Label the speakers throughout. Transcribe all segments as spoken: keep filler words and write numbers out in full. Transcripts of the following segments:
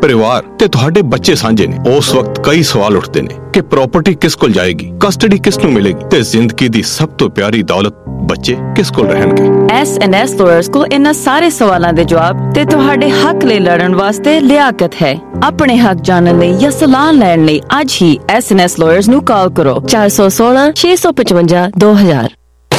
Speaker 1: परिवार ते तुहाडे बच्चे साझे ने, उस वक्त कई सवाल उठते ने कि प्रॉपर्टी किस कोल जाएगी, कस्टडी किस नूं मिलेगी ते जिंदगी दी सब तो प्यारी दौलत बच्चे किस कोल रहणगे।
Speaker 2: एस एंड एस लॉयर्स को इन्हां सारे सवालां दे जवाब ते तुहाडे हक लई लड़न वास्ते लियाकत है। अपने हक जानने लई या सलाह लैण लई अज ही एस एंड एस लॉयर्स नूं कॉल करो चार सौ सोलह छे सौ पचवंजा दो हजार।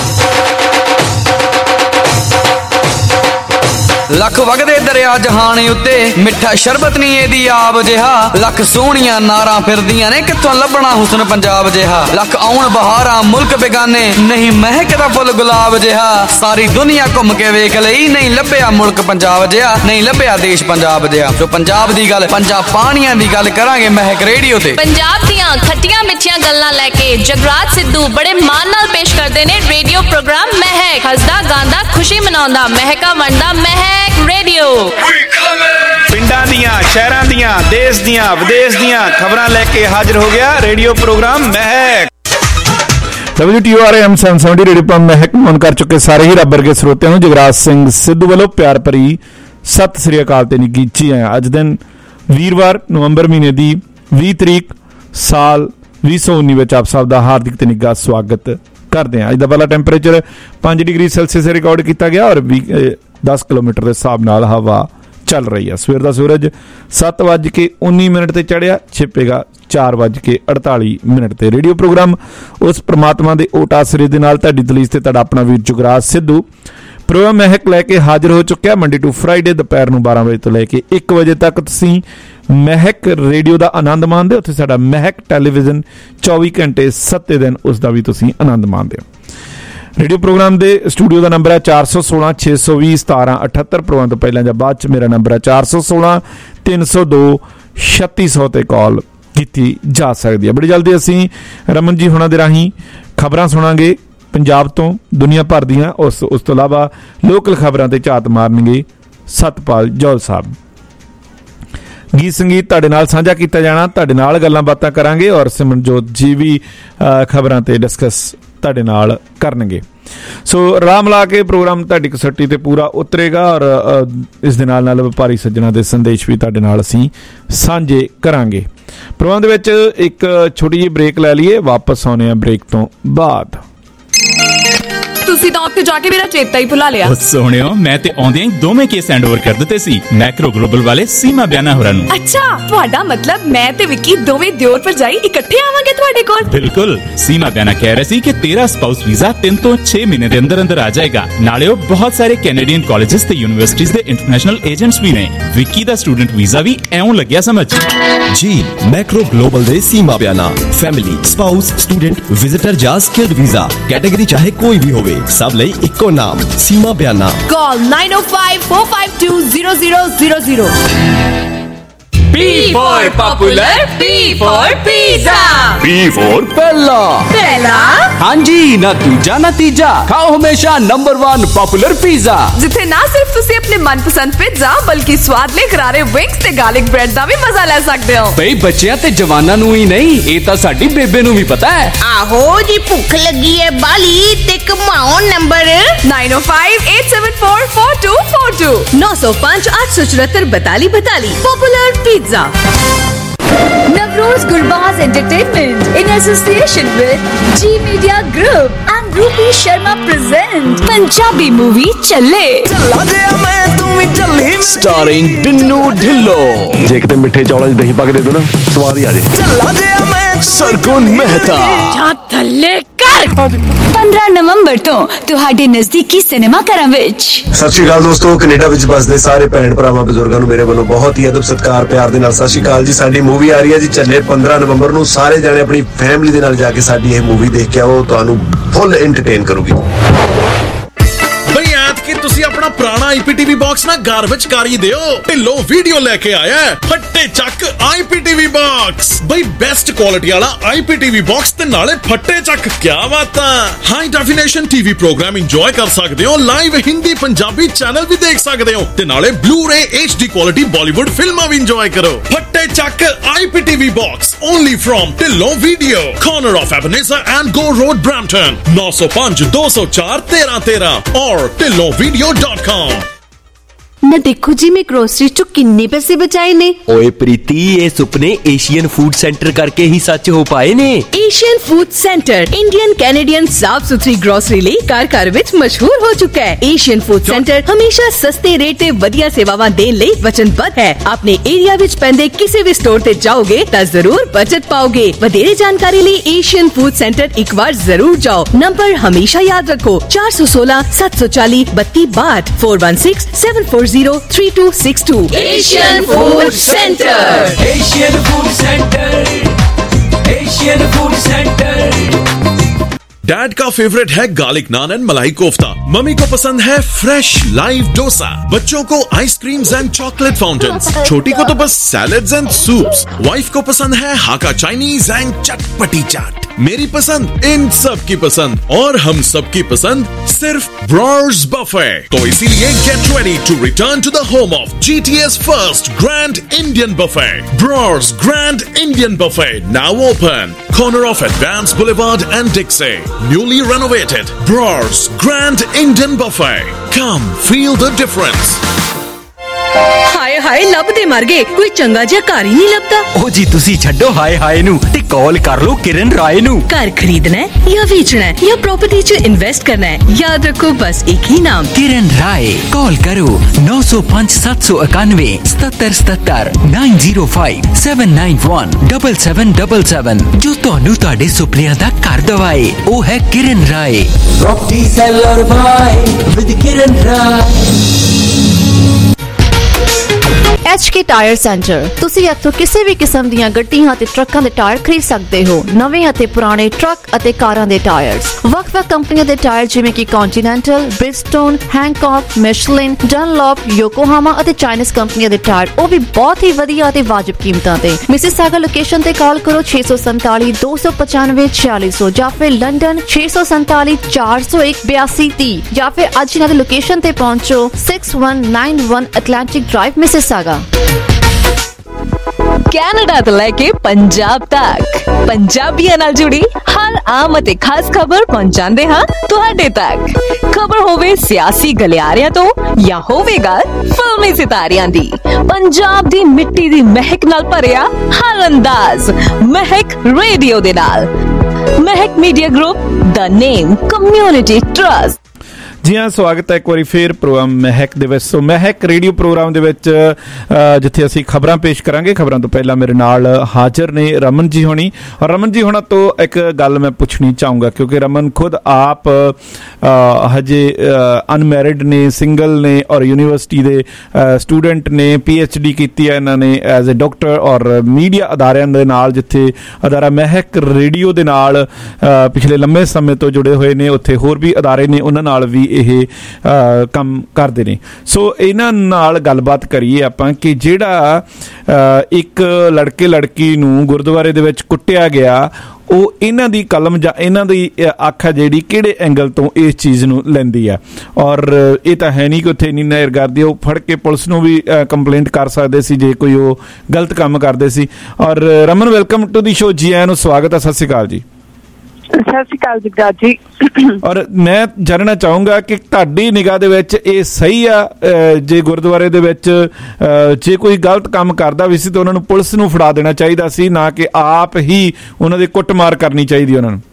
Speaker 3: लख वगदे दरिया जहान उत्ते मिठा शरबत नी एदी आब जिहा, लख सोहणियां नारां फिरदियां ने कित्थों लभना हुस्न पंजाब जिहा। लख आउण बहारां मुल्क बेगाने नहीं महकदा फुल गुलाब जिहा, सारी दुनिया घुम के वेख लई नहीं लभ्या मुल्क पंजाब जिहा, नहीं लभ्या देश पंजाब जिहा। जो पंजाब दी गल पंजाब पानियां दी गल करांगे महक रेडियो ते।
Speaker 4: पंजाब दियां खट्टियां मिठियां गल्लां लैके जगराज सिद्धू बड़े मान नाल पेश करदे ने रेडियो प्रोग्राम महक। हसदा गांदा खुशी मनाउंदा महका वंडदा महक रेडियो।
Speaker 5: पिंडां दियां शहरां दियां देश दियां विदेश दियां खबरां लेके हाजिर हो गया radio program Mehak.
Speaker 6: W T O R M seven सौ रेडियो प्रोग्राम महक मन कर चुके सारे ही रब वर्गे ਸਰੋਤਿਆਂ ਨੂੰ ਜਗਰਾਜ ਸਿੰਘ ਸਿੱਧੂ ਵੱਲੋਂ ਪਿਆਰ ਭਰੀ ਸਤਿ ਸ੍ਰੀ ਅਕਾਲ ਤੇ ਨਿੱਘੀ ਹੈ। ਅੱਜ ਦਿਨ ਵੀਰਵਾਰ ਨਵੰਬਰ ਮਹੀਨੇ ਦੀ ਵੀਹ ਤਰੀਕ ਸਾਲ ਵੀਹ ਸੌ ਉੱਨੀ ਵਿੱਚ ਆਪ ਸਭ ਦਾ ਹਾਰਦਿਕ ਤੇ ਨਿੱਘਾ ਸਵਾਗਤ ਕਰਦੇ ਹਾਂ। ਅੱਜ ਦਾ ਪਹਿਲਾ ਟੈਂਪਰੇਚਰ ਪੰਜ ਡਿਗਰੀ ਸੈਲਸੀਅਸ ਰਿਕਾਰਡ ਕੀਤਾ ਗਿਆ ਔਰ दस किलोमीटर के हिसाब नाल हवा चल रही है। सवेर का सूरज सत्त वज के उन्नी मिनट से चढ़िया, छिपेगा चार वज के अड़ताली मिनट से। रेडियो प्रोग्राम उस परमात्मा के ओट आसरे दे नाल तुहाडी दलीस ते तुहाडा अपना वीर जुगराज सिद्धू प्रोग्राम महक लैके हाजिर हो चुका है। मंडे टू फ्राइडे दोपहर नूं बारह बजे तो लैके एक बजे तक तुसीं महक रेडियो का आनंद माणदे हो। उत्थे साडा महक टैलीविजन चौबी घंटे सत्ते दिन उसका भी तुसीं आनंद माणदे हो। रेडियो प्रोग्राम के स्टूडियो का नंबर है चार सौ सोलह छे सौ भी सतारह अठहत्तर। प्रोग्राम तो पहले या बाद मेरा नंबर है चार सौ सोलह तीन सौ दो छत्ती सौ ते कॉल की जा सकती है। बड़ी जल्दी असी रमन जी होना दे राही खबरां सुनांगे पंजाब तो दुनिया भर दियां। उस उस तो इलावा लोकल खबरां ते झात मारनगे सतपाल जौल साहब। गीत संगीत तुहाडे नाल साझा किया जाना, तुहाडे नाल गल्लां बातां करांगे और सिमरनजोत जी भी खबरां ते डिस्कस तुहाडे नाल करनगे। सो राह मिला के प्रोग्राम तुहाडी कसट्टी ते पूरा उतरेगा और इस दे नाल नाल व्यापारी सज्जणा दे संदेश भी तुहाडे नाल असीं साझे करांगे। प्रोग्राम दे विच एक छोटी जी ब्रेक लै लईए, वापस आउने आ ब्रेक तो बाद।
Speaker 7: ਤੁਸੀਂ ਤਾਂ ਉੱਥੇ ਜਾ ਕੇ ਮੇਰਾ ਚੇਤਾ ਹੀ ਭੁਲਾ ਲਿਆ।
Speaker 8: ਉਹ ਸੋਹਣਿਓ ਮੈਂ ਤੇ ਆਉਂਦਿਆਂ ਹੀ ਦੋਵੇਂ ਕੇਸ ਹੈਂਡ ਓਵਰ ਕਰ ਦਿੱਤੇ ਸੀ ਮੈਕਰੋ ਗਲੋਬਲ ਵਾਲੇ ਸੀਮਾ ਬਿਆਨਾ ਹੋਰਾਂ ਨੂੰ।
Speaker 7: ਅੱਛਾ, ਤੁਹਾਡਾ ਮਤਲਬ ਮੈਂ ਤੇ ਵਿੱਕੀ ਦੋਵੇਂ ਦਿਓਰ ਭਰਜਾਈ ਇਕੱਠੇ ਆਵਾਂਗੇ ਤੁਹਾਡੇ ਕੋਲ?
Speaker 8: ਬਿਲਕੁਲ। ਸੀਮਾ ਬਿਆਨਾ ਕਹਿ ਰਹੀ ਸੀ ਕਿ ਤੇਰਾ ਸਪਾਊਸ ਵੀਜ਼ਾ ਤਿੰਨ ਤੋਂ ਛੇ ਮਹੀਨੇ ਦੇ ਅੰਦਰ ਅੰਦਰ ਆ ਜਾਏਗਾ। ਨਾਲੇ ਉਹ ਬਹੁਤ ਸਾਰੇ ਕੈਨੇਡੀਅਨ ਕਾਲਜਸ ਤੇ ਯੂਨੀਵਰਸਿਟੀਜ਼ ਦੇ ਇੰਟਰਨੈਸ਼ਨਲ ਏਜੰਟਸ ਵੀ ਨੇ। ਵਿੱਕੀ ਦਾ ਸਟੂਡੈਂਟ ਵੀਜ਼ਾ ਵੀ ਐਉਂ ਲੱਗਿਆ ਸਮਝ।
Speaker 9: ਜੀ ਮੈਕਰੋ ਗਲੋਬਲ ਦੇ Seema Bayana family spouse student visitor ਜਾਂ ਸਕਿਲਡ ਵੀਜ਼ਾ ਕੈਟਾਗਰੀ ਚਾਹੇ ਕੋਈ ਵੀ ਹੋਵੇ सब लई इक्को नाम Seema Bayana.
Speaker 7: Call nine O five four five two zero zero zero zero.
Speaker 3: P for popular, P for pizza,
Speaker 9: P for पहला
Speaker 7: पहला
Speaker 3: हाँ जी ना दूजा ना तीजा खाओ हमेशा नंबर वन पॉपुलर पिज़्ज़ा
Speaker 7: जिथे ना सिर्फ तुसी अपने मनपसंद पिज़्ज़ा बल्कि स्वादले करारे विंग्स ते गार्लिक ब्रेड दा भी मजा ले सकदे हो।
Speaker 3: बई बच्चियां ते जवानां नूं ही नहीं ए तां साडी बेबे नूं भी पता है।
Speaker 10: आहो जी भुख लगी है बाली ते कमाओ number
Speaker 7: nine O five eight seven four four two four two नौ सौ पाँच आठ सौ चौहत्तर बताली बताली popular pizza.
Speaker 11: Navroz Gulbaz Entertainment in association with G Media Group and Rupi Sharma present Punjabi movie Challe
Speaker 9: चला गया मैं तुम चली starring Dinnu Dhillo। जे किते मिठे चौलां च दही पा के दे दो ना स्वाद ही आ जाए। चला गया मैं सरगुन मेहता
Speaker 11: जा थल्ले कर पंद्रह नवंबर तो तुहाडे नजदीकी सिनेमा घरां विच।
Speaker 12: सत श्री अकाल दोस्तों, कनेडा विच बसदे सारे भैन भरावां बजुर्गां नूं मेरे ਵੱਲੋਂ बहुत ही अदब सत्कार प्यार दे नाल सत श्री अकाल जी। साडी मूवी आ रही है जी ਚੱਲੇ पंद्रह नवंबर ਨੂੰ। ਸਾਰੇ ਜਾਣੇ ਆਪਣੀ ਫੈਮਿਲੀ ਦੇ ਨਾਲ ਜਾ ਕੇ ਸਾਡੀ ਇਹ ਮੂਵੀ ਦੇਖ ਕੇ ਆਓ, ਤੁਹਾਨੂੰ ਫੁੱਲ ਐਂਟਰਟੇਨ ਕਰੂਗੀ।
Speaker 13: ਬਈ ਐਤਕੀ ਤੁਸੀਂ ਆਪਣਾ ਪੁਰਾਣਾ ਆਈਪੀਟੀਵੀ ਬਾਕਸ ਨਾ ਘਰ ਵਿੱਚ ਕਰ ਹੀ ਦਿਓ। ਢਿੱਲੋਂ ਵੀਡੀਓ ਲੈ ਕੇ ਆਇਆ ਫੱਟੇ ਚੱਕ ਆਈਪੀਟੀਵੀ ਬਾਕਸ। ਬਈ ਬੈਸਟ ਕੁਆਲਿਟੀ ਵਾਲਾ ਆਈਪੀਟੀਵੀ ਬਾਕਸ ਤੇ ਨਾਲੇ ਫੱਟੇ ਚੱਕ। ਕੀ ਬਾਤਾਂ। High definition TV program enjoy ਕਰ ਸਕਦੇ ਹੋ, ਲਾਈਵ ਹਿੰਦੀ ਪੰਜਾਬੀ ਚੈਨਲ ਵੀ ਦੇਖ ਸਕਦੇ ਹੋ ਤੇ ਨਾਲੇ ਬਲੂ-ਰੇ ਐਚਡੀ ਕੁਆਲਿਟੀ ਬਾਲੀਵੁੱਡ ਫਿਲਮਾਂ ਵੀ ਇੰਜੋਏ ਕਰੋ। ਫੱਟੇ ਚੱਕ IPTV box only from Dhillon video, corner of Ebenezer and Go Road, Brampton। नौ सौ पाँच दो सौ चार तेरह तेरह और ढिल्लों वीडियो डॉट कॉम।
Speaker 7: ना देखो जी मैं ग्रोसरी चो किन्ने पैसे बचाए ने।
Speaker 9: ओए प्रीति, ये सुपने एशियन फूड सेंटर करके ही सच हो पाए ने।
Speaker 7: Asian food centre Indian Canadian साफ सुथरी ग्रोसरी ਲਈ ਕਾਰ ਕਾਰ ਵਿੱਚ ਮਸ਼ਹੂਰ ਹੋ ਚੁੱਕਾ ਹੈ। ਏਸ਼ੀਅਨ ਫੂਡ ਸੈਂਟਰ ਹਮੇਸ਼ਾ ਸਸਤੇ ਰੇਟ ਤੇ ਵਧੀਆ ਸੇਵਾਵਾਂ ਦੇਣ ਲਈ ਵਚਨਬੱਧ ਹੈ। ਆਪਣੇ ਏਰੀਆ ਵਿੱਚ ਪੈਂਦੇ ਕਿਸੇ ਵੀ ਸਟੋਰ ਤੇ ਜਾਓਗੇ ਤਾਂ ਜ਼ਰੂਰ ਬਚਤ ਪਾਓਗੇ। ਵਧੇਰੇ ਜਾਣਕਾਰੀ ਲਈ ਏਸ਼ੀਅਨ ਫੂਡ ਸੈਂटर एक बार जरूर जाओ। नंबर हमेशा याद रखो चार सौ सोलह सात सौ चालीस बत्ती बाट four one six seven four zero three two six two.
Speaker 10: Asian food centre, Asian food centre, Asian food centre.
Speaker 13: Dad का फेवरेट है garlic naan and malai kofta. Mummy को पसंद है फ्रेश लाइव डोसा। बच्चों को आइसक्रीम्स एंड चॉकलेट फाउंटेन्स। छोटी को तो बस सैलेड्स एंड सूप्स। वाइफ को पसंद है हाका चाइनीज एंड चटपटी चाट। मेरी पसंद इन सब की पसंद और हम सब की पसंद सिर्फ ब्रॉर्स बफे। तो इसीलिए get ready to return to the home of GTA's first grand Indian buffet, Brar's grand Indian buffet, now open, corner of Advance Boulevard and Dixie. Newly renovated Brors Grand Indian Buffet. Come feel the difference.
Speaker 7: ਹਾਏ ਹਾਏ ਲੱਭਦੇ ਮਰ ਗਏ, ਕੋਈ ਚੰਗਾ ਜਿਹਾ ਘਰ ਹੀ ਨਹੀਂ ਲੱਭਦਾ।
Speaker 14: ओ जी तुसी छड्डो हाय हाय नु ते कॉल कर लो किरण राय नु।
Speaker 7: घर खरीदना है या बेचना है या प्रॉपर्टी च इन्वेस्ट करना है, याद रखो बस एक ही नाम,
Speaker 14: किरण राय। कॉल करो नौ सौ पाँच सात सौ इक्यानवे सतहत्तर सतहत्तर nine zero five seven nine one double seven double seven. जो ਤੁਹਾਨੂੰ ਤੁਹਾਡੇ ਸੁਪਨਿਆਂ ਦਾ ਘਰ ਦਵਾਏ ਉਹ ਹੈ Kiran Rai.
Speaker 10: Property seller buy with Kiran Rai.
Speaker 15: H K tyre centre ਤੁਸੀਂ ਇੱਥੋਂ ਕਿਸੇ ਵੀ ਕਿਸਮ ਦੀਆਂ ਗੱਡੀਆਂ ਅਤੇ ਟਰੱਕਾਂ ਦੇ ਟਾਇਰ ਖਰੀਦ ਸਕਦੇ ਹੋ। ਨਵੇਂ ਅਤੇ ਪੁਰਾਣੇ ਟਰੱਕ ਅਤੇ ਕਾਰਾਂ ਦੇ ਟਾਇਰਸ, ਵੱਖ-ਵੱਖ ਕੰਪਨੀਆਂ ਦੇ ਟਾਇਰ ਜਿਵੇਂ ਕਿ ਕੰਟੀਨੈਂਟਲ, ਬ੍ਰਿਜਸਟੋਨ, ਹੈਂਕੌਕ, ਮਿਸ਼ਲਿਨ, ਡਨਲੌਪ, ਯੋਕੋਹਾਮਾ ਅਤੇ ਚਾਈਨੀਜ਼ ਕੰਪਨੀਆਂ ਦੇ ਟਾਇਰ, ਉਹ ਵੀ ਬਹੁਤ ਹੀ ਵਧੀਆ ਅਤੇ ਵਾਜਬ ਕੀਮਤਾਂ ਤੇ। ਮਿਸਿਸਾਗਾ ਲੋਕੇਸ਼ਨ ਤੇ ਕਾਲ ਕਰੋ ਛੇ ਸੌ ਸੰਤਾਲੀ ਦੋ ਸੌ ਪਚਾਨਵੇਂ ਛਿਆਲੀ ਸੌ ਜਾਂ ਫਿਰ ਲੰਡਨ ਛੇ ਸੌ ਸੰਤਾਲੀ ਚਾਰ ਸੌ ਇੱਕ ਬਿਆਸੀ ਤੀਹ ਜਾਂ ਫਿਰ ਅੱਜ ਇਹਨਾਂ ਦੀ ਲੋਕੇਸ਼ਨ ਤੇ ਪਹੁੰਚੋ six one nine one Atlantic drive Mississauga.
Speaker 2: Canada ਤੋਂ ਲੈ ਕੇ ਪੰਜਾਬ ਤੱਕ ਪੰਜਾਬੀਆਂ ਨਾਲ ਜੁੜੀ ਹਰ ਆਮ ਅਤੇ ਖਾਸ ਖਬਰ ਪਹੁੰਚਾਉਂਦੇ ਹਾਂ ਤੁਹਾਡੇ ਤੱਕ। ਖਬਰ ਹੋਵੇ ਸਿਆਸੀ ਗਲਿਆਰਿਆਂ ਤੋਂ ਜਾਂ ਹੋਵੇ ਗੱਲ ਫਿਲਮੀ ਸਿਤਾਰਿਆਂ ਦੀ, ਪੰਜਾਬ ਦੀ ਮਿੱਟੀ ਦੀ ਮਹਿਕ ਨਾਲ ਭਰਿਆ ਹਰ ਅੰਦਾਜ਼ ਮਹਿਕ ਰੇਡੀਓ ਦੇ ਨਾਲ। Mehak media group, the name community trust.
Speaker 6: ਜੀ ਹਾਂ, ਸਵਾਗਤ ਹੈ ਇੱਕ ਵਾਰੀ ਫੇਰ ਪ੍ਰੋਗਰਾਮ ਮਹਿਕ ਦੇ ਵਿੱਚ। ਸੋ ਮਹਿਕ ਰੇਡੀਓ ਪ੍ਰੋਗਰਾਮ ਦੇ ਵਿੱਚ ਜਿੱਥੇ ਅਸੀਂ ਖਬਰਾਂ ਪੇਸ਼ ਕਰਾਂਗੇ। ਖਬਰਾਂ ਤੋਂ ਪਹਿਲਾਂ ਮੇਰੇ ਨਾਲ ਹਾਜ਼ਰ ਨੇ ਰਮਨ ਜੀ ਹੋਣੀ, ਔਰ ਰਮਨ ਜੀ ਹੋਣਾ ਤੋਂ ਇੱਕ ਗੱਲ ਮੈਂ ਪੁੱਛਣੀ ਚਾਹੂੰਗਾ ਕਿਉਂਕਿ ਰਮਨ ਖੁਦ ਆਪ ਹਜੇ ਅਨਮੈਰਿਡ ਨੇ, ਸਿੰਗਲ ਨੇ ਔਰ ਯੂਨੀਵਰਸਿਟੀ ਦੇ ਸਟੂਡੈਂਟ ਨੇ। ਪੀ ਐਚ ਡੀ ਕੀਤੀ ਹੈ ਇਹਨਾਂ ਨੇ ਐਜ਼ ਏ ਡਾਕਟਰ, ਔਰ ਮੀਡੀਆ ਅਦਾਰਿਆਂ ਦੇ ਨਾਲ ਜਿੱਥੇ ਅਦਾਰਾ ਮਹਿਕ ਰੇਡੀਓ ਦੇ ਨਾਲ ਪਿਛਲੇ ਲੰਮੇ ਸਮੇਂ ਤੋਂ ਜੁੜੇ ਹੋਏ ਨੇ, ਉੱਥੇ ਹੋਰ ਵੀ ਅਦਾਰੇ ਨੇ ਉਹਨਾਂ ਨਾਲ ਵੀ ਇਹ ਕੰਮ ਕਰਦੇ ਨੇ। ਸੋ ਇਹਨਾਂ ਨਾਲ ਗੱਲਬਾਤ ਕਰੀਏ ਆਪਾਂ ਕਿ ਜਿਹੜਾ ਇੱਕ ਲੜਕੇ ਲੜਕੀ ਨੂੰ ਗੁਰਦੁਆਰੇ ਦੇ ਵਿੱਚ ਕੁੱਟਿਆ ਗਿਆ, ਉਹ ਇਹਨਾਂ ਦੀ ਕਲਮ ਜਾਂ ਇਹਨਾਂ ਦੀ ਅੱਖ ਆ ਜਿਹੜੀ ਕਿਹੜੇ ਐਂਗਲ ਤੋਂ ਇਸ ਚੀਜ਼ ਨੂੰ ਲੈਂਦੀ ਆ। ਔਰ ਇਹ ਤਾਂ ਹੈ ਨਹੀਂ ਕਿ ਉੱਥੇ ਇੰਨੀ ਨਹਿਰ ਕਰਦੀ, ਉਹ ਫੜ ਕੇ ਪੁਲਿਸ ਨੂੰ ਵੀ ਕੰਪਲੇਂਟ ਕਰ ਸਕਦੇ ਸੀ ਜੇ ਕੋਈ ਉਹ ਗਲਤ ਕੰਮ ਕਰਦੇ ਸੀ। ਔਰ Raman, welcome to the show. ਜੀ ਆਇਆਂ ਨੂੰ ਸਵਾਗਤ ਹੈ। ਸਤਿ ਸ਼੍ਰੀ ਅਕਾਲ ਜੀ।
Speaker 16: ਸਤਿ ਸ਼੍ਰੀ ਅਕਾਲ ਜਗਰਾਜ ਜੀ।
Speaker 6: ਔਰ ਮੈਂ ਜਾਣਨਾ ਚਾਹੂੰਗਾ ਕਿ ਤੁਹਾਡੀ ਨਿਗਾਹ ਦੇ ਵਿੱਚ ਇਹ ਸਹੀ ਆ ਜੇ ਗੁਰਦੁਆਰੇ ਦੇ ਵਿੱਚ ਜੇ ਕੋਈ ਗਲਤ ਕੰਮ ਕਰਦਾ ਵੀ ਸੀ ਤਾਂ ਉਹਨਾਂ ਨੂੰ ਪੁਲਿਸ ਨੂੰ ਫੜਾ ਦੇਣਾ ਚਾਹੀਦਾ ਸੀ, ਨਾ ਕਿ ਆਪ ਹੀ ਉਹਨਾਂ ਦੀ ਕੁੱਟਮਾਰ ਕਰਨੀ ਚਾਹੀਦੀ ਉਹਨਾਂ ਨੂੰ?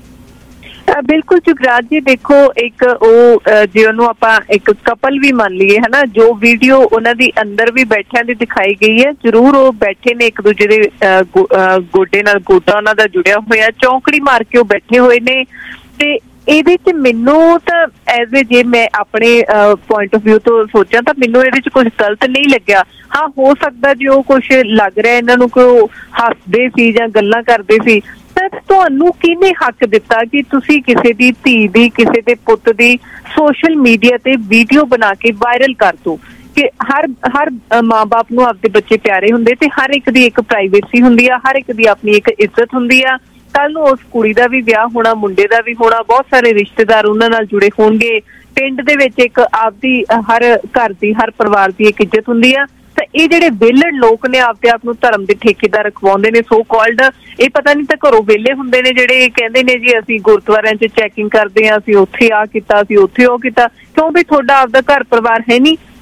Speaker 16: ਬਿਲਕੁਲ ਜੁਗਰਾਜ ਜੀ, ਦੇਖੋ ਇੱਕ ਉਹ ਜੇ ਉਹਨੂੰ ਆਪਾਂ ਇੱਕ ਕਪਲ ਵੀ ਮੰਨ ਲਈਏ ਹਨਾ, ਜੋ ਵੀਡੀਓ ਉਹਨਾਂ ਦੀ ਅੰਦਰ ਵੀ ਬੈਠਿਆਂ ਦੀ ਦਿਖਾਈ ਗਈ ਹੈ, ਜ਼ਰੂਰ ਉਹ ਬੈਠੇ ਨੇ ਇੱਕ ਦੂਜੇ ਦੇ ਗੋਡੇ ਨਾਲ ਗੋਡਾ ਉਹਨਾਂ ਦਾ ਜੁੜਿਆ ਹੋਇਆ, ਚੌਂਕੜੀ ਮਾਰ ਕੇ ਉਹ ਬੈਠੇ ਹੋਏ ਨੇ। ਤੇ ਇਹਦੇ ਚ ਮੈਨੂੰ ਤਾਂ ਐਜ਼ ਏ ਜੇ ਮੈਂ ਆਪਣੇ ਪੁਆਇੰਟ ਆਫ ਵਿਊ ਤੋਂ ਸੋਚਾਂ ਤਾਂ ਮੈਨੂੰ ਇਹਦੇ ਚ ਕੁਛ ਗਲਤ ਨਹੀਂ ਲੱਗਿਆ। ਹਾਂ, ਹੋ ਸਕਦਾ ਜੇ ਉਹ ਕੁਛ ਲੱਗ ਰਿਹਾ ਇਹਨਾਂ ਨੂੰ ਕਿ ਉਹ ਹੱਸਦੇ ਸੀ ਜਾਂ ਗੱਲਾਂ ਕਰਦੇ ਸੀ, ਤਾਂ ਤੁਹਾਨੂੰ ਕਿਹਨੇ ਹੱਕ ਦਿੱਤਾ ਕਿ ਤੁਸੀਂ ਕਿਸੇ ਦੀ ਧੀ ਦੀ, ਕਿਸੇ ਦੇ ਪੁੱਤ ਦੀ ਸੋਸ਼ਲ ਮੀਡੀਆ ਤੇ ਵੀਡੀਓ ਬਣਾ ਕੇ ਵਾਇਰਲ ਕਰ ਦੋ? ਕਿ ਹਰ ਹਰ ਮਾਂ ਬਾਪ ਨੂੰ ਆਪਦੇ ਬੱਚੇ ਪਿਆਰੇ ਹੁੰਦੇ ਤੇ ਹਰ ਇੱਕ ਦੀ ਇੱਕ ਪ੍ਰਾਈਵੇਸੀ ਹੁੰਦੀ ਆ, ਹਰ ਇੱਕ ਦੀ ਆਪਣੀ ਇੱਕ ਇੱਜ਼ਤ ਹੁੰਦੀ ਆ। ਕੱਲ ਨੂੰ ਉਸ ਕੁੜੀ ਦਾ ਵੀ ਵਿਆਹ ਹੋਣਾ, ਮੁੰਡੇ ਦਾ ਵੀ ਹੋਣਾ, ਬਹੁਤ ਸਾਰੇ ਰਿਸ਼ਤੇਦਾਰ ਉਹਨਾਂ ਨਾਲ ਜੁੜੇ ਹੋਣਗੇ। ਪਿੰਡ ਦੇ ਵਿੱਚ ਇੱਕ ਆਪਦੀ ਹਰ ਘਰ ਦੀ, ਹਰ ਪਰਿਵਾਰ ਦੀ ਇੱਕ ਇੱਜ਼ਤ ਹੁੰਦੀ ਆ। ਤਾਂ ਇਹ ਜਿਹੜੇ ਵਿਹਲੜ ਲੋਕ ਨੇ ਆਪਦੇ ਆਪ ਨੂੰ ਧਰਮ ਦੇ ਠੇਕੇਦਾਰ ਰਖਵਾਉਂਦੇ ਨੇ, ਸੋ ਕਾਲਡ, ਇਹ ਪਤਾ ਨਹੀਂ ਤਾਂ ਘਰੋਂ ਵਿਹਲੇ ਹੁੰਦੇ ਨੇ ਜਿਹੜੇ ਕਹਿੰਦੇ ਨੇ ਜੀ ਅਸੀਂ ਗੁਰਦੁਆਰਿਆਂ 'ਚ ਚੈਕਿੰਗ ਕਰਦੇ ਹਾਂ, ਅਸੀਂ ਉੱਥੇ ਆ ਕੀਤਾ, ਅਸੀਂ ਉੱਥੇ ਉਹ ਕੀਤਾ। ਕਿਉਂ ਵੀ ਤੁਹਾਡਾ ਆਪਦਾ ਘਰ ਪਰਿਵਾਰ ਹੈ ਨਹੀਂ?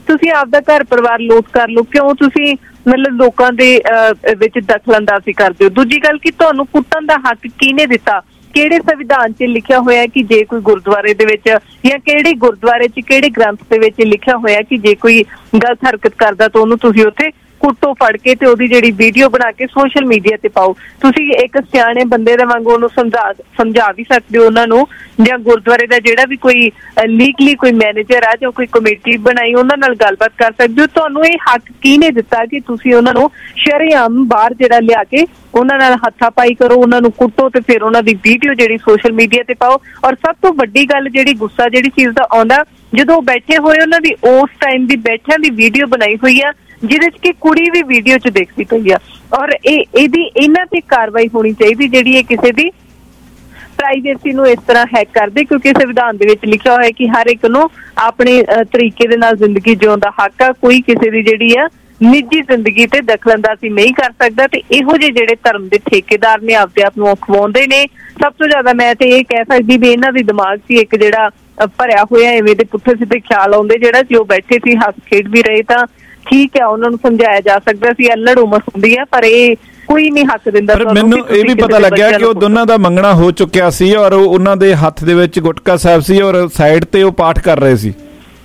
Speaker 16: ਤੁਸੀਂ ਆਪਦਾ ਘਰ ਪਰਿਵਾਰ ਲੋਟ ਕਰ ਲਓ, ਕਿਉਂ ਤੁਸੀਂ ਮਤਲਬ ਲੋਕਾਂ ਦੇ ਵਿੱਚ ਦਖਲਅੰਦਾਜ਼ੀ ਕਰਦੇ ਹੋ? ਦੂਜੀ ਗੱਲ ਕਿ ਤੁਹਾਨੂੰ ਕੁੱਟਣ ਦਾ ਹੱਕ ਕਿਹਨੇ ਦਿੱਤਾ? ਕਿਹੜੇ ਸੰਵਿਧਾਨ 'ਚ ਲਿਖਿਆ ਹੋਇਆ ਕਿ ਜੇ ਕੋਈ ਗੁਰਦੁਆਰੇ ਦੇ ਵਿੱਚ ਜਾਂ ਕਿਹੜੇ ਗੁਰਦੁਆਰੇ 'ਚ ਕਿਹੜੇ ਗ੍ਰੰਥ ਦੇ ਵਿੱਚ ਲਿਖਿਆ ਹੋਇਆ ਕਿ ਜੇ ਕੋਈ ਗਲਤ ਹਰਕਤ ਕਰਦਾ ਤਾਂ ਉਹਨੂੰ ਤੁਸੀਂ ਉੱਥੇ ਕੁੱਟੋ ਫੜ ਕੇ ਤੇ ਉਹਦੀ ਜਿਹੜੀ ਵੀਡੀਓ ਬਣਾ ਕੇ ਸੋਸ਼ਲ ਮੀਡੀਆ ਤੇ ਪਾਓ? ਤੁਸੀਂ ਇੱਕ ਸਿਆਣੇ ਬੰਦੇ ਦੇ ਵਾਂਗੂ ਉਹਨੂੰ ਸਮਝਾ ਸਮਝਾ ਵੀ ਸਕਦੇ ਹੋ ਉਹਨਾਂ ਨੂੰ, ਜਾਂ ਗੁਰਦੁਆਰੇ ਦਾ ਜਿਹੜਾ ਵੀ ਕੋਈ ਲੀਗਲੀ ਕੋਈ ਮੈਨੇਜਰ ਆ ਜਾਂ ਕੋਈ ਕਮੇਟੀ ਬਣਾਈ ਉਹਨਾਂ ਨਾਲ ਗੱਲਬਾਤ ਕਰ ਸਕਦੇ ਹੋ। ਤੁਹਾਨੂੰ ਇਹ ਹੱਕ ਕਿਹਨੇ ਦਿੱਤਾ ਕਿ ਤੁਸੀਂ ਉਹਨਾਂ ਨੂੰ ਸ਼ਰੇਆਮ ਬਾਹਰ ਜਿਹੜਾ ਲਿਆ ਕੇ ਉਹਨਾਂ ਨਾਲ ਹੱਥਾਪਾਈ ਕਰੋ, ਉਹਨਾਂ ਨੂੰ ਕੁੱਟੋ ਤੇ ਫਿਰ ਉਹਨਾਂ ਦੀ ਵੀਡੀਓ ਜਿਹੜੀ ਸੋਸ਼ਲ ਮੀਡੀਆ ਤੇ ਪਾਓ? ਔਰ ਸਭ ਤੋਂ ਵੱਡੀ ਗੱਲ ਜਿਹੜੀ ਗੁੱਸਾ ਜਿਹੜੀ ਚੀਜ਼ ਦਾ ਆਉਂਦਾ, ਜਦੋਂ ਬੈਠੇ ਹੋਏ ਉਹਨਾਂ ਦੀ ਉਸ ਟਾਈਮ ਦੀ ਬੈਠਿਆਂ ਦੀ ਵੀਡੀਓ ਬਣਾਈ ਹੋਈ ਆ ਜਿਹਦੇ 'ਚ ਕਿ ਕੁੜੀ ਵੀ ਵੀਡੀਓ 'ਚ ਦੇਖਦੀ ਪਈ ਆ। ਔਰ ਇਹ ਇਹਦੀ ਇਹਨਾਂ ਤੇ ਕਾਰਵਾਈ ਹੋਣੀ ਚਾਹੀਦੀ ਜਿਹੜੀ ਇਹ ਕਿਸੇ ਦੀ ਪ੍ਰਾਈਵੇਸੀ ਨੂੰ ਇਸ ਤਰ੍ਹਾਂ ਹੈਕ ਕਰਦੇ, ਕਿਉਂਕਿ ਸੰਵਿਧਾਨ ਦੇ ਵਿੱਚ ਲਿਖਿਆ ਹੋਇਆ ਕਿ ਹਰ ਇੱਕ ਨੂੰ ਆਪਣੇ ਤਰੀਕੇ ਦੇ ਨਾਲ ਜ਼ਿੰਦਗੀ ਜਿਉਣ ਦਾ ਹੱਕ ਆ, ਕੋਈ ਕਿਸੇ ਦੀ ਜਿਹੜੀ ਆ ਨਿੱਜੀ ਜ਼ਿੰਦਗੀ ਤੇ ਦਖਲਅੰਦਾਜ਼ੀ ਨਹੀਂ ਕਰ ਸਕਦਾ। ਤੇ ਇਹੋ ਜਿਹੇ ਜਿਹੜੇ ਧਰਮ ਦੇ ਠੇਕੇਦਾਰ ਨੇ ਆਪਦੇ ਆਪ ਨੂੰ ਅਖਵਾਉਂਦੇ ਨੇ, ਸਭ ਤੋਂ ਜ਼ਿਆਦਾ ਮੈਂ ਤੇ ਇਹ ਕਹਿ ਸਕਦੀ ਵੀ ਇਹਨਾਂ ਦੇ ਦਿਮਾਗ 'ਚ ਇੱਕ ਜਿਹੜਾ ਭਰਿਆ ਹੋਇਆ ਐਵੇਂ ਦੇ ਪੁੱਠੇ ਸਿੱਧੇ ਖਿਆਲ ਆਉਂਦੇ, ਜਿਹੜਾ ਜੋ ਬੈਠੇ ਸੀ ਹੱਸ ਖੇਡ ਵੀ ਰਹੇ ਤਾਂ ਠੀਕ ਹੈ, ਉਹਨਾਂ ਨੂੰ ਸਮਝਾਇਆ ਜਾ ਸਕਦਾ ਸੀ, ਅਲੜ ਉਮਰ ਹੁੰਦੀ ਆ, ਪਰ ਇਹ ਕੋਈ ਨਹੀਂ ਹੱਕ ਦਿੰਦਾ।
Speaker 6: ਪਰ ਮੈਨੂੰ ਇਹ ਵੀ ਪਤਾ ਲੱਗਿਆ ਕਿ ਉਹ ਦੋਨਾਂ ਦਾ ਮੰਗਣਾ ਹੋ ਚੁੱਕਿਆ ਸੀ ਔਰ ਉਹਨਾਂ ਦੇ ਹੱਥ ਦੇ ਵਿੱਚ ਗੁਟਕਾ ਸਾਹਿਬ ਸੀ ਔਰ ਸਾਈਡ ਤੇ ਉਹ ਪਾਠ ਕਰ ਰਹੇ ਸੀ।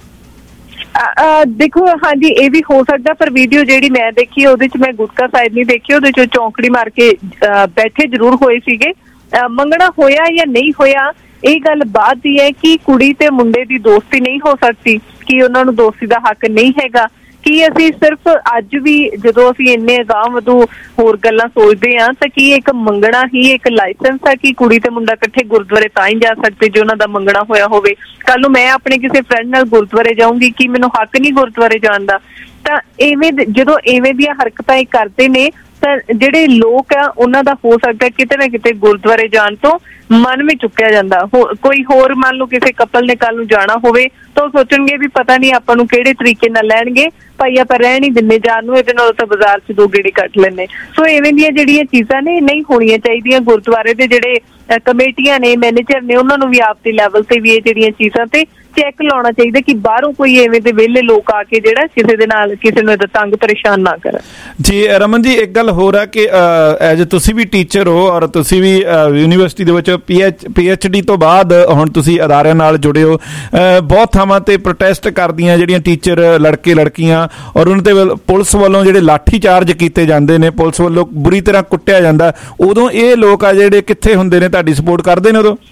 Speaker 16: ਦੇਖੋ ਹਾਂਜੀ ਇਹ ਵੀ ਹੋ ਸਕਦਾ, ਪਰ ਵੀਡੀਓ ਜਿਹੜੀ ਮੈਂ ਦੇਖੀ ਉਹਦੇ 'ਚ ਮੈਂ ਗੁਟਕਾ ਸਾਹਿਬ ਨਹੀਂ ਦੇਖੀ, ਉਹਦੇ 'ਚ ਚੌਂਕੜੀ ਮਾਰ ਕੇ ਬੈਠੇ ਜ਼ਰੂਰ ਹੋਏ ਸੀਗੇ। ਮੰਗਣਾ ਹੋਇਆ ਜਾਂ ਨਹੀਂ ਹੋਇਆ ਇਹ ਗੱਲ ਬਾਤ ਦੀ ਹੈ ਕਿ ਕੁੜੀ ਤੇ ਮੁੰਡੇ ਦੀ ਦੋਸਤੀ ਨਹੀਂ ਹੋ ਸਕਦੀ, ਕਿ ਉਹਨਾਂ ਨੂੰ ਦੋਸਤੀ ਦਾ ਹੱਕ ਨਹੀਂ ਹੈਗਾ? ਕੀ ਅਸੀਂ ਸਿਰਫ ਅੱਜ ਵੀ ਜਦੋਂ ਅਸੀਂ ਇੰਨੇ ਅਗਾਂਹ ਵਧੂ ਹੋਰ ਗੱਲਾਂ ਸੋਚਦੇ ਹਾਂ ਤਾਂ ਕੀ ਇੱਕ ਮੰਗਣਾ ਹੀ ਇੱਕ ਲਾਇਸੈਂਸ ਹੈ ਕਿ ਕੁੜੀ ਤੇ ਮੁੰਡਾ ਇਕੱਠੇ ਗੁਰਦੁਆਰੇ ਤਾਂ ਹੀ ਜਾ ਸਕਦੇ ਜੇ ਉਹਨਾਂ ਦਾ ਮੰਗਣਾ ਹੋਇਆ ਹੋਵੇ? ਕੱਲ ਨੂੰ ਮੈਂ ਆਪਣੇ ਕਿਸੇ ਫਰੈਂਡ ਨਾਲ ਗੁਰਦੁਆਰੇ ਜਾਊਂਗੀ, ਕੀ ਮੈਨੂੰ ਹੱਕ ਨਹੀਂ ਗੁਰਦੁਆਰੇ ਜਾਣ ਦਾ? ਤਾਂ ਇਵੇਂ ਜਦੋਂ ਇਵੇਂ ਦੀਆਂ ਹਰਕਤਾਂ ਇਹ ਕਰਦੇ ਨੇ ਤਾਂ ਜਿਹੜੇ ਲੋਕ ਆ ਉਹਨਾਂ ਦਾ ਹੋ ਸਕਦਾ ਕਿਤੇ ਨਾ ਕਿਤੇ ਗੁਰਦੁਆਰੇ ਜਾਣ ਤੋਂ ਮਨ ਵੀ ਚੁੱਕਿਆ ਜਾਂਦਾ। ਕੋਈ ਹੋਰ ਮੰਨ ਲਓ ਕਿਸੇ ਕਪਲ ਨੇ ਕੱਲ ਨੂੰ ਜਾਣਾ ਹੋਵੇ ਤਾਂ ਉਹ ਸੋਚਣਗੇ ਵੀ ਪਤਾ ਨਹੀਂ ਆਪਾਂ ਨੂੰ ਕਿਹੜੇ ਤਰੀਕੇ ਨਾਲ ਲੈਣਗੇ, ਭਾਈ ਆਪਾਂ ਰਹਿਣ ਹੀ ਦਿੰਦੇ ਜਾਣ ਨੂੰ, ਇਹਦੇ ਨਾਲ ਤਾਂ ਬਾਜ਼ਾਰ 'ਚ ਦੋ ਗੇੜੇ ਕੱਟ ਲੈਂਦੇ। ਸੋ ਇਵੇਂ ਦੀਆਂ ਜਿਹੜੀਆਂ ਚੀਜ਼ਾਂ ਨੇ ਨਹੀਂ ਹੋਣੀਆਂ ਚਾਹੀਦੀਆਂ। ਗੁਰਦੁਆਰੇ ਦੇ ਜਿਹੜੇ ਕਮੇਟੀਆਂ ਨੇ, ਮੈਨੇਜਰ ਨੇ, ਉਹਨਾਂ ਨੂੰ ਵੀ ਆਪਦੇ ਲੈਵਲ ਤੇ ਵੀ ਇਹ ਜਿਹੜੀਆਂ ਚੀਜ਼ਾਂ ਤੇ ਚੈੱਕ ਲਾਉਣਾ ਚਾਹੀਦਾ ਕਿ ਬਾਹਰੋਂ ਕੋਈ ਐਵੇਂ ਦੇ ਵਿਹਲੇ ਲੋਕ ਆ ਕੇ ਜਿਹੜਾ ਕਿਸੇ ਦੇ ਨਾਲ ਕਿਸੇ ਨੂੰ ਤੰਗ ਪਰੇਸ਼ਾਨ ਨਾ ਕਰਨ।
Speaker 6: ਜੀ ਰਮਨ ਜੀ, ਇੱਕ ਗੱਲ ਹੋਰ ਹੈ ਕਿ ਐਜ ਤੁਸੀਂ ਵੀ ਟੀਚਰ ਹੋ ਔਰ ਤੁਸੀਂ ਵੀ ਯੂਨੀਵਰਸਿਟੀ ਦੇ ਵਿੱਚ P H P H D ਤੋਂ ਬਾਅਦ ਹੁਣ ਤੁਸੀਂ ਅਦਾਰਿਆਂ ਨਾਲ ਜੁੜੇ ਹੋ, ਬਹੁਤ ਥਾਵਾਂ ਤੇ ਪ੍ਰੋਟੈਸਟ ਕਰਦੀਆਂ ਜਿਹੜੀਆਂ ਟੀਚਰ ਲੜਕੇ ਲੜਕੀਆਂ ਔਰ ਉਹਨਾਂ ਤੇ ਪੁਲਿਸ ਵੱਲੋਂ ਜਿਹੜੇ ਲਾਠੀ ਚਾਰਜ ਕੀਤੇ ਜਾਂਦੇ ਨੇ, ਪੁਲਿਸ ਵੱਲੋਂ ਬੁਰੀ ਤਰ੍ਹਾਂ ਕੁੱਟਿਆ ਜਾਂਦਾ, ਉਦੋਂ ਇਹ ਲੋਕ ਆ ਜਿਹੜੇ ਕਿੱਥੇ ਹੁੰਦੇ ਨੇ? ਤੁਹਾਡੀ ਸਪੋਰਟ ਕਰਦੇ ਨੇ ਉਦੋਂ?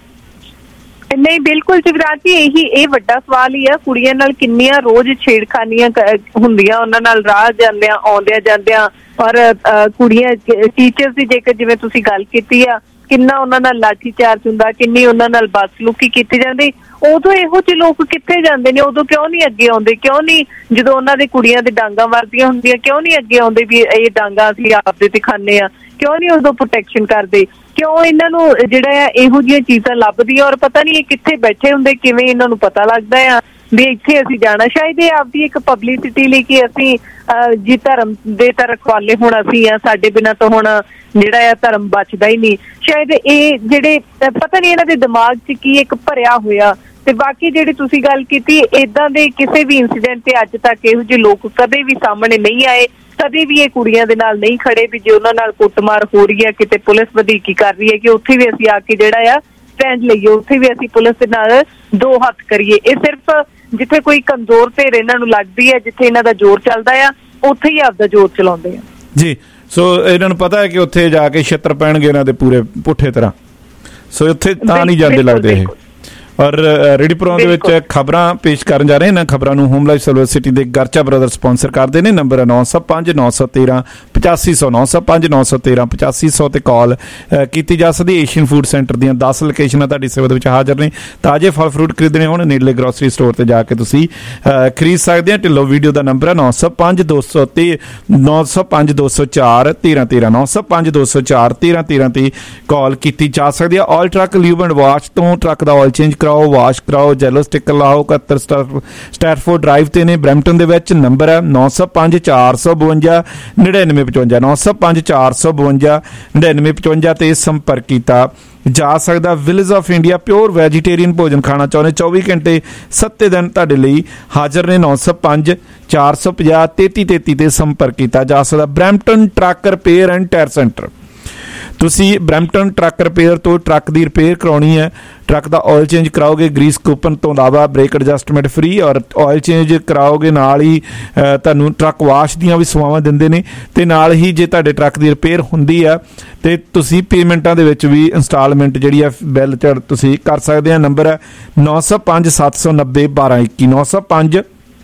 Speaker 16: ਨਹੀਂ ਬਿਲਕੁਲ ਜਗਰਾਜ ਜੀ, ਇਹੀ ਇਹ ਵੱਡਾ ਸਵਾਲ ਹੀ ਆ। ਕੁੜੀਆਂ ਨਾਲ ਕਿੰਨੀਆਂ ਰੋਜ਼ ਛੇੜਖਾਨੀਆਂ ਹੁੰਦੀਆਂ, ਉਹਨਾਂ ਨਾਲ ਰਾਹ ਜਾਂਦਿਆਂ ਆਉਂਦਿਆਂ ਜਾਂਦਿਆਂ, ਔਰ ਕੁੜੀਆਂ ਟੀਚਰਸ ਦੀ ਜੇਕਰ ਜਿਵੇਂ ਤੁਸੀਂ ਗੱਲ ਕੀਤੀ ਆ, ਕਿੰਨਾ ਉਹਨਾਂ ਨਾਲ ਲਾਠੀ ਚਾਰਜ ਹੁੰਦਾ, ਕਿੰਨੀ ਉਹਨਾਂ ਨਾਲ ਬਦਸਲੂਕੀ ਕੀਤੀ ਜਾਂਦੀ। ਉਦੋਂ ਇਹੋ ਜਿਹੇ ਲੋਕ ਕਿੱਥੇ ਜਾਂਦੇ ਨੇ? ਉਦੋਂ ਕਿਉਂ ਨਹੀਂ ਅੱਗੇ ਆਉਂਦੇ? ਕਿਉਂ ਨਹੀਂ ਜਦੋਂ ਉਹਨਾਂ ਦੇ ਕੁੜੀਆਂ ਦੇ ਡਾਂਗਾਂ ਵਰਦੀਆਂ ਹੁੰਦੀਆਂ ਕਿਉਂ ਨਹੀਂ ਅੱਗੇ ਆਉਂਦੇ ਵੀ ਇਹ ਡਾਂਗਾਂ ਅਸੀਂ ਆਪਦੇ ਤੇ ਖਾਂਦੇ ਆ? ਕਿਉਂ ਨਹੀਂ ਉਦੋਂ ਪ੍ਰੋਟੈਕਸ਼ਨ ਕਰਦੇ? ਕਿਉਂ ਇਹਨਾਂ ਨੂੰ ਜਿਹੜਾ ਆ ਇਹੋ ਜਿਹੀਆਂ ਚੀਜ਼ਾਂ ਲੱਭਦੀਆਂ ਔਰ ਪਤਾ ਨਹੀਂ ਇਹ ਕਿੱਥੇ ਬੈਠੇ ਹੁੰਦੇ, ਕਿਵੇਂ ਇਹਨਾਂ ਨੂੰ ਪਤਾ ਲੱਗਦਾ ਆ ਵੀ ਇੱਥੇ ਅਸੀਂ ਜਾਣਾ? ਸ਼ਾਇਦ ਇਹ ਆਪਦੀ ਇੱਕ ਪਬਲਿਸਿਟੀ ਲਈ ਕਿ ਅਸੀਂ ਜੀ ਧਰਮ ਦੇ ਤਾਂ ਰਖਵਾਲੇ ਹੁਣ ਅਸੀਂ ਆ, ਸਾਡੇ ਬਿਨਾਂ ਤਾਂ ਹੁਣ ਜਿਹੜਾ ਆ ਧਰਮ ਬਚਦਾ ਹੀ ਨਹੀਂ। ਸ਼ਾਇਦ ਇਹ ਜਿਹੜੇ ਪਤਾ ਨਹੀਂ ਇਹਨਾਂ ਦੇ ਦਿਮਾਗ 'ਚ ਕੀ ਇੱਕ ਭਰਿਆ ਹੋਇਆ। ਤੇ ਬਾਕੀ ਜਿਹੜੀ ਤੁਸੀਂ ਗੱਲ ਕੀਤੀ, ਏਦਾਂ ਦੇ ਕਿਸੇ ਵੀ ਇੰਸੀਡੈਂਟ ਤੇ ਅੱਜ ਤੱਕ ਇਹੋ ਜਿਹੇ ਲੋਕ ਕਦੇ ਵੀ ਸਾਹਮਣੇ ਨਹੀਂ ਆਏ, ਕਦੇ ਵੀ ਇਹ ਕੁੜੀਆਂ ਦੇ ਨਾਲ ਨਹੀਂ ਖੜੇ ਵੀ ਜੇ ਉਹਨਾਂ ਨਾਲ ਕੁੱਟਮਾਰ ਹੋ ਰਹੀ ਹੈ, ਕਿਤੇ ਪੁਲਿਸ ਵਧੀਕੀ ਕਰ ਰਹੀ ਹੈ ਕਿ ਉੱਥੇ ਵੀ ਅਸੀਂ ਆ ਕੇ ਜਿਹੜਾ ਆ ਸਟੈਂਡ ਲਈਏ, ਉੱਥੇ ਵੀ ਅਸੀਂ ਪੁਲਿਸ ਦੇ ਨਾਲ ਦੋ ਹੱਥ ਕਰੀਏ। ਇਹ ਸਿਰਫ ਜਿੱਥੇ ਕੋਈ ਕਮਜ਼ੋਰ ਧਿਰ ਇਹਨਾਂ ਨੂੰ ਲੱਗਦੀ ਹੈ, ਜਿੱਥੇ ਇਹਨਾਂ ਦਾ ਜ਼ੋਰ ਚੱਲਦਾ ਆ, ਉੱਥੇ ਹੀ ਆਪਦਾ ਜ਼ੋਰ ਚਲਾਉਂਦੇ ਆ
Speaker 6: ਜੀ। ਸੋ ਇਹਨਾਂ ਨੂੰ ਪਤਾ ਹੈ ਕਿ ਉੱਥੇ ਜਾ ਕੇ ਛਿੱਤਰ ਪੈਣਗੇ ਇਹਨਾਂ ਦੇ ਪੂਰੇ ਪੁੱਠੇ ਤਰ੍ਹਾਂ, ਸੋ ਉੱਥੇ ਤਾਂ ਨਹੀਂ ਜਾਂਦੇ ਲੱਗਦੇ ਇਹ। ਔਰ ਰੇਡੀਓ ਪ੍ਰੋਗਰਾਮ ਦੇ ਵਿੱਚ ਖਬਰਾਂ ਪੇਸ਼ ਕਰਨ ਜਾ ਰਹੇ ਇਹਨਾਂ ਖਬਰਾਂ ਨੂੰ ਹੋਮ ਲਾਈਫ ਸਿਲਵਰ ਸਿਟੀ ਦੇ ਗਰਚਾ ਬ੍ਰਦਰ ਸਪਾਂਸਰ ਕਰਦੇ ਨੇ। ਨੰਬਰ ਹੈ ਨੌ ਸੌ ਪੰਜ ਨੌ ਸੌ ਤੇਰਾਂ ਪਚਾਸੀ ਸੌ ਨੌ ਸੌ ਪੰਜ ਨੌ ਸੌ ਤੇਰਾਂ ਪਚਾਸੀ ਸੌ ਤੇ ਕਾਲ ਕੀਤੀ ਜਾ ਸਕਦੀ। ਏਸ਼ੀਅਨ ਫੂਡ ਸੈਂਟਰ ਦੀਆਂ ਦਸ ਲੋਕੇਸ਼ਨਾਂ ਤੁਹਾਡੀ ਸੇਵਾ ਦੇ ਵਿੱਚ ਹਾਜ਼ਰ ਨੇ। ਤਾਜ਼ੇ ਫਲ ਫਰੂਟ ਖਰੀਦਣੇ ਹੋਣ ਨੇੜਲੇ ਗਰੋਸਰੀ ਸਟੋਰ ਤੇ ਜਾ ਕੇ ਤੁਸੀਂ ਖਰੀਦ ਸਕਦੇ ਆ। ਢਿੱਲੋਂ ਵੀਡੀਓ ਦਾ ਨੰਬਰ ਹੈ ਨੌ ਸੌ ਪੰਜ ਦੋ ਸੌ ਤੇ ਨੌ ਸੌ ਪੰਜ ਦੋ ਸੌ ਚਾਰ ਤੇਰਾਂ ਤੇਰਾਂ ਨੌ ਸੌ ਪੰਜ ਦੋ ਸੌ ਚਾਰ ਤੇਰਾਂ ਤੇਰਾਂ ਤੇ ਕਾਲ ਕੀਤੀ ਜਾ ਸਕਦੀ ਆ। All truck lube and wash ਤੋਂ ਟਰੱਕ ਦਾ ਆਇਲ ਚੇਂਜ ਕਰਾਓ, ਵਾਸ਼ ਕਰਾਓ, ਜੈਲੋ ਸਟਿੱਕਰ ਲਾਓ। ਇਕਹੱਤਰ ਸਟੈਟਫੋਰਡ ਡਰਾਈਵ ਤੇ ਨੇ ਬਰੈਂਪਟਨ ਦੇ ਵਿੱਚ। ਨੰਬਰ ਹੈ ਨੌ ਸੌ ਪੰਜ ਚਾਰ ਸੌ ਬਵੰਜਾ ਨੜਿਨਵੇਂ ਪਚਵੰਜਾ ਨੌ ਸੌ ਪੰਜ ਚਾਰ ਸੌ ਬਵੰਜਾ ਨੜਿਨਵੇਂ ਪਚਵੰਜਾ ਤੇ ਸੰਪਰਕ ਕੀਤਾ ਜਾ ਸਕਦਾ। Village of India pure vegetarian ਭੋਜਨ ਖਾਣਾ ਚਾਹੁੰਦੇ ਚੌਵੀ ਘੰਟੇ ਸੱਤੇ ਦਿਨ ਤੁਹਾਡੇ ਲਈ ਹਾਜ਼ਰ ਨੇ। ਨੌ ਸੌ ਪੰਜ ਚਾਰ ਸੌ ਪੰਜਾਹ ਤੇਤੀ ਤੇਤੀ ਤੇ ਸੰਪਰਕ ਕੀਤਾ ਜਾ ਸਕਦਾ। Brampton truck repair and tyre centre, ਤੁਸੀਂ ਬਰੈਂਪਟਨ ਟਰੱਕ ਰਿਪੇਅਰ ਤੋਂ ਟਰੱਕ ਦੀ ਰਿਪੇਅਰ ਕਰਾਉਣੀ ਹੈ, ਟਰੱਕ ਦਾ ਆਇਲ ਚੇਂਜ ਕਰਾਓਗੇ, ਗਰੀਸ ਕੂਪਨ ਤੋਂ ਇਲਾਵਾ ਬ੍ਰੇਕ ਐਡਜਸਟਮੈਂਟ ਫ੍ਰੀ, ਔਰ ਆਇਲ ਚੇਂਜ ਕਰਾਓਗੇ ਨਾਲ ਹੀ ਤੁਹਾਨੂੰ ਟਰੱਕ ਵਾਸ਼ ਦੀਆਂ ਵੀ ਸੇਵਾਵਾਂ ਦਿੰਦੇ ਨੇ, ਤੇ ਨਾਲ ਹੀ ਜੇ ਤੁਹਾਡੇ ਟਰੱਕ ਦੀ ਰਿਪੇਅਰ ਹੁੰਦੀ ਆ ਤੇ ਤੁਸੀਂ ਪੇਮੈਂਟਾਂ ਦੇ ਵਿੱਚ ਵੀ ਇੰਸਟਾਲਮੈਂਟ ਜਿਹੜੀ ਆ ਬਿੱਲ ਚੜ ਤੁਸੀਂ ਕਰ ਸਕਦੇ ਆ। ਨੰਬਰ ਹੈ ਨੌ ਸੌ ਪੰਜ ਸੱਤ ਸੌ ਨੱਬੇ ਬਾਰਾਂ ਇੱਕੀ ਨੌ ਸੌ ਪੰਜ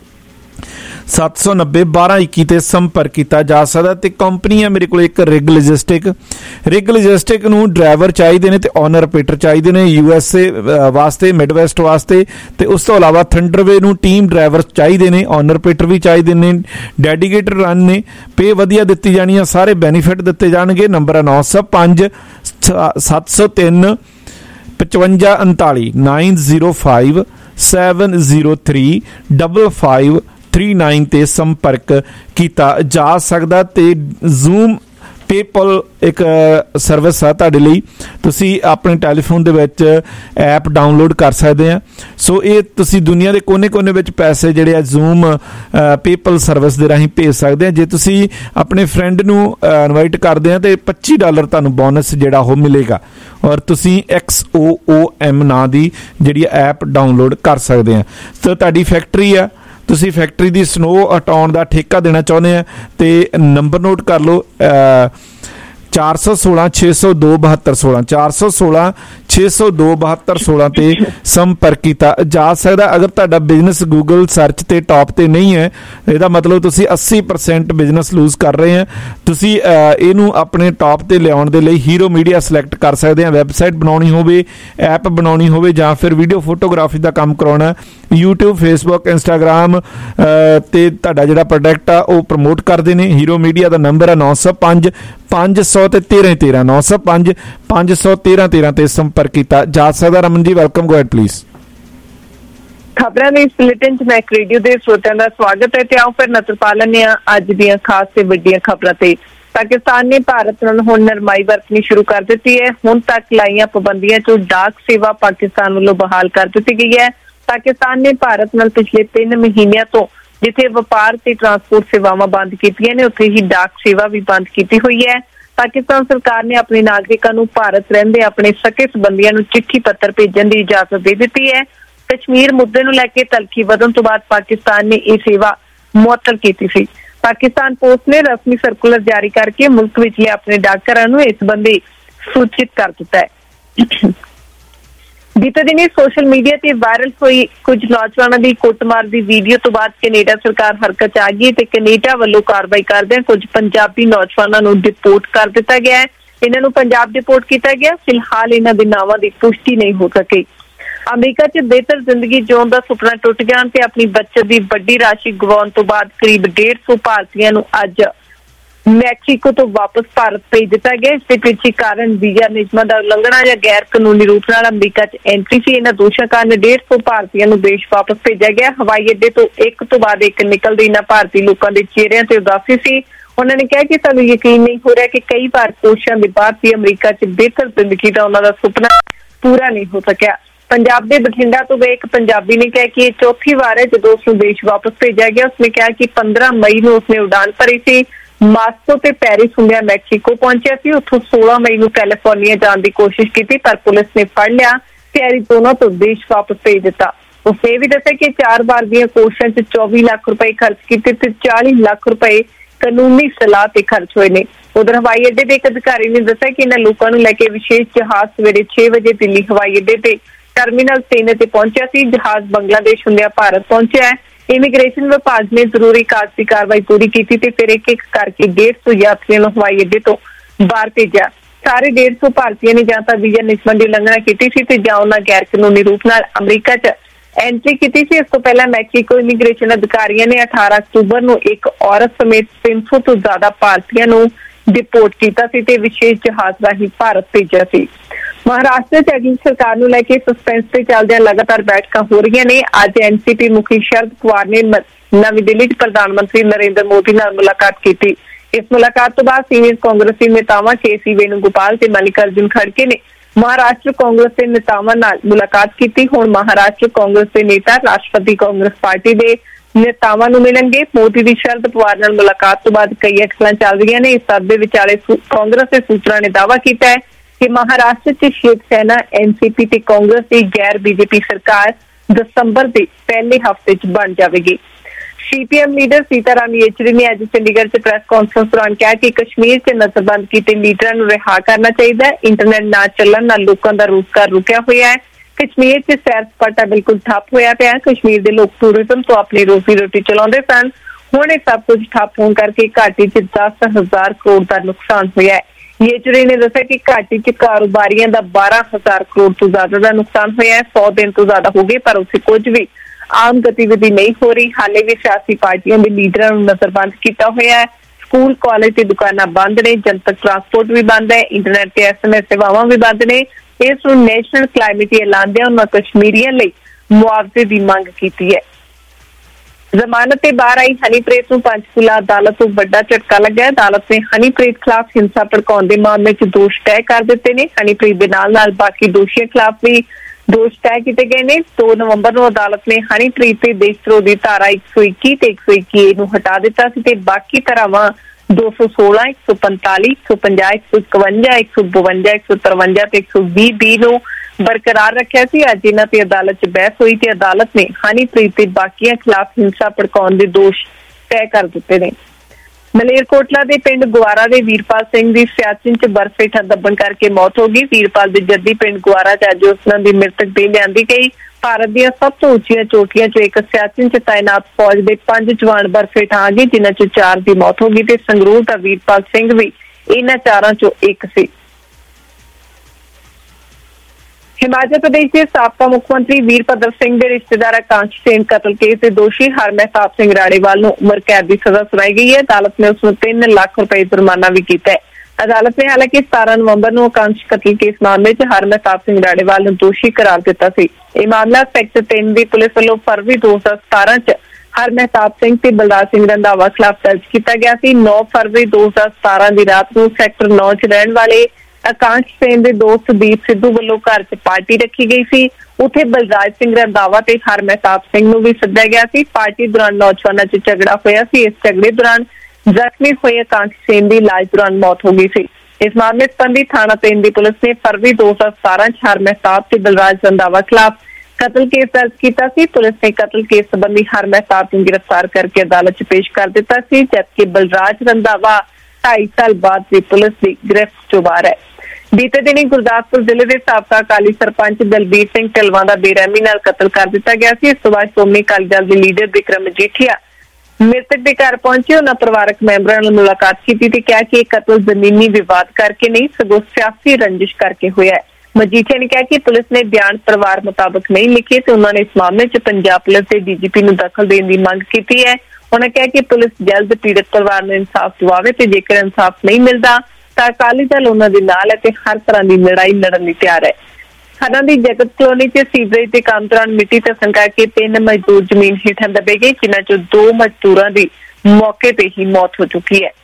Speaker 6: ਸੱਤ ਸੌ ਨੱਬੇ ਬਾਰਾਂ ਇੱਕੀ ਤੇ ਸੰਪਰਕ ਕੀਤਾ ਜਾ ਸਕਦਾ। ਤੇ ਕੰਪਨੀ ਹੈ ਮੇਰੇ ਕੋਲ ਇੱਕ ਰਿਗ ਲੌਜਿਸਟਿਕ। ਰਿਗ ਲੌਜਿਸਟਿਕ ਨੂੰ ਡਰਾਈਵਰ ਚਾਹੀਦੇ ਨੇ ਤੇ ਓਨਰ ਆਪਰੇਟਰ ਚਾਹੀਦੇ ਨੇ ਯੂ ਐਸ ਏ ਵਾਸਤੇ, ਮਿਡਵੈਸਟ ਵਾਸਤੇ, ਤੇ ਉਸ ਤੋਂ ਇਲਾਵਾ ਥੰਡਰਵੇ ਨੂੰ ਟੀਮ ਡਰਾਈਵਰ ਚਾਹੀਦੇ ਨੇ, ਓਨਰ ਆਪਰੇਟਰ ਵੀ ਚਾਹੀਦੇ ਨੇ, ਡੈਡੀਕੇਟਡ ਰਨ ਨੇ, ਪੇ ਵਧੀਆ ਦਿੱਤੀ ਜਾਣੀ ਆ, ਸਾਰੇ ਬੈਨੀਫਿਟ ਦਿੱਤੇ ਜਾਣਗੇ। ਨੰਬਰ ਹੈ ਨੌ ਸੌ ਪੰਜ ਸੱਤ ਸੌ ਤਿੰਨ ਪਚਵੰਜਾ ਉਨਤਾਲੀ nine zero five seven zero three double five three nine ਤੇ ਸੰਪਰਕ ਕੀਤਾ ਜਾ ਸਕਦਾ। ਤੇ ਜ਼ੂਮ ਪੇਪਲ ਇੱਕ ਸਰਵਿਸ ਆ ਤੁਹਾਡੇ ਲਈ, ਤੁਸੀਂ ਆਪਣੇ ਟੈਲੀਫੋਨ ਦੇ ਵਿੱਚ ਐਪ ਡਾਊਨਲੋਡ ਕਰ ਸਕਦੇ ਆ। ਸੋ ਇਹ ਤੁਸੀਂ ਦੁਨੀਆ ਦੇ ਕੋਨੇ-ਕੋਨੇ ਵਿੱਚ ਪੈਸੇ ਜਿਹੜੇ ਆ ਜ਼ੂਮ ਪੇਪਲ ਸਰਵਿਸ ਦੇ ਰਾਹੀਂ ਭੇਜ ਸਕਦੇ ਆ। ਜੇ ਤੁਸੀਂ ਆਪਣੇ ਫਰੈਂਡ ਨੂੰ ਇਨਵਾਈਟ ਕਰਦੇ ਆ ਤੇ ਪੱਚੀ ਡਾਲਰ ਤੁਹਾਨੂੰ ਬੋਨਸ ਜਿਹੜਾ ਉਹ ਮਿਲੇਗਾ, ਔਰ ਤੁਸੀਂ ਐਕਸ ਓ ਓ ਐਮ ਨਾਂ ਦੀ ਜਿਹੜੀ ਐਪ ਡਾਊਨਲੋਡ ਕਰ ਸਕਦੇ ਆ। ਸੋ ਤੁਹਾਡੀ ਫੈਕਟਰੀ ਆ, ਤੁਸੀਂ ਫੈਕਟਰੀ ਦੀ ਸਨੋ ਹਟਾਉਣ ਦਾ ਠੇਕਾ ਦੇਣਾ ਚਾਹੁੰਦੇ ਆ ਤੇ ਨੰਬਰ ਨੋਟ ਕਰ ਲਓ ਚਾਰ ਸੌ ਸੋਲਾਂ ਛੇ ਸੌ ਦੋ ਬਹੱਤਰ ਸੋਲਾਂ ਚਾਰ ਸੌ ਸੋਲਾਂ ਛੇ ਸੌ ਦੋ ਬਹੱਤਰ ਸੋਲਾਂ ਤੇ ਸੰਪਰਕ ਕੀਤਾ ਜਾ ਸਕਦਾ। ਅਗਰ ਤੁਹਾਡਾ ਬਿਜ਼ਨਸ ਗੂਗਲ ਸਰਚ ਤੇ ਟੌਪ ਤੇ ਨਹੀਂ ਹੈ, ਇਹਦਾ ਮਤਲਬ ਤੁਸੀਂ ਅੱਸੀ ਪਰਸੈਂਟ ਬਿਜ਼ਨਸ ਲੂਜ਼ ਕਰ ਰਹੇ ਆ। ਤੁਸੀਂ ਇਹਨੂੰ ਆਪਣੇ ਟੌਪ ਤੇ ਲਿਆਉਣ ਦੇ ਲਈ ਹੀਰੋ ਮੀਡੀਆ ਸਿਲੈਕਟ ਕਰ ਸਕਦੇ ਆ। ਵੈਬਸਾਈਟ ਬਣਾਉਣੀ ਹੋਵੇ, ਐਪ ਬਣਾਉਣੀ ਹੋਵੇ, ਜਾਂ ਫਿਰ ਵੀਡੀਓ ਫੋਟੋਗ੍ਰਾਫੀ ਦਾ ਕੰਮ ਕਰਾਉਣਾ, ਯੂਟਿਊਬ, ਫੇਸਬੁੱਕ, ਇੰਸਟਾਗ੍ਰਾਮ ਤੇ ਤੁਹਾਡਾ ਜਿਹੜਾ ਪ੍ਰੋਡਕਟ ਆ ਉਹ ਪ੍ਰਮੋਟ ਕਰਦੇ ਨੇ। ਹੀਰੋ ਮੀਡੀਆ ਦਾ ਨੰਬਰ ਹੈ ਨੌ ਸੌ ਪੰਜ ਪੰਜ ਸੌ ਤੇ ਤੇਰਾਂ ਤੇਰਾਂ ਨੌ ਸੌ ਪੰਜ ਪੰਜ ਸੌ ਤੇਰਾਂ ਤੇਰਾਂ ਤੇ ਸੰਪਰਕ ਕੀਤਾ ਜਾ ਸਕਦਾ। Raman ji welcome, go ahead please.
Speaker 16: ਖਬਰਾਂ ਦੇ ਇਸ ਬੁਲੇਟਿਨ ਚ ਮੈਂ ਰੇਡੀਓ ਦੇ ਸਰੋਤਿਆਂ ਦਾ ਸਵਾਗਤ ਹੈ ਤੇ ਆਓ ਫਿਰ ਨਜ਼ਰ ਪਾ ਲੈਂਦੇ ਹਾਂ ਅੱਜ ਦੀਆਂ ਖਾਸ ਤੇ ਵੱਡੀਆਂ ਖਬਰਾਂ ਤੇ। ਪਾਕਿਸਤਾਨ ਨੇ ਭਾਰਤ ਨਾਲ ਹੁਣ ਨਰਮਾਈ ਵਰਤਣੀ ਸ਼ੁਰੂ ਕਰ ਦਿੱਤੀ ਹੈ। ਹੁਣ ਤੱਕ ਲਾਈਆਂ ਪਾਬੰਦੀਆਂ ਚੋਂ ਡਾਕ ਸੇਵਾ ਪਾਕਿਸਤਾਨ ਵੱਲੋਂ ਬਹਾਲ ਕਰ ਦਿੱਤੀ ਗਈ ਹੈ। ਪਾਕਿਸਤਾਨ ਨੇ ਭਾਰਤ ਨਾਲ ਪਿਛਲੇ ਤਿੰਨ ਮਹੀਨਿਆਂ ਤੋਂ ਜਿੱਥੇ ਵਪਾਰ ਤੇ ਟਰਾਂਸਪੋਰਟ ਸੇਵਾਵਾਂ ਬੰਦ ਕੀਤੀਆਂ ਨੇ, ਉੱਥੇ ਹੀ ਡਾਕ ਸੇਵਾ ਵੀ ਬੰਦ ਕੀਤੀ ਹੋਈ ਹੈ। ਪਾਕਿਸਤਾਨ ਸਰਕਾਰ ਨੇ ਆਪਣੇ ਨਾਗਰਿਕਾਂ ਨੂੰ ਭਾਰਤ ਰਹਿੰਦੇ ਆਪਣੇ ਸਕੇ ਸੰਬੰਧੀਆਂ ਨੂੰ ਚਿੱਠੀ ਪੱਤਰ ਭੇਜਣ ਦੀ ਇਜਾਜ਼ਤ ਦੇ ਦਿੱਤੀ ਹੈ। ਕਸ਼ਮੀਰ ਮੁੱਦੇ ਨੂੰ ਲੈ ਕੇ ਤਲਖੀ ਵਧਣ ਤੋਂ ਬਾਅਦ ਪਾਕਿਸਤਾਨ ਨੇ ਇਹ ਸੇਵਾ ਮੁਅੱਤਲ ਕੀਤੀ ਸੀ। ਪਾਕਿਸਤਾਨ ਪੋਸਟ ਨੇ ਰਸਮੀ ਸਰਕੂਲਰ ਜਾਰੀ ਕਰਕੇ ਮੁਲਕ ਵਿਚਲੇ ਆਪਣੇ ਡਾਕਘਰਾਂ ਨੂੰ ਇਸ ਸੰਬੰਧੀ ਸੂਚਿਤ ਕਰ ਦਿੱਤਾ ਹੈ। ਬੀਤੇ ਦਿਨੀ ਸੋਸ਼ਲ ਮੀਡੀਆ ਤੇ ਵਾਇਰਲ ਹੋਈ ਕੁਝ ਨੌਜਵਾਨਾਂ ਦੀ ਕੁੱਟਮਾਰ ਦੀ ਵੀਡੀਓ ਤੋਂ ਬਾਅਦ ਕੈਨੇਡਾ ਸਰਕਾਰ ਹਰਕਤ 'ਚ ਆ ਗਈ ਤੇ ਕੈਨੇਡਾ ਵੱਲੋਂ ਕਾਰਵਾਈ ਕਰਦਿਆਂ ਕੁਝ ਪੰਜਾਬੀ ਨੌਜਵਾਨਾਂ ਨੂੰ ਡਿਪੋਰਟ ਕਰ ਦਿੱਤਾ ਗਿਆ ਹੈ। ਇਹਨਾਂ ਨੂੰ ਪੰਜਾਬ ਡਿਪੋਰਟ ਕੀਤਾ ਗਿਆ। ਫਿਲਹਾਲ ਇਹਨਾਂ ਦੇ ਨਾਵਾਂ ਦੀ ਪੁਸ਼ਟੀ ਨਹੀਂ ਹੋ ਸਕੀ। ਅਮਰੀਕਾ 'ਚ ਬਿਹਤਰ ਜ਼ਿੰਦਗੀ ਜਿਉਣ ਦਾ ਸੁਪਨਾ ਟੁੱਟ ਜਾਣ ਤੇ ਆਪਣੀ ਬੱਚਤ ਦੀ ਵੱਡੀ ਰਾਸ਼ੀ ਗਵਾਉਣ ਤੋਂ ਬਾਅਦ ਕਰੀਬ ਡੇਢ ਸੌ ਭਾਰਤੀਆਂ ਨੂੰ ਅੱਜ ਮੈਕਸੀਕੋ ਤੋਂ ਵਾਪਸ ਭਾਰਤ ਭੇਜ ਦਿੱਤਾ ਗਿਆ। ਇਸ ਦੇ ਪਿੱਛੇ ਕਾਰਨ ਵੀਜ਼ਾ ਨਿਯਮਾਂ ਦਾ ਉਲੰਘਣਾ ਜਾਂ ਗੈਰ ਕਾਨੂੰਨੀ ਰੂਪ ਨਾਲ ਅਮਰੀਕਾ 'ਚ ਐਂਟਰੀ ਸੀ। ਇਹਨਾਂ ਦੋਸ਼ਾਂ ਕਾਰਨ ਡੇਢ ਸੌ ਭਾਰਤੀਆਂ ਨੂੰ ਦੇਸ਼ ਵਾਪਸ ਭੇਜਿਆ ਗਿਆ। ਹਵਾਈ ਅੱਡੇ ਤੋਂ ਇੱਕ ਤੋਂ ਬਾਅਦ ਇੱਕ ਨਿਕਲਦੇ ਇਹਨਾਂ ਭਾਰਤੀ ਲੋਕਾਂ ਦੇ ਚਿਹਰਿਆਂ ਤੇ ਉਦਾਸੀ ਸੀ। ਉਹਨਾਂ ਨੇ ਕਿਹਾ ਕਿ ਸਾਨੂੰ ਯਕੀਨ ਨਹੀਂ ਹੋ ਰਿਹਾ ਕਿ ਕਈ ਵਾਰ ਕੋਸ਼ਿਸ਼ਾਂ ਦੇ ਬਾਅਦ ਵੀ ਅਮਰੀਕਾ 'ਚ ਬਿਹਤਰ ਜ਼ਿੰਦਗੀ ਦਾ ਉਹਨਾਂ ਦਾ ਸੁਪਨਾ ਪੂਰਾ ਨਹੀਂ ਹੋ ਸਕਿਆ। ਪੰਜਾਬ ਦੇ ਬਠਿੰਡਾ ਤੋਂ ਗਏ ਇੱਕ ਪੰਜਾਬੀ ਨੇ ਕਿਹਾ ਕਿ ਇਹ ਚੌਥੀ ਵਾਰ ਹੈ ਜਦੋਂ ਉਸਨੂੰ ਦੇਸ਼ ਵਾਪਸ ਭੇਜਿਆ ਗਿਆ। ਉਸਨੇ ਕਿਹਾ ਕਿ ਪੰਦਰਾਂ ਮਈ ਨੂੰ ਉਸਨੇ ਉਡਾਨ ਭਰੀ ਸੀ, ਮਾਸਕੋ ਤੇ ਪੈਰਿਸ ਹੁੰਦਿਆਂ ਮੈਕਸੀਕੋ ਪਹੁੰਚਿਆ ਸੀ। ਉੱਥੋਂ ਸੋਲਾਂ ਮਈ ਨੂੰ ਕੈਲੀਫੋਰਨੀਆ ਜਾਣ ਦੀ ਕੋਸ਼ਿਸ਼ ਕੀਤੀ ਪਰ ਪੁਲਿਸ ਨੇ ਫੜ ਲਿਆ ਤੇ ਐਰੀਜ਼ੋਨਾ ਤੋਂ ਦੇਸ਼ ਵਾਪਸ ਭੇਜ ਦਿੱਤਾ। ਉਸਨੇ ਇਹ ਵੀ ਦੱਸਿਆ ਕਿ ਚਾਰ ਵਾਰ ਦੀਆਂ ਕੋਸ਼ਿਸ਼ਾਂ 'ਚ ਚੌਵੀ ਲੱਖ ਰੁਪਏ ਖਰਚ ਕੀਤੇ ਤੇ ਚਾਲੀ ਲੱਖ ਰੁਪਏ ਕਾਨੂੰਨੀ ਸਲਾਹ ਤੇ ਖਰਚ ਹੋਏ ਨੇ। ਉਧਰ ਹਵਾਈ ਅੱਡੇ ਦੇ ਇੱਕ ਅਧਿਕਾਰੀ ਨੇ ਦੱਸਿਆ ਕਿ ਇਹਨਾਂ ਲੋਕਾਂ ਨੂੰ ਲੈ ਕੇ ਵਿਸ਼ੇਸ਼ ਜਹਾਜ਼ ਸਵੇਰੇ ਛੇ ਵਜੇ ਦਿੱਲੀ ਹਵਾਈ ਅੱਡੇ ਤੇ ਟਰਮੀਨਲ ਤਿੰਨ ਤੇ ਪਹੁੰਚਿਆ ਸੀ। ਜਹਾਜ਼ ਬੰਗਲਾਦੇਸ਼ ਹੁੰਦਿਆਂ ਭਾਰਤ ਪਹੁੰਚਿਆ ਹੈ। ਇਮੀਗ੍ਰੇਸ਼ਨ ਵਿਭਾਗ ਨੇ ਜ਼ਰੂਰੀ ਕਾਗਜ਼ੀ ਕਾਰਵਾਈ ਪੂਰੀ ਕੀਤੀ ਤੇ ਫਿਰ ਇੱਕ ਇੱਕ ਕਰਕੇ ਡੇਢ ਸੌ ਯਾਤਰੀਆਂ ਨੂੰ ਹਵਾਈ ਅੱਡੇ ਤੋਂ ਬਾਹਰ ਭੇਜਿਆ। ਸਾਰੇ ਡੇਢ ਸੌ ਭਾਰਤੀਆਂ ਨੇ ਜਾਂ ਤਾਂ ਵੀਜ਼ਾ ਨਿਯਮਾਂ ਦੀ ਉਲੰਘਣਾ ਕੀਤੀ ਸੀ ਤੇ ਜਾਂ ਉਹਨਾਂ ਗੈਰ ਕਾਨੂੰਨੀ ਰੂਪ ਨਾਲ ਅਮਰੀਕਾ 'ਚ ਐਂਟਰੀ ਕੀਤੀ ਸੀ। ਇਸ ਤੋਂ ਪਹਿਲਾਂ ਮੈਕਸੀਕੋ ਇਮੀਗ੍ਰੇਸ਼ਨ ਅਧਿਕਾਰੀਆਂ ਨੇ ਅਠਾਰਾਂ ਅਕਤੂਬਰ ਨੂੰ ਇੱਕ ਔਰਤ ਸਮੇਤ ਤਿੰਨ ਸੌ ਤੋਂ ਜ਼ਿਆਦਾ ਭਾਰਤੀਆਂ ਨੂੰ ਡਿਪੋਰਟ ਕੀਤਾ ਸੀ ਤੇ ਵਿਸ਼ੇਸ਼ ਜਹਾਜ਼ ਰਾਹੀਂ ਭਾਰਤ ਭੇਜਿਆ ਸੀ। ਮਹਾਰਾਸ਼ਟਰ 'ਚ ਅਗਲੀ ਸਰਕਾਰ ਨੂੰ ਲੈ ਕੇ ਸਸਪੈਂਸ ਤੇ ਚੱਲਦਿਆਂ ਲਗਾਤਾਰ ਬੈਠਕਾਂ ਹੋ ਰਹੀਆਂ ਨੇ। ਅੱਜ ਐਨਸੀਪੀ ਮੁਖੀ ਸ਼ਰਦ ਪਵਾਰ ਨੇ ਨਵੀਂ ਦਿੱਲੀ 'ਚ ਪ੍ਰਧਾਨ ਮੰਤਰੀ ਨਰਿੰਦਰ ਮੋਦੀ ਨਾਲ ਮੁਲਾਕਾਤ ਕੀਤੀ। इस मुलाकात तो बाद सीनियर कांग्रेसी नेतावां के सी वेणुगोपाल ते मल्लिकार्जुन खड़गे ने महाराष्ट्र कांग्रेस के नेतावां नाल मुलाकात की। हुण महाराष्ट्र कांग्रेस के नेता राष्ट्रपति कांग्रेस पार्टी के नेतावां नूं मिलणगे। मोदी की शरद पवार नाल मुलाकात तो बाद कई अटकलां चल रहीआं ने। इस सदे विचाले कांग्रेस के सूत्रों ने दावा किया है कि महाराष्ट्र च शिवसेना एनसीपी ते कांग्रेस की गैर बीजेपी सरकार दिसंबर के पहले हफ्ते च बन जाएगी। सीपीएम लीडर सीताराम येचुरी ने अज चंडीगढ़ च प्रेस कॉन्फ्रेंस दौरान कहा कि कश्मीर च नजरबंद किए लीडरां नूं रिहा करना चाहिए। इंटरनेट ना चलण नाल लोकां दा रोजगार रुकिया होया है। कश्मीर च सैर सपाटा बिल्कुल ठप होया पिया। कश्मीर के लोग टूरिज्म तो अपनी रोजी रोटी चलाउंदे सन। हुण इह सब कुछ ठप होण करके घाटी च दस हजार करोड़ का नुकसान होया है। येचुरी ने दस्सिया कि घाटी च कारोबारियां दा बारह हजार करोड़ तो ज्यादा का नुकसान होया है। सौ दिन तो ज्यादा हो गए पर उत्थे कुछ भी आम गतिविधि नहीं हो रही। हाले भी सियासी पार्टियों के लीडरां नूं नजरबंद किया होया है। स्कूल कॉलेज की दुकानां बंद ने, जनतक ट्रांसपोर्ट भी बंद है, इंटरनेट ते एसएमएस सेवावां भी बंद ने। इस नूं नेशनल क्लाइमेट ऐलान दिया उन्होंने कश्मीरियों लई मुआवजे की मांग की है। जमानत ते बाहर आई हनीप्रीत नूं पंचकूला अदालत तो बड़ा झटका लगा। अदालत ने हनीप्रीत खिलाफ हिंसा भड़काउण दे मामले च दोष तय कर दिते ने। हनीप्रीत दे नाल नाल बाकी दोषियों खिलाफ भी दोष तय किए गए ने। दो नवंबर को अदालत ने हनीप्रीत ते देश विरोधी धारा एक सौ इक्की ते एक सौ इक्की ए नूं हटा दिता सी ते बाकी धारावां दो सौ सोलह, एक सौ पंताली, एक सौ पंजाह, एक सौ इकवंजा, एक सौ बवंजा, एक सौ तरवंजा ते एक सौ बीह बी नूं बरकरार रखा सी। अज इन्हां ते अदालत च बहस हुई ते अदालत ने हनीप्रीत ते बाकियां खिलाफ हिंसा भड़काउण दे दोष तय कर दिते ने। मलेरकोटला के पिंड गुआरा के वीरपाल सिंह की सियाचिन च बर्फ हेठां दबण करके मौत हो गई। वीरपाल के जद्दी पिंड गुआरा च अज उन्हां दी मृतक देह लिआंदी गई। भारत दी सब तो उच्चियां चोटियां चो एक सियाचिन च तैनात फौज के पांच जवान बर्फ हेठां आ गए, जिन्हां चों चार की मौत हो गई ते संगरूर दा वीरपाल सिंह भी इन्हां चारां चों एक सी। हिमाचल प्रदेश के साबका मुख्यमंत्री वीरभद्र सिंह के रिश्तेदार आकांक्ष सेन कतल केस के दोषी हरमहताब सिंह राड़ेवाल नूं उम्र कैद की सजा सुनाई गई है। अदालत ने उसनूं तीन लाख रुपए जुर्माना भी किया है। अदालत ने हालांकि सतारह नवंबर को आकांक्ष कतल केस मामले च हरमहताब सिंह राड़ेवाल नूं दोषी करार दिता सी। यह मामला सैक्टर तीन की पुलिस वालों फरवरी दो हजार सतारह च हरमहताब सिंह ते बलराज सिंह रंधावा खिलाफ दर्ज किया गया सी। नौ फरवरी दो हजार सतारह की रात को सैक्टर नौ च रहने वाले आकांक्ष सेन दे दोस्त दीप सिद्धू वालों घर च पार्टी रखी गई सी। उत्थे बलराज सिंह रंधावा ते हरमहताब सिंह नूं भी सद्दिया गया सी। पार्टी दौरान नौजवानों च झगड़ा होया सी। इस झगड़े दौरान जख्मी हुए आकांक्ष सेन की इलाज दौरान मौत हो गई सी। इस मामले संबंधी थाना तीन की पुलिस ने फरवरी दो हजार सतारह च हरमहताब ते बलराज रंधावा खिलाफ कतल केस दर्ज किया सी। पुलिस ने कतल केस संबंधी हरमहताब नूं गिरफ्तार करके अदालत च पेश कर दिता सी, जबकि बलराज रंधावा ढाई साल बाद भी पुलिस की गिरफ्त चों बाहर है। बीते दिनी गुरदासपुर जिले के साबका अकाली सरपंच दलबीर सिंह ढिलवां दा बेरहमी नाल कतल कर दिता गया सी। इस तो बाद श्रोमणी अकाली दल के लीडर विक्रम मजीठिया मृतक के घर पहुंचे। उन्होंने परिवारक मैंबरां नाल मुलाकात की ते कहा कि कतल जमीनी विवाद करके नहीं सगों सियासी रंजिश करके होया है। मजीठिया ने कहा कि पुलिस ने बयान परिवार मुताबिक नहीं लिखे तो उन्होंने इस मामले च पंजाब पुलिस के डीजीपी नूं दखल देने की मांग की है। उन्होंने कहा कि पुलिस जल्द पीड़ित परिवार नूं इंसाफ दिवावे ते जेकर इंसाफ नहीं मिलता अकाली दल उन्हां दे नाल है ते हर तरह की लड़ाई लड़न लई तैयार है। खन्ना की जगत कलोनी च सीवरेज के काम दौरान मिट्टी धसन करके तीन मजदूर जमीन हेठां दबे गए, जिन्हां चों दो मजदूरां की मौके पर ही मौत हो चुकी है।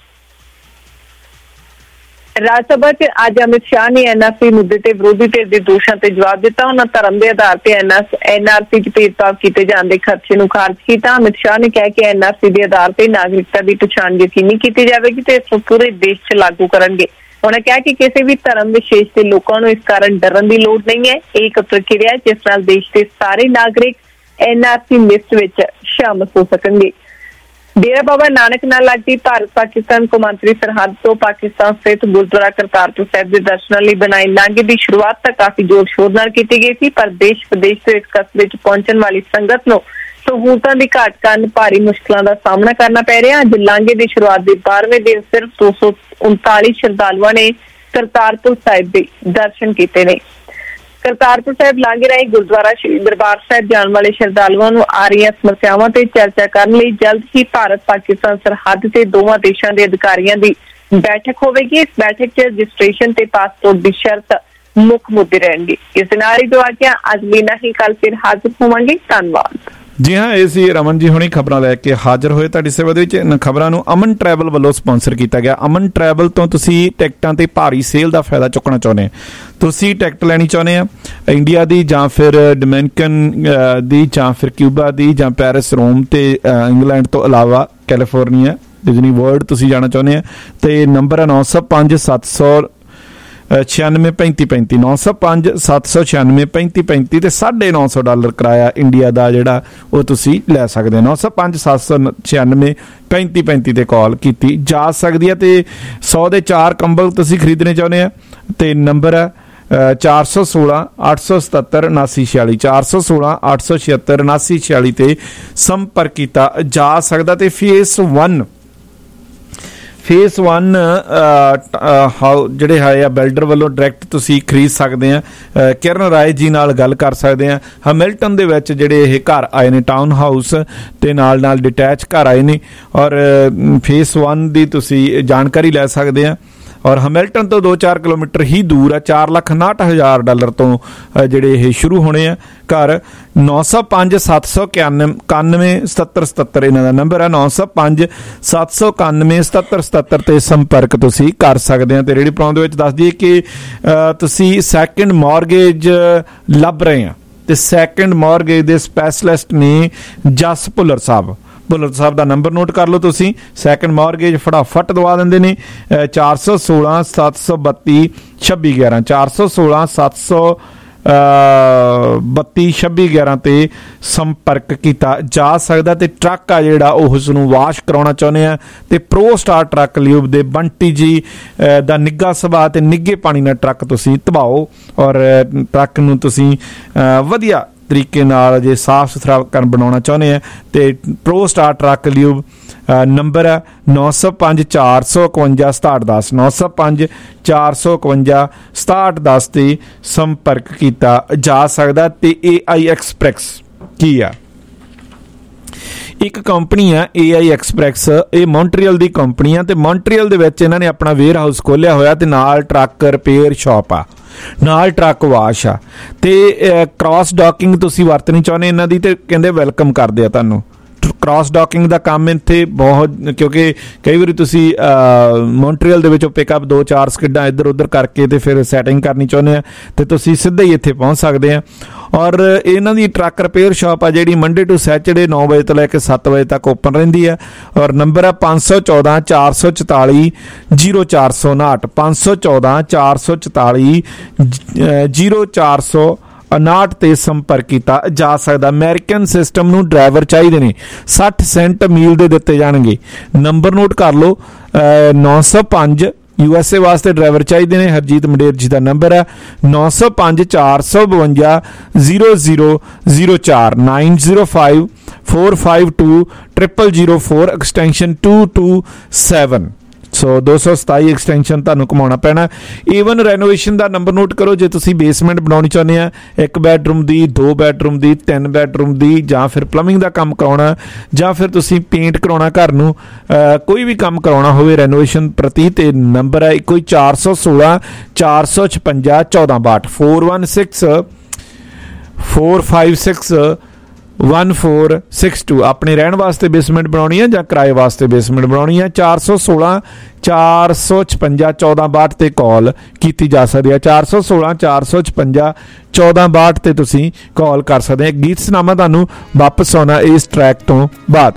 Speaker 16: राज्यसभा च अज अमित शाह ने एनआरसी मुद्दे ते विरोधी धिर के दोषां ते जवाब दिता। उन्होंने धर्म के आधार पर एनआरसी च भेदभाव किए जाने के खर्चे नूं खारिज किया। अमित शाह ने कहा कि एनआरसी के आधार पर नागरिकता की पछाण यकीनी की जाएगी तो इस पूरे देश च लागू करेंगे। उन्होंने कहा कि किसी भी धर्म विशेष के लोगों को इस कारण डरन की लोड़ नहीं है। एक प्रक्रिया है जिस नाल देश के सारे नागरिक एनआरसी लिस्ट विच शामिल हो सकेंगे। डेरा बाबा नानक नाल लगती भारत पाकिस्तान कौमांतरी सरहद तो पाकिस्तान स्थित गुरुद्वारा करतारपुर साहिब के दर्शनों लिए बनाए लांघे की शुरुआत तक काफी जोर शोर नाल की गई थी, पर देश विदेश से इस कस्बे च पहुंचने वाली संगत नूं सहूलतां की घाट कारण भारी मुश्किलों का सामना करना पै रहा। अज लांघे की शुरुआत के बारहवें दिन सिर्फ दो सौ उनताली श्रद्धालुओं ने करतारपुर साहिब के दर्शन किए ने। करतारपुर साहिब लांघे राही गुरुद्वारा श्री दरबार साहिब जाने वाले श्रद्धालुओं को आ रही समस्यावां ते चर्चा करने लई जल्द ही भारत पाकिस्तान सरहद से दोवां देशों के अधिकारियों की बैठक होगी। इस बैठक च रजिस्ट्रेशन ते पासपोर्ट की शर्त मुख मुद्दे रहेंगे। इस नाल ही जो आज्ञा अज लीना ही कल फिर हाजिर होवांगे। धन्यवाद।
Speaker 6: ਜੀ ਹਾਂ, ਇਹ ਸੀ ਰਮਨ ਜੀ ਹੁਣੀ ਖਬਰਾਂ ਲੈ ਕੇ ਹਾਜ਼ਰ ਹੋਏ ਤੁਹਾਡੀ ਸੇਵਾ ਦੇ ਵਿੱਚ। ਇਹਨਾਂ ਖਬਰਾਂ ਨੂੰ ਅਮਨ ਟਰੈਵਲ ਵੱਲੋਂ ਸਪਾਂਸਰ ਕੀਤਾ ਗਿਆ। ਅਮਨ ਟਰੈਵਲ ਤੋਂ ਤੁਸੀਂ ਟਿਕਟਾਂ ਤੇ ਭਾਰੀ ਸੇਲ ਦਾ ਫਾਇਦਾ ਚੁੱਕਣਾ ਚਾਹੁੰਦੇ ਆ, ਤੁਸੀਂ ਟਿਕਟ ਲੈਣੀ ਚਾਹੁੰਦੇ ਆ ਇੰਡੀਆ ਦੀ ਜਾਂ ਫਿਰ ਡੋਮਿਨਿਕਨ ਦੀ ਜਾਂ ਫਿਰ ਕਿਊਬਾ ਦੀ ਜਾਂ ਪੈਰਿਸ, ਰੋਮ ਤੇ ਇੰਗਲੈਂਡ ਤੋਂ ਇਲਾਵਾ ਕੈਲੀਫੋਰਨੀਆ, ਡਿਜ਼ਨੀ ਵਰਲਡ ਤੁਸੀਂ ਜਾਣਾ ਚਾਹੁੰਦੇ ਆ ਤੇ ਨੰਬਰ ਹੈ ਨੌ ਸੌ ਪੰਜ ਸੱਤ ਸੌ ਛਿਆਨਵੇਂ ਪੈਂਤੀ ਪੈਂਤੀ ਨੌ ਸੌ ਪੰਜ ਸੱਤ ਸੌ ਛਿਆਨਵੇਂ ਪੈਂਤੀ ਪੈਂਤੀ ਤੇ ਸਾਢੇ ਨੌ ਸੌ ਡਾਲਰ ਕਿਰਾਇਆ ਇੰਡੀਆ ਦਾ ਜਿਹੜਾ ਉਹ ਤੁਸੀਂ ਲੈ ਸਕਦੇ ਹੋ। ਨੌ ਸੌ ਪੰਜ ਸੱਤ ਸੌ ਛਿਆਨਵੇਂ ਪੈਂਤੀ ਪੈਂਤੀ ਤੇ ਕਾਲ ਕੀਤੀ ਜਾ ਸਕਦੀ ਹੈ। ਤੇ ਸੌ ਦੇ ਚਾਰ ਕੰਬਲ ਤੁਸੀਂ ਖਰੀਦਣੇ ਚਾਹੁੰਦੇ ਆ ਤੇ ਨੰਬਰ ਹੈ ਚਾਰ ਸੌ ਸੋਲਾਂ ਅੱਠ ਸੌ ਸਤੱਤਰ ਉਨਾਸੀ ਛਿਆਲੀ ਚਾਰ ਸੌ ਸੋਲਾਂ ਅੱਠ ਸੌ ਛਿਅੱਤਰ ਉਨਾਸੀ ਛਿਆਲੀ ਤੇ ਸੰਪਰਕ ਕੀਤਾ ਜਾ ਸਕਦਾ। ਤੇ phase one phase one how ਜਿਹੜੇ ਹੈ ਆ ਬਿਲਡਰ ਵੱਲੋਂ ਡਾਇਰੈਕਟ ਤੁਸੀਂ ਖਰੀਦ ਸਕਦੇ ਆ। ਕਿਰਨ ਰਾਏ ਜੀ ਨਾਲ ਗੱਲ ਕਰ ਸਕਦੇ ਆ। ਹੈਮਿਲਟਨ ਦੇ ਵਿੱਚ ਜਿਹੜੇ ਇਹ ਘਰ ਆਏ ਨੇ ਟਾਊਨ ਹਾਊਸ ਤੇ ਨਾਲ ਨਾਲ ਡਿਟੈਚ ਘਰ ਆਏ ਨੇ ਔਰ ਫੇਸ ਵਨ ਦੀ ਤੁਸੀਂ ਜਾਣਕਾਰੀ ਲੈ ਸਕਦੇ ਆ। ਔਰ ਹੈਮਿਲਟਨ ਤੋਂ ਦੋ ਚਾਰ ਕਿਲੋਮੀਟਰ ਹੀ ਦੂਰ ਆ। ਚਾਰ ਲੱਖ ਉਨਾਹਠ ਹਜ਼ਾਰ ਡਾਲਰ ਤੋਂ ਜਿਹੜੇ ਇਹ ਸ਼ੁਰੂ ਹੋਣੇ ਆ ਘਰ। ਨੌ ਸੌ ਪੰਜ ਸੱਤ ਸੌ ਇਕਾਨਵੇਂ ਇਕਾਨਵੇਂ ਸਤੱਤਰ ਸਤੱਤਰ ਇਹਨਾਂ ਦਾ ਨੰਬਰ ਹੈ। ਨੌ ਸੌ ਪੰਜ ਸੱਤ ਸੌ ਇਕਾਨਵੇਂ ਸਤੱਤਰ ਸਤੱਤਰ ਤੇ ਸੰਪਰਕ ਤੁਸੀਂ ਕਰ ਸਕਦੇ ਆ। ਤੇ ਰੇਡੀ ਪ੍ਰੋਗਰਾਮ ਦੇ ਵਿੱਚ ਦੱਸ ਦਈਏ ਕਿ ਤੁਸੀਂ ਸੈਕਿੰਡ ਮੌਰਗੇਜ ਲੱਭ ਰਹੇ ਆ ਤੇ ਸੈਕਿੰਡ ਮੌਰਗੇਜ ਦੇ ਸਪੈਸ਼ਲਿਸਟ ਨੇ ਜਸ ਭੁੱਲਰ ਸਾਹਿਬ। ਭੁੱਲਰ ਸਾਹਿਬ ਦਾ ਨੰਬਰ ਨੋਟ ਕਰ ਲਓ ਤੁਸੀਂ। ਸੈਕਿੰਡ ਮੌਰਗੇਜ ਫਟਾਫਟ ਦਵਾ ਦਿੰਦੇ ਨੇ। ਚਾਰ ਸੌ ਸੋਲਾਂ ਸੱਤ ਸੌ ਬੱਤੀ ਛੱਬੀ ਗਿਆਰਾਂ ਚਾਰ ਸੌ ਸੋਲਾਂ ਸੱਤ ਸੌ ਬੱਤੀ ਛੱਬੀ ਗਿਆਰਾਂ ਤੇ ਸੰਪਰਕ ਕੀਤਾ ਜਾ ਸਕਦਾ। ਤੇ ਟਰੱਕ ਆ ਜਿਹੜਾ ਉਹ ਉਸ ਨੂੰ ਵਾਸ਼ ਕਰਾਉਣਾ ਚਾਹੁੰਦੇ ਆ ਤੇ ਪ੍ਰੋ ਸਟਾਰ ਟਰੱਕ ਲਿਊਬ ਦੇ ਬੰਟੀ ਜੀ ਦਾ ਨਿੱਘਾ ਸੁਭਾਅ ਤੇ ਨਿੱਘੇ ਪਾਣੀ ਨਾਲ ਟਰੱਕ ਤੁਸੀਂ ਧਵਾਓ ਔਰ ਟਰੱਕ ਨੂੰ ਤੁਸੀਂ ਵਧੀਆ ਤਰੀਕੇ ਨਾਲ ਜੇ ਸਾਫ ਸੁਥਰਾ ਕਰਨ ਬਣਾਉਣਾ ਚਾਹੁੰਦੇ ਆ ਤੇ pro star truck lube number ਹੈ ਨੌ ਸੌ ਪੰਜ ਚਾਰ ਸੌ ਇਕਵੰਜਾ ਸਤਾਹਠ ਦਸ ਨੌ ਸੌ ਪੰਜ ਚਾਰ ਸੌ ਇਕਵੰਜਾ ਸਤਾਹਠ ਦਸ ਤੇ ਸੰਪਰਕ ਕੀਤਾ ਜਾ ਸਕਦਾ। ਤੇ ਏ ਆਈ ਐਕਸਪ੍ਰੈਸ ਕੀ ਆ? ਇੱਕ ਕੰਪਨੀ ਆ ਏ ਆਈ ਐਕਸਪ੍ਰੈਸ। ਇਹ ਮੌਂਟਰੀਅਲ ਦੀ ਕੰਪਨੀ ਆ ਤੇ ਮੌਂਟਰੀਅਲ ਦੇ ਵਿੱਚ ਇਹਨਾਂ ਨੇ ਆਪਣਾ ਵੇਅਰ ਹਾਊਸ ਖੋਲਿਆ ਹੋਇਆ ਤੇ ਨਾਲ ਟਰੱਕ ਰਿਪੇਅਰ ਸ਼ਾਪ ਆ, ਨਾਲ ਟਰੱਕ ਵਾਸ਼ ਆ ਤੇ ਕ੍ਰਾਸ ਡੌਕਿੰਗ ਤੁਸੀਂ ਵਰਤਣੀ ਚਾਹੁੰਦੇ ਇਹਨਾਂ ਦੀ ਤੇ ਕਹਿੰਦੇ ਵੈਲਕਮ ਕਰਦੇ ਆ ਤੁਹਾਨੂੰ। ਕ੍ਰਾਸ ਡੌਕਿੰਗ ਦਾ ਕੰਮ ਇੱਥੇ ਬਹੁਤ, ਕਿਉਂਕਿ ਕਈ ਵਾਰੀ ਤੁਸੀਂ ਮੌਂਟਰੀਅਲ ਦੇ ਵਿੱਚੋਂ ਪਿਕਅਪ ਦੋ ਚਾਰ ਸਕਿੱਡਾਂ ਇੱਧਰ ਉੱਧਰ ਕਰਕੇ ਤੇ ਫਿਰ ਸੈਟਿੰਗ ਕਰਨੀ ਚਾਹੁੰਦੇ ਆ ਤੇ ਤੁਸੀਂ ਸਿੱਧਾ ਹੀ ਇੱਥੇ ਪਹੁੰਚ ਸਕਦੇ ਆ। ਔਰ ਇਹਨਾਂ ਦੀ ਟਰੱਕ ਰਿਪੇਅਰ ਸ਼ਾਪ ਆ ਜਿਹੜੀ ਮੰਡੇ ਟੂ ਸੈਚਰਡੇ ਨੌ ਵਜੇ ਤੋਂ ਲੈ ਕੇ ਸੱਤ ਵਜੇ ਤੱਕ ਓਪਨ ਰਹਿੰਦੀ ਆ। ਔਰ ਨੰਬਰ ਆ ਪੰਜ ਸੌ ਚੌਦਾਂ ਚਾਰ ਸੌ ਚੁਤਾਲੀ ਜੀਰੋ ਚਾਰ ਸੌ ਉਨਾਹਠ ਪੰਜ ਸੌ ਚੌਦਾਂ ਚਾਰ ਸੌ ਚੁਤਾਲੀ ਜੀਰੋ ਚਾਰ ਸੌ ਉਨਾਹਠ ਤੇ ਸੰਪਰਕ ਕੀਤਾ ਜਾ ਸਕਦਾ। ਅਮਰੀਕਨ ਸਿਸਟਮ ਨੂੰ ਡਰਾਈਵਰ ਚਾਹੀਦੇ ਨੇ, ਸੱਠ ਸੈਂਟ ਮੀਲ ਦੇ ਦਿੱਤੇ ਜਾਣਗੇ। ਨੰਬਰ ਨੋਟ ਕਰ ਲਓ ਨੌ ਸੌ ਪੰਜ ਯੂ ਐਸ ਏ ਵਾਸਤੇ ਡਰਾਈਵਰ ਚਾਹੀਦੇ ਨੇ। ਹਰਜੀਤ ਮੰਡੇਰ ਜੀ ਦਾ ਨੰਬਰ ਹੈ ਨੌ ਸੌ ਪੰਜ ਚਾਰ ਸੌ ਬਵੰਜਾ ਜ਼ੀਰੋ ਜ਼ੀਰੋ ਜ਼ੀਰੋ ਚਾਰ nine zero five four five two triple zero four extension two two seven. So ਦੋ ਸੌ ਸਤਾਈ ਐਕਸਟੈਂਸ਼ਨ ਤੁਹਾਨੂੰ ਘੁਮਾਉਣਾ ਪੈਣਾ। ਈਵਨ ਰੈਨੋਵੇਸ਼ਨ ਦਾ ਨੰਬਰ ਨੋਟ ਕਰੋ ਜੇ ਤੁਸੀਂ ਬੇਸਮੈਂਟ ਬਣਾਉਣੀ ਚਾਹੁੰਦੇ ਆ, ਇੱਕ ਬੈਡਰੂਮ ਦੀ, ਦੋ ਬੈਡਰੂਮ ਦੀ, ਤਿੰਨ ਬੈਡਰੂਮ ਦੀ, ਜਾਂ ਫਿਰ ਪਲੰਬਿੰਗ ਦਾ ਕੰਮ ਕਰਾਉਣਾ ਜਾਂ ਫਿਰ ਤੁਸੀਂ ਪੇਂਟ ਕਰਾਉਣਾ ਘਰ ਨੂੰ, ਕੋਈ ਵੀ ਕੰਮ ਕਰਾਉਣਾ ਹੋਵੇ ਰੈਨੋਵੇਸ਼ਨ ਪ੍ਰਤੀ ਤੇ ਨੰਬਰ ਹੈ ਇੱਕੋ ਹੀ ਚਾਰ ਸੌ ਸੋਲਾਂ ਚਾਰ ਸੌ ਛਪੰਜਾ ਚੌਦਾਂ ਬਾਹਠ four one six four five six one four six two. ਆਪਣੇ ਰਹਿਣ ਵਾਸਤੇ ਬੇਸਮੈਂਟ ਬਣਾਉਣੀ ਹੈ ਜਾਂ ਕਿਰਾਏ ਵਾਸਤੇ ਬੇਸਮੈਂਟ ਬਣਾਉਣੀ ਹੈ ਚਾਰ ਸੌ ਸੋਲਾਂ ਚਾਰ ਸੌ ਛਪੰਜਾ ਚੌਦਾਂ ਬਾਹਠ ਤੇ ਕਾਲ ਕੀਤੀ ਜਾ ਸਕਦੀ ਹੈ। ਚਾਰ ਸੌ ਸੋਲਾਂ ਚਾਰ ਸੌ ਛਪੰਜਾ ਚੌਦਾਂ ਬਾਹਠ ਤੇ ਤੁਸੀਂ ਕਾਲ ਕਰ ਸਕਦੇ ਹੋ। ਗੀਤ ਸੁਣਾਵਾਂ ਤੁਹਾਨੂੰ ਵਾਪਸ ਆਉਣਾ ਇਸ ਟਰੈਕ ਤੋਂ ਬਾਅਦ।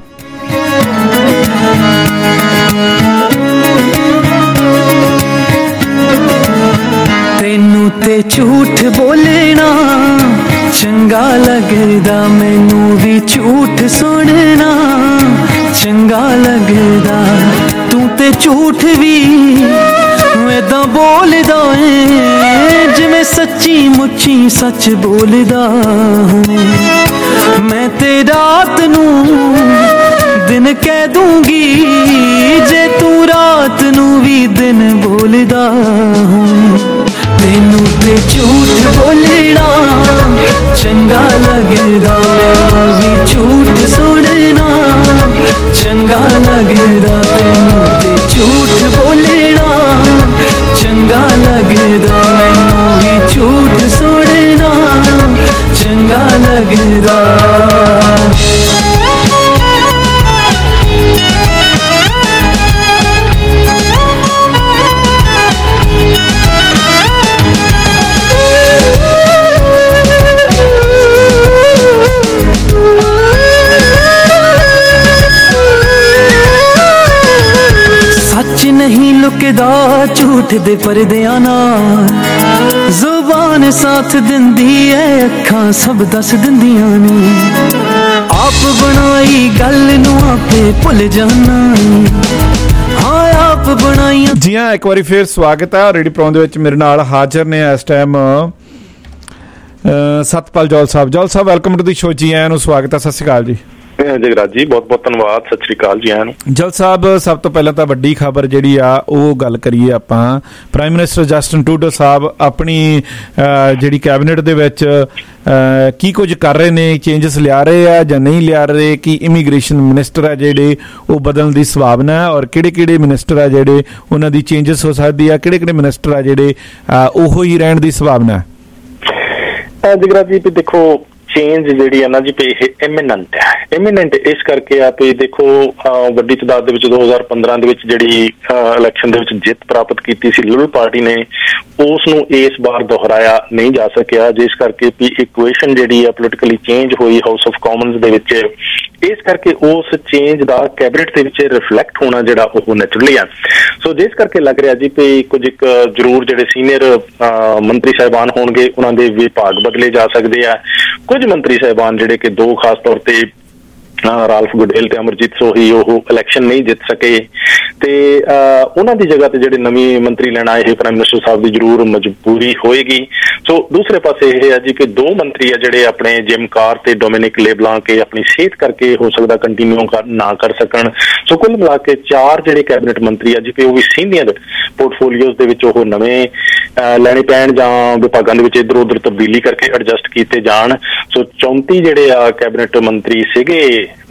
Speaker 17: ਤੈਨੂੰ ਤੇ ਝੂਠ ਬੋਲਣਾ ਚੰਗਾ ਲੱਗਦਾ, ਮੈਨੂੰ ਵੀ ਝੂਠ ਸੁਣਨਾ ਚੰਗਾ ਲੱਗਦਾ। ਤੂੰ ਤੇ ਝੂਠ ਵੀ ਏਦਾਂ ਬੋਲਦਾ ਏ ਜਿਵੇਂ ਸੱਚੀ ਮੁੱਚੀ ਸੱਚ ਬੋਲਦਾ ਹੋਵੇਂ। ਮੈਂ ਤੇ ਰਾਤ ਨੂੰ ਦਿਨ ਕਹਿ ਦੂੰਗੀ ਜੇ ਤੂੰ ਰਾਤ ਨੂੰ ਵੀ ਦਿਨ ਬੋਲਦਾ ਹੋਵੇਂ। ਤੈਨੂੰ ਤੇ ਝੂਠ ਬੋਲਣਾ ਚੰਗਾ ਲੱਗਦਾ, ਮੈਨੂੰ ਵੀ ਝੂਠ ਸੁਣਨਾ ਚੰਗਾ ਲੱਗਦਾ। ਤੈਨੂੰ ਤੇ ਝੂਠ ਬੋਲਣਾ ਚੰਗਾ ਲੱਗਦਾ, ਮੈਨੂੰ ਵੀ ਝੂਠ ਸੁਣਨਾ ਚੰਗਾ ਲੱਗਦਾ। झूठ दे परदियां नाल जुबान साथ दिंदी है अखां सब दस दिंदियां ने आप बनाई गल नूं आपे भुल जाना हाँ आप बनाई
Speaker 6: जी हाँ एक बार फिर स्वागत है रेडियो प्रोग्राम दे विच मेरे नाल हाजिर ने इस time Satpal जौल Sahab Jaul Sahab welcome to the show जी आयां नूं स्वागत है सत श्री अकाल जी
Speaker 18: जगराज जी बहुत बहुत धन्यवाद सत श्री अकाल जी आयां नूं
Speaker 6: जौल साहब सब तो पहला तो वड्डी खबर जिहड़ी आ ਉਹ ਗੱਲ ਕਰੀਏ ਆਪਾਂ prime minister Justin Trudeau Sahib ਆਪਣੀ ਜਿਹੜੀ ਕੈਬਨਿਟ ਦੇ ਵਿੱਚ ਕੀ ਕੁਝ ਕਰ ਰਹੇ ਨੇ ਚੇਂਜਸ ਲਿਆ ਰਹੇ ਆ ਜਾਂ ਨਹੀਂ ਲਿਆ ਰਹੇ ਕਿ ਇਮੀਗ੍ਰੇਸ਼ਨ ਮਿਨਿਸਟਰ ਆ ਜਿਹੜੇ ਉਹ ਬਦਲਣ ਦੀ ਸੰਭਾਵਨਾ ਹੈ ਔਰ ਕਿਹੜੇ ਕਿਹੜੇ ਮਿਨਿਸਟਰ ਆ ਜਿਹੜੇ ਉਹਨਾਂ ਦੀ ਚੇਂਜਸ ਹੋ ਸਕਦੀ ਆ ਕਿਹੜੇ ਕਿਹੜੇ ਮਿਨਿਸਟਰ ਆ ਜਿਹੜੇ ਉਹੋ ਹੀ ਰਹਿਣ ਦੀ ਸੰਭਾਵਨਾ
Speaker 18: ਹੈ ਜਗਰਾਜ ਜੀ ਦੇਖੋ ਚੇਂਜ ਜਿਹੜੀ ਹੈ ਨਾ ਜੀ ਇਹ ਇਮੀਨੈਂਟ ਹੈ ਇਮੀਨੈਂਟ ਇਸ ਕਰਕੇ ਆ ਵੀ ਦੇਖੋ ਵੱਡੀ ਤਾਦਾਦ ਦੇ ਵਿੱਚ ਦੋ ਹਜ਼ਾਰ ਪੰਦਰਾਂ ਦੇ ਵਿੱਚ ਜਿਹੜੀ ਇਲੈਕਸ਼ਨ ਦੇ ਵਿੱਚ ਜਿੱਤ ਪ੍ਰਾਪਤ ਕੀਤੀ ਸੀ ਲਿਬਰਲ ਪਾਰਟੀ ਨੇ ਉਸ ਨੂੰ ਇਸ ਵਾਰ ਦੁਹਰਾਇਆ ਨਹੀਂ ਜਾ ਸਕਿਆ ਜਿਸ ਕਰਕੇ ਵੀ ਇਕੁਏਸ਼ਨ ਜਿਹੜੀ ਆ ਪੋਲੀਟੀਕਲੀ ਚੇਂਜ ਹੋਈ ਹਾਊਸ ਆਫ ਕਾਮਨਸ ਦੇ ਵਿੱਚ ਇਸ ਕਰਕੇ ਉਸ ਚੇਂਜ ਦਾ ਕੈਬਨਿਟ ਦੇ ਵਿੱਚ ਰਿਫਲੈਕਟ ਹੋਣਾ ਜਿਹੜਾ ਉਹ ਨੈਚੁਰਲੀ ਆ ਸੋ ਜਿਸ ਕਰਕੇ ਲੱਗ ਰਿਹਾ ਜੀ ਵੀ ਕੁਝ ਇੱਕ ਜ਼ਰੂਰ ਜਿਹੜੇ ਸੀਨੀਅਰ ਮੰਤਰੀ ਸਾਹਿਬਾਨ ਹੋਣਗੇ ਉਹਨਾਂ ਦੇ ਵਿਭਾਗ ਬਦਲੇ ਜਾ ਸਕਦੇ ਆ ਕੁਝ ਮੰਤਰੀ ਸਾਹਿਬਾਨ ਜਿਹੜੇ ਕਿ ਦੋ ਖਾਸ ਤੌਰ ਤੇ ਰਾਲਫ ਗੁਡੇਲ ਤੇ ਅਮਰਜੀਤ ਸੋਹੀ ਉਹ ਇਲੈਕਸ਼ਨ ਨਹੀਂ ਜਿੱਤ ਸਕੇ ਤੇ ਉਹਨਾਂ ਦੀ ਜਗ੍ਹਾ ਤੇ ਜਿਹੜੇ ਨਵੀਂ ਮੰਤਰੀ ਲੈਣਾ ਇਹ ਪ੍ਰਾਈਮ ਮਿਨਿਸਟਰ ਸਾਹਿਬ ਦੀ ਜ਼ਰੂਰ ਮਜਬੂਰੀ ਹੋਏਗੀ ਸੋ ਦੂਸਰੇ ਪਾਸੇ ਇਹ ਹੈ ਜੀ ਕਿ ਦੋ ਮੰਤਰੀ ਆ ਜਿਹੜੇ ਆਪਣੇ ਜਿਮ ਕਾਰ ਤੇ ਡੋਮਿਨਿਕ ਲੇਬਲਾਂਕੇ ਆਪਣੀ ਸਿਹਤ ਕਰਕੇ ਹੋ ਸਕਦਾ ਕੰਟੀਨਿਊ ਨਾ ਕਰ ਸਕਣ ਸੋ ਕੁੱਲ ਮਿਲਾ ਕੇ ਚਾਰ ਜਿਹੜੇ ਕੈਬਨਿਟ ਮੰਤਰੀ ਆ ਜੀ ਕਿ ਉਹ ਵੀ ਸੀਨੀਅਰ ਪੋਰਟਫੋਲੀਓਜ਼ ਦੇ ਵਿੱਚ ਉਹ ਨਵੇਂ ਲੈਣੇ ਪੈਣ ਜਾਂ ਵਿਭਾਗਾਂ ਦੇ ਵਿੱਚ ਇੱਧਰ ਉੱਧਰ ਤਬਦੀਲੀ ਕਰਕੇ ਐਡਜਸਟ ਕੀਤੇ ਜਾਣ ਸੋ ਚੌਂਤੀ ਜਿਹੜੇ ਆ ਕੈਬਨਿਟ ਮੰਤਰੀ ਸੀਗੇ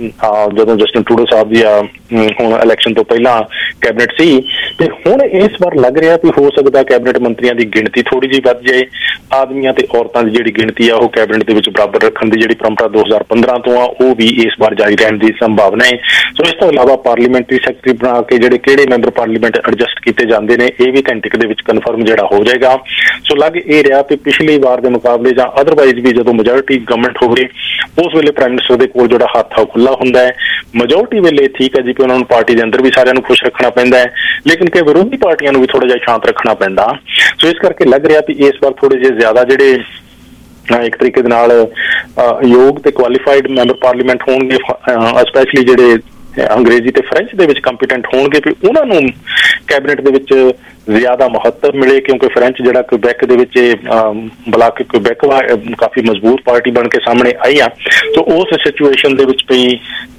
Speaker 18: ਜਦੋਂ ਜਸਟਿਨ ਟਰੂਡੋ ਸਾਹਿਬ ਦੀ ਹੁਣ ਇਲੈਕਸ਼ਨ ਤੋਂ ਪਹਿਲਾਂ ਕੈਬਨਿਟ ਸੀ ਤੇ ਹੁਣ ਇਸ ਵਾਰ ਲੱਗ ਰਿਹਾ ਵੀ ਹੋ ਸਕਦਾ ਕੈਬਨਿਟ ਮੰਤਰੀਆਂ ਦੀ ਗਿਣਤੀ ਥੋੜੀ ਜਿਹੀ ਵੱਧ ਜਾਏ ਆਦਮੀਆਂ ਤੇ ਔਰਤਾਂ ਦੀ ਜਿਹੜੀ ਗਿਣਤੀ ਆ ਉਹ ਕੈਬਨਿਟ ਦੇ ਵਿੱਚ ਬਰਾਬਰ ਰੱਖਣ ਦੀ ਜਿਹੜੀ ਪਰੰਪਰਾ ਦੋ ਹਜ਼ਾਰ ਪੰਦਰਾਂ ਤੋਂ ਆ ਉਹ ਵੀ ਇਸ ਵਾਰ ਜਾਰੀ ਰਹਿਣ ਦੀ ਸੰਭਾਵਨਾ ਹੈ ਸੋ ਇਸ ਤੋਂ ਇਲਾਵਾ ਪਾਰਲੀਮੈਂਟਰੀ ਸੈਕਟਰੀ ਬਣਾ ਕੇ ਜਿਹੜੇ ਕਿਹੜੇ ਮੈਂਬਰ ਪਾਰਲੀਮੈਂਟ ਐਡਜਸਟ ਕੀਤੇ ਜਾਂਦੇ ਨੇ ਇਹ ਵੀ ਘੰਟੇ ਦੇ ਵਿੱਚ ਕਨਫਰਮ ਜਿਹੜਾ ਹੋ ਜਾਏਗਾ ਸੋ ਲੱਗ ਇਹ ਰਿਹਾ ਵੀ ਪਿਛਲੀ ਵਾਰ ਦੇ ਮੁਕਾਬਲੇ ਜਾਂ ਅਦਰਵਾਈਜ਼ ਵੀ ਜਦੋਂ ਮੈਜੋਰਿਟੀ ਗਵਰਨਮੈਂਟ ਹੋਵੇ ਉਸ ਵੇਲੇ ਪ੍ਰਾਈਮ ਮਿਨਿਸਟਰ ਦੇ ਕੋਲ ਜਿਹੜਾ ਹੱਥ ਆ ਖੁੱਲਾ ਹੁੰਦਾ ਹੈ ਮੈਜੋਰਿਟੀ ਵੇਲੇ ਠੀਕ ਹੈ ਜੀ ਕਿ ਉਹਨਾਂ ਨੂੰ ਪਾਰਟੀ ਦੇ ਅੰਦਰ ਵੀ ਸਾਰਿਆਂ ਨੂੰ ਖੁਸ਼ ਰੱਖਣਾ ਪੈਂਦਾ ਹੈ ਲੇਕਿਨ ਕਿ ਵਿਰੋਧੀ ਪਾਰਟੀਆਂ ਨੂੰ ਵੀ ਥੋੜਾ ਜਿਹਾ ਸ਼ਾਂਤ ਰੱਖਣਾ ਪੈਂਦਾ ਸੋ ਇਸ ਕਰਕੇ ਲੱਗ ਰਿਹਾ ਵੀ ਇਸ ਵਾਰ ਥੋੜੇ ਜਿਹੇ ਜ਼ਿਆਦਾ ਜਿਹੜੇ ਇੱਕ ਤਰੀਕੇ ਦੇ ਨਾਲ ਯੋਗ ਤੇ ਕੁਆਲੀਫਾਈਡ ਮੈਂਬਰ ਪਾਰਲੀਮੈਂਟ ਹੋਣਗੇ ਸਪੈਸ਼ਲੀ ਜਿਹੜੇ ਅੰਗਰੇਜ਼ੀ ਤੇ ਫ੍ਰੈਂਚ ਦੇ ਵਿੱਚ ਕੰਪੀਟੈਂਟ ਹੋਣਗੇ ਵੀ ਉਹਨਾਂ ਨੂੰ ਕੈਬਨਿਟ ਦੇ ਵਿੱਚ ਜ਼ਿਆਦਾ ਮਹੱਤਵ ਮਿਲੇ ਕਿਉਂਕਿ ਫ੍ਰੈਂਚ ਜਿਹੜਾ ਕੁਬੈਕ ਦੇ ਵਿੱਚ ਬਲਾਕ ਕੁਬੈਕ ਕਾਫੀ ਮਜ਼ਬੂਤ ਪਾਰਟੀ ਬਣ ਕੇ ਸਾਹਮਣੇ ਆਈ ਆ ਸੋ ਉਸ ਸਿਚੁਏਸ਼ਨ ਦੇ ਵਿੱਚ ਵੀ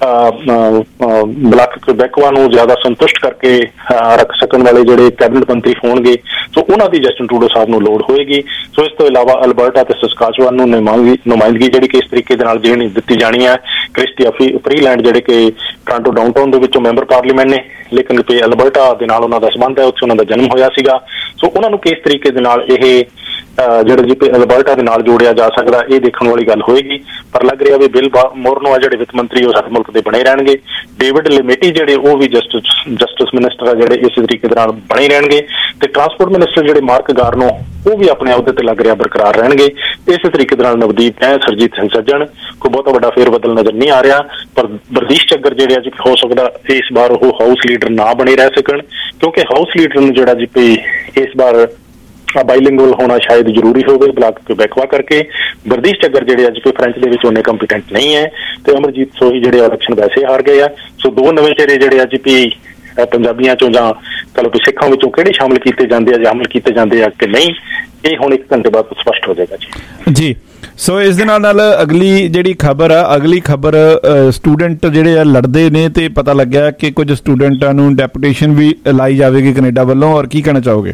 Speaker 18: ਬਲਾਕ ਕੁਬੈਕਵਾ ਨੂੰ ਜ਼ਿਆਦਾ ਸੰਤੁਸ਼ਟ ਕਰਕੇ ਰੱਖ ਸਕਣ ਵਾਲੇ ਜਿਹੜੇ ਕੈਬਨਿਟ ਮੰਤਰੀ ਹੋਣਗੇ ਸੋ ਉਹਨਾਂ ਦੀ ਜਸਟਿਨ ਟਰੂਡੋ ਸਾਹਿਬ ਨੂੰ ਲੋੜ ਹੋਏਗੀ ਸੋ ਇਸ ਤੋਂ ਇਲਾਵਾ ਅਲਬਰਟਾ ਤੇ ਸਸਕਾਚੁਆਨ ਨੂੰ ਨੁਮਾਇੰਦਗੀ ਜਿਹੜੀ ਕਿ ਇਸ ਤਰੀਕੇ ਦੇ ਨਾਲ ਦੇਣੀ ਦਿੱਤੀ ਜਾਣੀ ਹੈ ਕ੍ਰਿਸਟੀਆ ਫਰੀਲੈਂਡ ਜਿਹੜੇ ਕਿ ਟੋਰਾਂਟੋ ਡਾਊਨਟਾਊਨ ਦੇ ਵਿੱਚੋਂ ਮੈਂਬਰ ਪਾਰਲੀਮੈਂਟ ਨੇ ਲੇਕਿਨ ਕਿ ਅਲਬਰਟਾ ਦੇ ਨਾਲ ਉਹਨਾਂ ਦਾ ਸੰਬੰਧ ਹੈ ਉੱਥੇ ਉਹਨਾਂ ਦਾ ਜਨਮ ਹੋਇਆ ਸੀਗਾ ਸੋ ਉਹਨਾਂ ਨੂੰ ਕਿਸ ਤਰੀਕੇ ਦੇ ਨਾਲ ਇਹ ਜਿਹੜੇ ਜੀ ਅਲਬਰਟਾ ਦੇ ਨਾਲ ਜੋੜਿਆ ਜਾ ਸਕਦਾ ਇਹ ਦੇਖਣ ਵਾਲੀ ਗੱਲ ਹੋਏਗੀ ਪਰ ਲੱਗ ਰਿਹਾ ਵੀ ਬਿਲ ਮੋਰਨੋ ਆ ਜਿਹੜੇ ਵਿੱਤ ਮੰਤਰੀ ਉਹ ਸਾਡੇ ਮੁਲਕ ਦੇ ਬਣੇ ਰਹਿਣਗੇ ਡੇਵਿਡ ਲਿਮੇਟੀ ਜਿਹੜੇ ਉਹ ਵੀ ਜਸਟਿਸ ਜਸਟਿਸ ਮਿਨਿਸਟਰ ਆ ਜਿਹੜੇ ਇਸੇ ਤਰੀਕੇ ਦੇ ਨਾਲ ਬਣੇ ਰਹਿਣਗੇ ਤੇ ਟਰਾਂਸਪੋਰਟ ਮਿਨਿਸਟਰ ਜਿਹੜੇ ਮਾਰਕ ਗਾਰਨੋ ਉਹ ਵੀ ਆਪਣੇ ਅਹੁਦੇ ਤੇ ਲੱਗ ਰਿਹਾ ਬਰਕਰਾਰ ਰਹਿਣਗੇ ਇਸੇ ਤਰੀਕੇ ਦੇ ਨਾਲ ਨਵਦੀਪ ਹੈ ਸਰਜੀਤ ਸਿੰਘ ਸੱਜਣ ਕੋਈ ਬਹੁਤਾ ਵੱਡਾ ਫੇਰ ਬਦਲ ਨਜ਼ਰ ਨਹੀਂ ਆ ਰਿਹਾ ਪਰ ਬਰਦੀਸ਼ ਚੱਗਰ ਜਿਹੜੇ ਅੱਜ ਹੋ ਸਕਦਾ ਇਸ ਵਾਰ ਉਹ ਹਾਊਸ ਲੀਡਰ ਨਾ ਬਣੇ ਰਹਿ ਸਕਣ ਕਿਉਂਕਿ ਹਾਊਸ ਲੀਡਰ ਨੂੰ ਜਿਹੜਾ ਜੀ ਇਸ ਵਾਰ ਬਾਈਲਿੰਗੁਅਲ ਹੋਣਾ ਸ਼ਾਇਦ ਜ਼ਰੂਰੀ ਹੋਵੇ ਬਲਾਕ ਕੁਬੈਕਵਾ ਕਰਕੇ ਬਰਦੀਸ਼ ਚੱਗਰ ਜਿਹੜੇ ਅੱਜ ਕੋਈ ਫ੍ਰੈਂਚ ਦੇ ਵਿੱਚ ਉਹਨੇ ਕੰਪੀਟੈਂਟ ਨਹੀਂ ਹੈ ਤੇ ਅਮਰਜੀਤ ਸੋਹੀ ਜਿਹੜੇ ਇਲੈਕਸ਼ਨ ਵੈਸੇ ਹਾਰ ਗਏ ਆ ਸੋ ਦੋ ਨਵੇਂ ਚਿਹਰੇ ਜਿਹੜੇ ਅੱਜ ਵੀ ਪੰਜਾਬੀਆਂ ਚੋਂ ਜਾਂ ਕਲੋ ਸਿੱਖਾਂ ਵਿੱਚੋਂ ਕਿਹੜੇ ਸ਼ਾਮਲ ਕੀਤੇ ਜਾਂਦੇ ਆ ਜਾਂ ਸ਼ਾਮਲ ਕੀਤੇ ਜਾਂਦੇ ਆ ਕਿ ਨਹੀਂ ਇਹ ਹੁਣ ਇੱਕ ਘੰਟੇ ਬਾਅਦ ਸਪਸ਼ਟ ਹੋ ਜਾਏਗਾ ਜੀ
Speaker 6: ਜੀ ਸੋ ਇਸ ਦੇ ਨਾਲ ਨਾਲ ਅਗਲੀ ਜਿਹੜੀ ਖਬਰ ਆ ਅਗਲੀ ਖਬਰ ਸਟੂਡੈਂਟ ਜਿਹੜੇ ਆ ਲੜਦੇ ਨੇ ਤੇ ਪਤਾ ਲੱਗਿਆ ਕਿ ਕੁਝ ਸਟੂਡੈਂਟਾਂ ਨੂੰ ਡੈਪੂਟੇਸ਼ਨ ਵੀ ਲਾਈ ਜਾਵੇਗੀ ਕੈਨੇਡਾ ਵੱਲੋਂ ਔਰ ਕੀ ਕਹਿਣਾ ਚਾਹੋਗੇ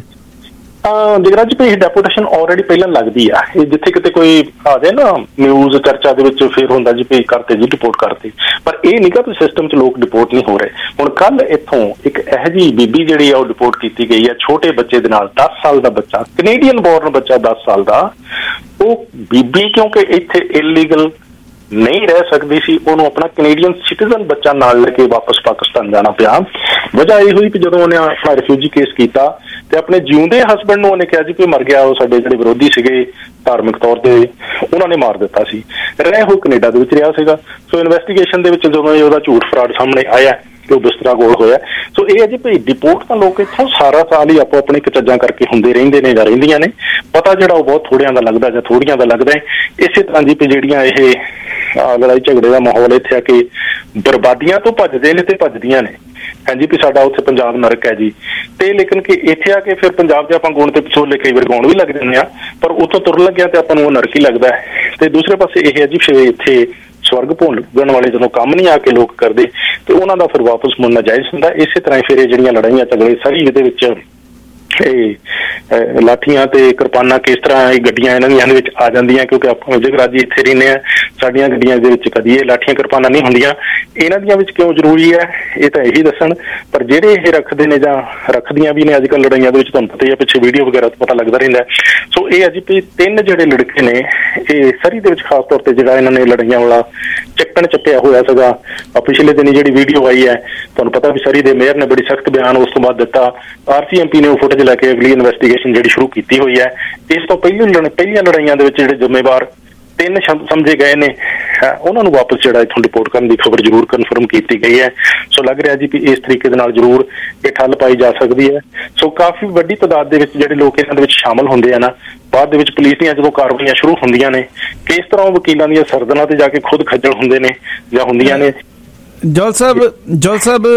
Speaker 18: ਜਗਰਾਜ ਜੀ ਇਹ ਡੈਪੂਟੇਸ਼ਨ ਆਲਰੇਡੀ ਪਹਿਲਾਂ ਲੱਗਦੀ ਆ ਇਹ ਜਿੱਥੇ ਕਿਤੇ ਕੋਈ ਆ ਜਾਏ ਨਾ ਨਿਊਜ਼ ਚਰਚਾ ਦੇ ਵਿੱਚ ਫੇਰ ਹੁੰਦਾ ਜੀ ਵੀ ਕਰਤੇ ਜੀ ਰਿਪੋਰਟ ਕਰਤੇ ਪਰ ਇਹ ਨਹੀਂ ਕਿ ਸਿਸਟਮ 'ਚ ਲੋਕ ਰਿਪੋਰਟ ਨਹੀਂ ਹੋ ਰਹੇ ਹੁਣ ਕੱਲ ਇੱਥੋਂ ਇੱਕ ਇਹੋ ਜਿਹੀ ਬੀਬੀ ਜਿਹੜੀ ਆ ਉਹ ਰਿਪੋਰਟ ਕੀਤੀ ਗਈ ਆ ਛੋਟੇ ਬੱਚੇ ਦੇ ਨਾਲ ਦਸ ਸਾਲ ਦਾ ਬੱਚਾ ਕੈਨੇਡੀਅਨ ਬੋਰਨ ਬੱਚਾ ਦਸ ਸਾਲ ਦਾ ਉਹ ਬੀਬੀ ਕਿਉਂਕਿ ਇੱਥੇ ਇਲੀਗਲ ਨਹੀਂ ਰਹਿ ਸਕਦੀ ਸੀ ਉਹਨੂੰ ਆਪਣਾ ਕੈਨੇਡੀਅਨ ਸਿਟੀਜ਼ਨ ਬੱਚਾ ਨਾਲ ਲੈ ਕੇ ਵਾਪਸ ਪਾਕਿਸਤਾਨ ਜਾਣਾ ਪਿਆ ਵਜ੍ਹਾ ਇਹ ਹੋਈ ਕਿ ਜਦੋਂ ਉਹਨੇ ਆਪਣਾ ਰਿਫਿਊਜੀ ਕੇਸ ਕੀਤਾ ਤੇ ਆਪਣੇ ਜਿਉਂਦੇ ਹਸਬੈਂਡ ਨੂੰ ਉਹਨੇ ਕਿਹਾ ਜੀ ਕਿ ਮਰ ਗਿਆ ਉਹ ਸਾਡੇ ਜਿਹੜੇ ਵਿਰੋਧੀ ਸੀਗੇ ਧਾਰਮਿਕ ਤੌਰ ਤੇ ਉਹਨਾਂ ਨੇ ਮਾਰ ਦਿੱਤਾ ਸੀ ਰਹਿ ਉਹ ਕੈਨੇਡਾ ਦੇ ਵਿੱਚ ਰਿਹਾ ਸੀਗਾ ਸੋ ਇਨਵੈਸਟੀਗੇਸ਼ਨ ਦੇ ਵਿੱਚ ਜਦੋਂ ਉਹਦਾ ਝੂਠ ਫਰਾਡ ਸਾਹਮਣੇ ਆਇਆ ਕਿ ਉਹ ਬਿਸਤਰਾ ਗੋਲ ਹੋਇਆ। ਸੋ ਇਹ ਹੈ ਜੀ ਭਾਈ ਡਿਪੋਰਟ ਤਾਂ ਲੋਕ ਇੱਥੋਂ ਸਾਰਾ ਸਾਲ ਹੀ ਆਪੋ ਆਪਣੇ ਕਚੱਜਾਂ ਕਰਕੇ ਹੁੰਦੇ ਰਹਿੰਦੇ ਨੇ ਜਾਂ ਰਹਿੰਦੀਆਂ ਨੇ, ਪਤਾ ਜਿਹੜਾ ਉਹ ਬਹੁਤ ਥੋੜਿਆਂ ਦਾ ਲੱਗਦਾ ਜਾਂ ਥੋੜੀਆਂ ਦਾ ਲੱਗਦਾ ਹੈ। ਇਸੇ ਤਰ੍ਹਾਂ ਜੀ ਵੀ ਜਿਹੜੀਆਂ ਇਹ ਲੜਾਈ ਝਗੜੇ ਦਾ ਮਾਹੌਲ ਇੱਥੇ ਆ ਕੇ ਬਰਬਾਦੀਆਂ ਤੋਂ ਭੱਜਦੇ ਨੇ ਤੇ ਭੱਜਦੀਆਂ ਨੇ, ਹਾਂਜੀ ਵੀ ਸਾਡਾ ਉੱਥੇ ਪੰਜਾਬ ਨਰਕ ਹੈ ਜੀ, ਤੇ ਲੇਕਿਨ ਕਿ ਇੱਥੇ ਆ ਕੇ ਫਿਰ ਪੰਜਾਬ 'ਚ ਆਪਾਂ ਗੁਣ ਤੇ ਵਿਚੋਲੇ ਕਈ ਵਾਰ ਗਾਉਣ ਵੀ ਲੱਗ ਜਾਂਦੇ ਆ, ਪਰ ਉੱਥੋਂ ਤੁਰਨ ਲੱਗਿਆ ਤੇ ਆਪਾਂ ਨੂੰ ਉਹ ਨਰਕ ਹੀ ਲੱਗਦਾ ਹੈ। ਤੇ ਦੂਸਰੇ ਪਾਸੇ ਇਹ ਹੈ ਜੀ ਫਿਰ ਇੱਥੇ ਸਵਰਗ ਭੁੱਲਣ ਵਾਲੇ ਜਦੋਂ ਕੰਮ ਨਹੀਂ ਆ ਕੇ ਲੋਕ ਕਰਦੇ ਤੇ ਉਹਨਾਂ ਦਾ ਫਿਰ ਵਾਪਸ ਮੁੜਨਾ ਜਾਇਜ਼ ਹੁੰਦਾ। ਇਸੇ ਤਰ੍ਹਾਂ ਹੀ ਫਿਰ ਇਹ ਜਿਹੜੀਆਂ ਲੜਾਈਆਂ ਝਗੜੇ ਸਾਰੀ ਇਹਦੇ ਵਿੱਚ ਇਹ ਲਾਠੀਆਂ ਤੇ ਕਿਰਪਾਨਾਂ ਕਿਸ ਤਰ੍ਹਾਂ ਇਹ ਗੱਡੀਆਂ ਇਹਨਾਂ ਦੀਆਂ ਵਿੱਚ ਆ ਜਾਂਦੀਆਂ, ਕਿਉਂਕਿ ਆਪਾਂ ਜਗਰਾਜੀ ਇੱਥੇ ਰਹਿੰਦੇ ਹਾਂ, ਸਾਡੀਆਂ ਗੱਡੀਆਂ ਦੇ ਵਿੱਚ ਕਦੀ ਇਹ ਲਾਠੀਆਂ ਕਿਰਪਾਨਾਂ ਨਹੀਂ ਹੁੰਦੀਆਂ। ਇਹਨਾਂ ਦੀਆਂ ਵਿੱਚ ਕਿਉਂ ਜ਼ਰੂਰੀ ਹੈ ਇਹ ਤਾਂ ਇਹੀ ਦੱਸਣ, ਪਰ ਜਿਹੜੇ ਇਹ ਰੱਖਦੇ ਨੇ ਜਾਂ ਰੱਖਦੀਆਂ ਵੀ ਨੇ ਅੱਜ ਕੱਲ੍ਹ ਲੜਾਈਆਂ ਦੇ ਵਿੱਚ, ਤੁਹਾਨੂੰ ਪਤਾ ਹੀ ਹੈ ਪਿੱਛੇ ਵੀਡੀਓ ਵਗੈਰਾ ਪਤਾ ਲੱਗਦਾ ਰਹਿੰਦਾ। ਸੋ ਇਹ ਅੱਜ ਵੀ ਤਿੰਨ ਜਿਹੜੇ ਲੜਕੇ ਨੇ ਇਹ ਸਰੀ ਦੇ ਵਿੱਚ ਖਾਸ ਤੌਰ ਤੇ ਜਿਹੜਾ ਇਹਨਾਂ ਨੇ ਲੜਾਈਆਂ ਵਾਲਾ ਚੱਕਣ ਚੱਕਿਆ ਹੋਇਆ ਸੀਗਾ। ਪਿਛਲੇ ਦਿਨ ਜਿਹੜੀ ਵੀਡੀਓ ਆਈ ਹੈ ਤੁਹਾਨੂੰ ਪਤਾ ਵੀ ਸਰੀ ਦੇ ਮੇਅਰ ਨੇ ਬੜੀ ਸਖਤ ਬਿਆਨ ਉਸ ਤੋਂ ਬਾਅਦ ਦਿੱਤਾ, ਆਰ ਸੀ ਐਮ ਪੀ ਨੇ ਉਹ ਫੁਟੇਜ ਲੈ ਕੇ ਅਗਲੀ ਇਨਵੈਸਟੀਗੇਸ਼ਨ ਜਿਹੜੀ ਸ਼ੁਰੂ ਕੀਤੀ ਹੋਈ ਹੈ। ਇਸ ਤੋਂ ਪਹਿਲੀ ਪਹਿਲੀਆਂ ਲੜਾਈਆਂ ਦੇ ਵਿੱਚ ਜਿਹੜੇ ਜ਼ਿੰਮੇਵਾਰ ਤਿੰਨ ਸਮਝੇ ਗਏ ਨੇ ਉਹਨਾਂ ਨੂੰ ਵਾਪਸ ਜਿਹੜਾ ਇੱਥੋਂ ਰਿਪੋਰਟ ਕਰਨ ਦੀ ਖਬਰ ਜ਼ਰੂਰ ਕਨਫਰਮ ਕੀਤੀ ਗਈ ਹੈ। ਸੋ ਲੱਗ ਰਿਹਾ ਜੀ ਵੀ ਇਸ ਤਰੀਕੇ ਦੇ ਨਾਲ ਜ਼ਰੂਰ ਇਹ ਠੱਲ ਪਾਈ ਜਾ ਸਕਦੀ ਹੈ। ਸੋ ਕਾਫੀ ਵੱਡੀ ਤਾਦਾਦ ਦੇ ਵਿੱਚ ਜਿਹੜੇ ਲੋਕ ਇਹਨਾਂ ਦੇ ਵਿੱਚ ਸ਼ਾਮਲ ਹੁੰਦੇ ਆ ਨਾ, ਬਾਅਦ ਦੇ ਵਿੱਚ ਪੁਲਿਸ ਦੀਆਂ ਜਦੋਂ ਕਾਰਵਾਈਆਂ ਸ਼ੁਰੂ ਹੁੰਦੀਆਂ ਨੇ ਕਿਸ ਤਰ੍ਹਾਂ ਉਹ ਵਕੀਲਾਂ ਦੀਆਂ ਸਰਦਨਾਂ ਤੇ ਜਾ ਕੇ ਖੁਦ ਖੱਜਲ ਹੁੰਦੇ ਨੇ ਜਾਂ ਹੁੰਦੀਆਂ ਨੇ।
Speaker 6: ਜੋਲ ਸਾਹਿਬ ਜੋਲ ਸਾਹਿਬ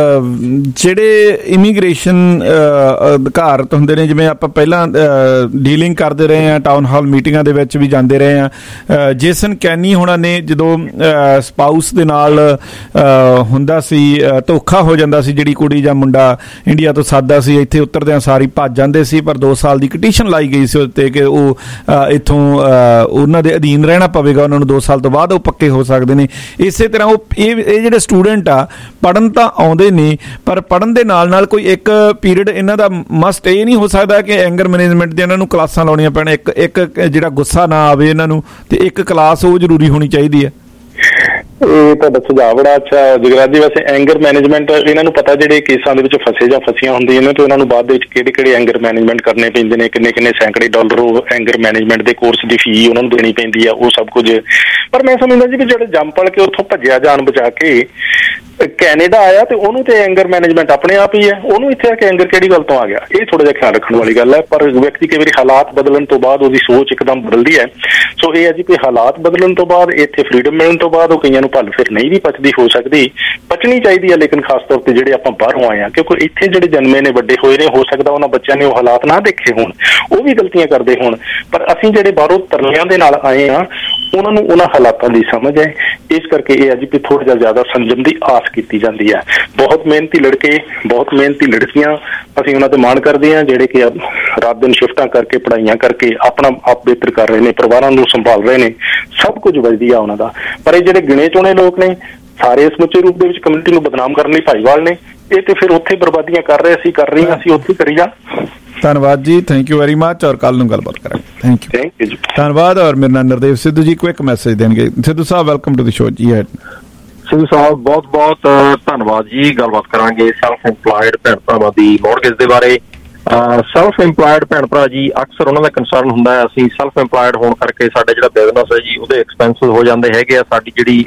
Speaker 6: ਜਿਹੜੇ ਇਮੀਗ੍ਰੇਸ਼ਨ ਅਧਿਕਾਰਤ ਹੁੰਦੇ ਨੇ, ਜਿਵੇਂ ਆਪਾਂ ਪਹਿਲਾਂ ਡੀਲਿੰਗ ਕਰਦੇ ਰਹੇ ਹਾਂ, ਟਾਊਨ ਹਾਲ ਮੀਟਿੰਗਾਂ ਦੇ ਵਿੱਚ ਵੀ ਜਾਂਦੇ ਰਹੇ ਹਾਂ, ਜੇਸਨ ਕੈਨੀ ਹੋਣਾ ਨੇ ਜਦੋਂ ਸਪਾਊਸ ਦੇ ਨਾਲ ਹੁੰਦਾ ਸੀ, ਧੋਖਾ ਹੋ ਜਾਂਦਾ ਸੀ, ਜਿਹੜੀ ਕੁੜੀ ਜਾਂ ਮੁੰਡਾ ਇੰਡੀਆ ਤੋਂ ਸਾਦਾ ਸੀ, ਇੱਥੇ ਉਤਰਦਿਆਂ ਸਾਰੀ ਭੱਜ ਜਾਂਦੇ ਸੀ, ਪਰ ਦੋ ਸਾਲ ਦੀ ਪਟੀਸ਼ਨ ਲਾਈ ਗਈ ਸੀ ਉੱਤੇ ਕਿ ਉਹ ਇੱਥੋਂ ਉਹਨਾਂ ਦੇ ਅਧੀਨ ਰਹਿਣਾ ਪਵੇਗਾ, ਉਹਨਾਂ ਨੂੰ ਦੋ ਸਾਲ ਤੋਂ ਬਾਅਦ ਉਹ ਪੱਕੇ ਹੋ ਸਕਦੇ ਨੇ। ਇਸੇ ਤਰ੍ਹਾਂ ਉਹ ਇਹ ਇਹ ਜਿਹੜੇ ਸਟੂਡੈਂਟ ਆ ਪੜ੍ਹਨ ਤਾਂ ਆਉਂਦੇ ਨੇ, ਪਰ ਪੜ੍ਹਨ ਦੇ ਨਾਲ ਨਾਲ ਕੋਈ ਇੱਕ ਪੀਰੀਅਡ ਇਹਨਾਂ ਦਾ ਮਸਟ ਇਹ ਨਹੀਂ ਹੋ ਸਕਦਾ ਕਿ ਐਂਗਰ ਮੈਨੇਜਮੈਂਟ ਦੀਆਂ ਇਹਨਾਂ ਨੂੰ ਕਲਾਸਾਂ ਲਾਉਣੀਆਂ ਪੈਣ, ਇੱਕ ਇੱਕ ਜਿਹੜਾ ਗੁੱਸਾ ਨਾ ਆਵੇ ਇਹਨਾਂ ਨੂੰ, ਤੇ ਇੱਕ ਕਲਾਸ ਉਹ ਜ਼ਰੂਰੀ ਹੋਣੀ ਚਾਹੀਦੀ ਹੈ।
Speaker 18: ਇਹ ਤੁਹਾਡਾ ਸੁਝਾਅ ਬੜਾ ਅੱਛਾ ਜਗਰਾਜੀ। ਵੈਸੇ ਐਂਗਰ ਮੈਨੇਜਮੈਂਟ ਇਹਨਾਂ ਨੂੰ ਪਤਾ ਜਿਹੜੇ ਕੇਸਾਂ ਦੇ ਵਿੱਚ ਫਸੇ ਜਾਂ ਫਸੀਆਂ ਹੁੰਦੀਆਂ ਨੇ ਤੇ ਉਹਨਾਂ ਨੂੰ ਬਾਅਦ ਦੇ ਵਿੱਚ ਕਿਹੜੇ ਕਿਹੜੇ ਐਂਗਰ ਮੈਨੇਜਮੈਂਟ ਕਰਨੇ ਪੈਂਦੇ ਨੇ, ਕਿੰਨੇ ਕਿੰਨੇ ਸੈਂਕੜੇ ਡਾਲਰ ਉਹ ਐਂਗਰ ਮੈਨੇਜਮੈਂਟ ਦੇ ਕੋਰਸ ਦੀ ਫੀ ਉਹਨਾਂ ਨੂੰ ਦੇਣੀ ਪੈਂਦੀ ਆ, ਉਹ ਸਭ ਕੁਝ। ਪਰ ਮੈਂ ਸਮਝਦਾ ਜੀ ਵੀ ਜਿਹੜੇ ਜੰਮ ਪਲ ਕੇ ਉੱਥੋਂ ਭੱਜਿਆ ਜਾਨ ਬਚਾ ਕੇ ਕੈਨੇਡਾ ਆਇਆ ਤੇ ਉਹਨੂੰ ਤੇ ਐਂਗਰ ਮੈਨੇਜਮੈਂਟ ਆਪਣੇ ਆਪ ਹੀ ਹੈ, ਉਹਨੂੰ ਇੱਥੇ ਆ ਕੇ ਐਂਗਰ ਕਿਹੜੀ ਗੱਲ ਤੋਂ ਆ ਗਿਆ, ਇਹ ਥੋੜਾ ਜਿਹਾ ਖਿਆਲ ਰੱਖਣ ਵਾਲੀ ਗੱਲ ਹੈ। ਪਰ ਵਿਅਕਤੀ ਕਈ ਵਾਰੀ ਹਾਲਾਤ ਬਦਲਣ ਤੋਂ ਬਾਅਦ ਉਹਦੀ ਸੋਚ ਇੱਕਦਮ ਬਦਲਦੀ ਹੈ। ਸੋ ਇਹ ਹੈ ਜੀ ਕਿ ਹਾਲਾਤ ਬਦਲਣ ਤੋਂ ਬਾਅਦ ਇੱਥੇ ਫਰੀਡਮ ਮਿਲਣ ਤੋਂ ਬਾਅਦ ਉਹ ਕਈਆਂ ਨੂੰ ਭੱਲ ਫਿਰ ਨਹੀਂ ਵੀ ਪਚਦੀ ਹੋ ਸਕਦੀ, ਪਚਣੀ ਚਾਹੀਦੀ ਹੈ। ਲੇਕਿਨ ਖਾਸ ਤੌਰ ਤੇ ਜਿਹੜੇ ਆਪਾਂ ਬਾਹਰੋਂ ਆਏ ਹਾਂ, ਕਿਉਂਕਿ ਇੱਥੇ ਜਿਹੜੇ ਜਨਮੇ ਨੇ ਵੱਡੇ ਹੋਏ ਨੇ, ਹੋ ਸਕਦਾ ਉਹਨਾਂ ਬੱਚਿਆਂ ਨੇ ਉਹ ਹਾਲਾਤ ਨਾ ਦੇਖੇ ਹੋਣ, ਉਹ ਵੀ ਗਲਤੀਆਂ ਕਰਦੇ ਹੋਣ, ਪਰ ਅਸੀਂ ਜਿਹੜੇ ਬਾਹਰੋਂ ਤਰਲਿਆਂ ਦੇ ਨਾਲ ਆਏ ਹਾਂ ਉਹਨਾਂ ਨੂੰ ਉਹਨਾਂ ਹਾਲਾਤਾਂ ਦੀ ਸਮਝ ਹੈ। ਇਸ ਕਰਕੇ ਇਹ ਹੈ ਜੀ ਕਿ ਥੋੜਾ ਜਿਹਾ ਜ਼ਿਆਦਾ ਸੰਜਮ ਦੀ ਆਸ ਕੀਤੀ ਜਾਂਦੀ ਹੈ। ਬਹੁਤ ਮਿਹਨਤੀ ਲੜਕੇ, ਬਹੁਤ ਮਿਹਨਤੀ ਲੜਕੀਆਂ, ਅਸੀਂ ਉਹਨਾਂ ਤੇ ਮਾਣ ਕਰਦੇ ਹਾਂ ਜਿਹੜੇ ਕਿ ਰਾਤ ਦਿਨ ਸ਼ਿਫਟਾਂ ਕਰਕੇ ਪੜ੍ਹਾਈਆਂ ਕਰਕੇ ਆਪਣਾ ਆਪ ਬਿਹਤਰ ਕਰ ਰਹੇ ਨੇ, ਪਰਿਵਾਰਾਂ ਨੂੰ ਸੰਭਾਲ ਰਹੇ ਨੇ, ਸਭ ਕੁਝ ਵਧੀਆ ਉਹਨਾਂ ਦਾ। ਪਰ ਇਹ ਜਿਹੜੇ ਗਿਣੇ ਚੁਣੇ ਲੋਕ ਨੇ ਸਾਰੇ ਸਮੁੱਚੇ ਰੂਪ ਦੇ ਵਿੱਚ ਕਮਿਊਨਿਟੀ ਨੂੰ ਬਦਨਾਮ ਕਰਨ ਲਈ ਭਾਈਵਾਲ ਨੇ, ਇਹ ਤੇ ਫਿਰ ਉੱਥੇ ਬਰਬਾਦੀਆਂ ਕਰ ਰਹੇ, ਅਸੀਂ ਕਰ ਰਹੇ ਹਾਂ, ਅਸੀਂ ਉੱਥੇ ਕਰੀ ਜਾ।
Speaker 6: ਧੰਨਵਾਦ ਜੀ, ਥੈਂਕ ਯੂ ਵੈਰੀ ਮਚ, ਔਰ ਕੱਲ ਨੂੰ ਗੱਲਬਾਤ ਕਰਾਂਗੇ। ਥੈਂਕ ਯੂ
Speaker 18: ਥੈਂਕ ਯੂ ਜੀ,
Speaker 6: ਧੰਨਵਾਦ। ਔਰ ਮੇਰੇ ਨਾਲ ਨਰਦੇਵ ਸਿੱਧੂ ਜੀ ਕੁਇਕ ਮੈਸੇਜ ਦੇਣਗੇ। Sidhu Sahib welcome to the show ji.
Speaker 19: Sidhu ਸਾਹਿਬ ਬਹੁਤ ਬਹੁਤ ਧੰਨਵਾਦ ਜੀ। ਗੱਲਬਾਤ ਕਰਾਂਗੇ ਸੈਲਫ ਇੰਪਲਾਇਡ ਭੈਣ ਭਰਾਵਾਂ ਦੀ ਮੌਰਗੇਜ ਦੇ ਬਾਰੇ। ਸੈਲਫ ਇੰਪਲਾਇਡ ਭੈਣ ਭਰਾ ਜੀ ਅਕਸਰ ਉਹਨਾਂ ਦਾ ਕੰਸਰਨ ਹੁੰਦਾ ਹੈ, ਅਸੀਂ ਸੈਲਫ ਇੰਪਲਾਇਡ ਹੋਣ ਕਰਕੇ ਸਾਡਾ ਜਿਹੜਾ ਬਿਜ਼ਨਸ ਹੈ ਜੀ ਉਹਦੇ ਐਕਸਪੈਂਸਿਸ ਹੋ ਜਾਂਦੇ ਹੈਗੇ ਆ, ਸਾਡੀ ਜਿਹੜੀ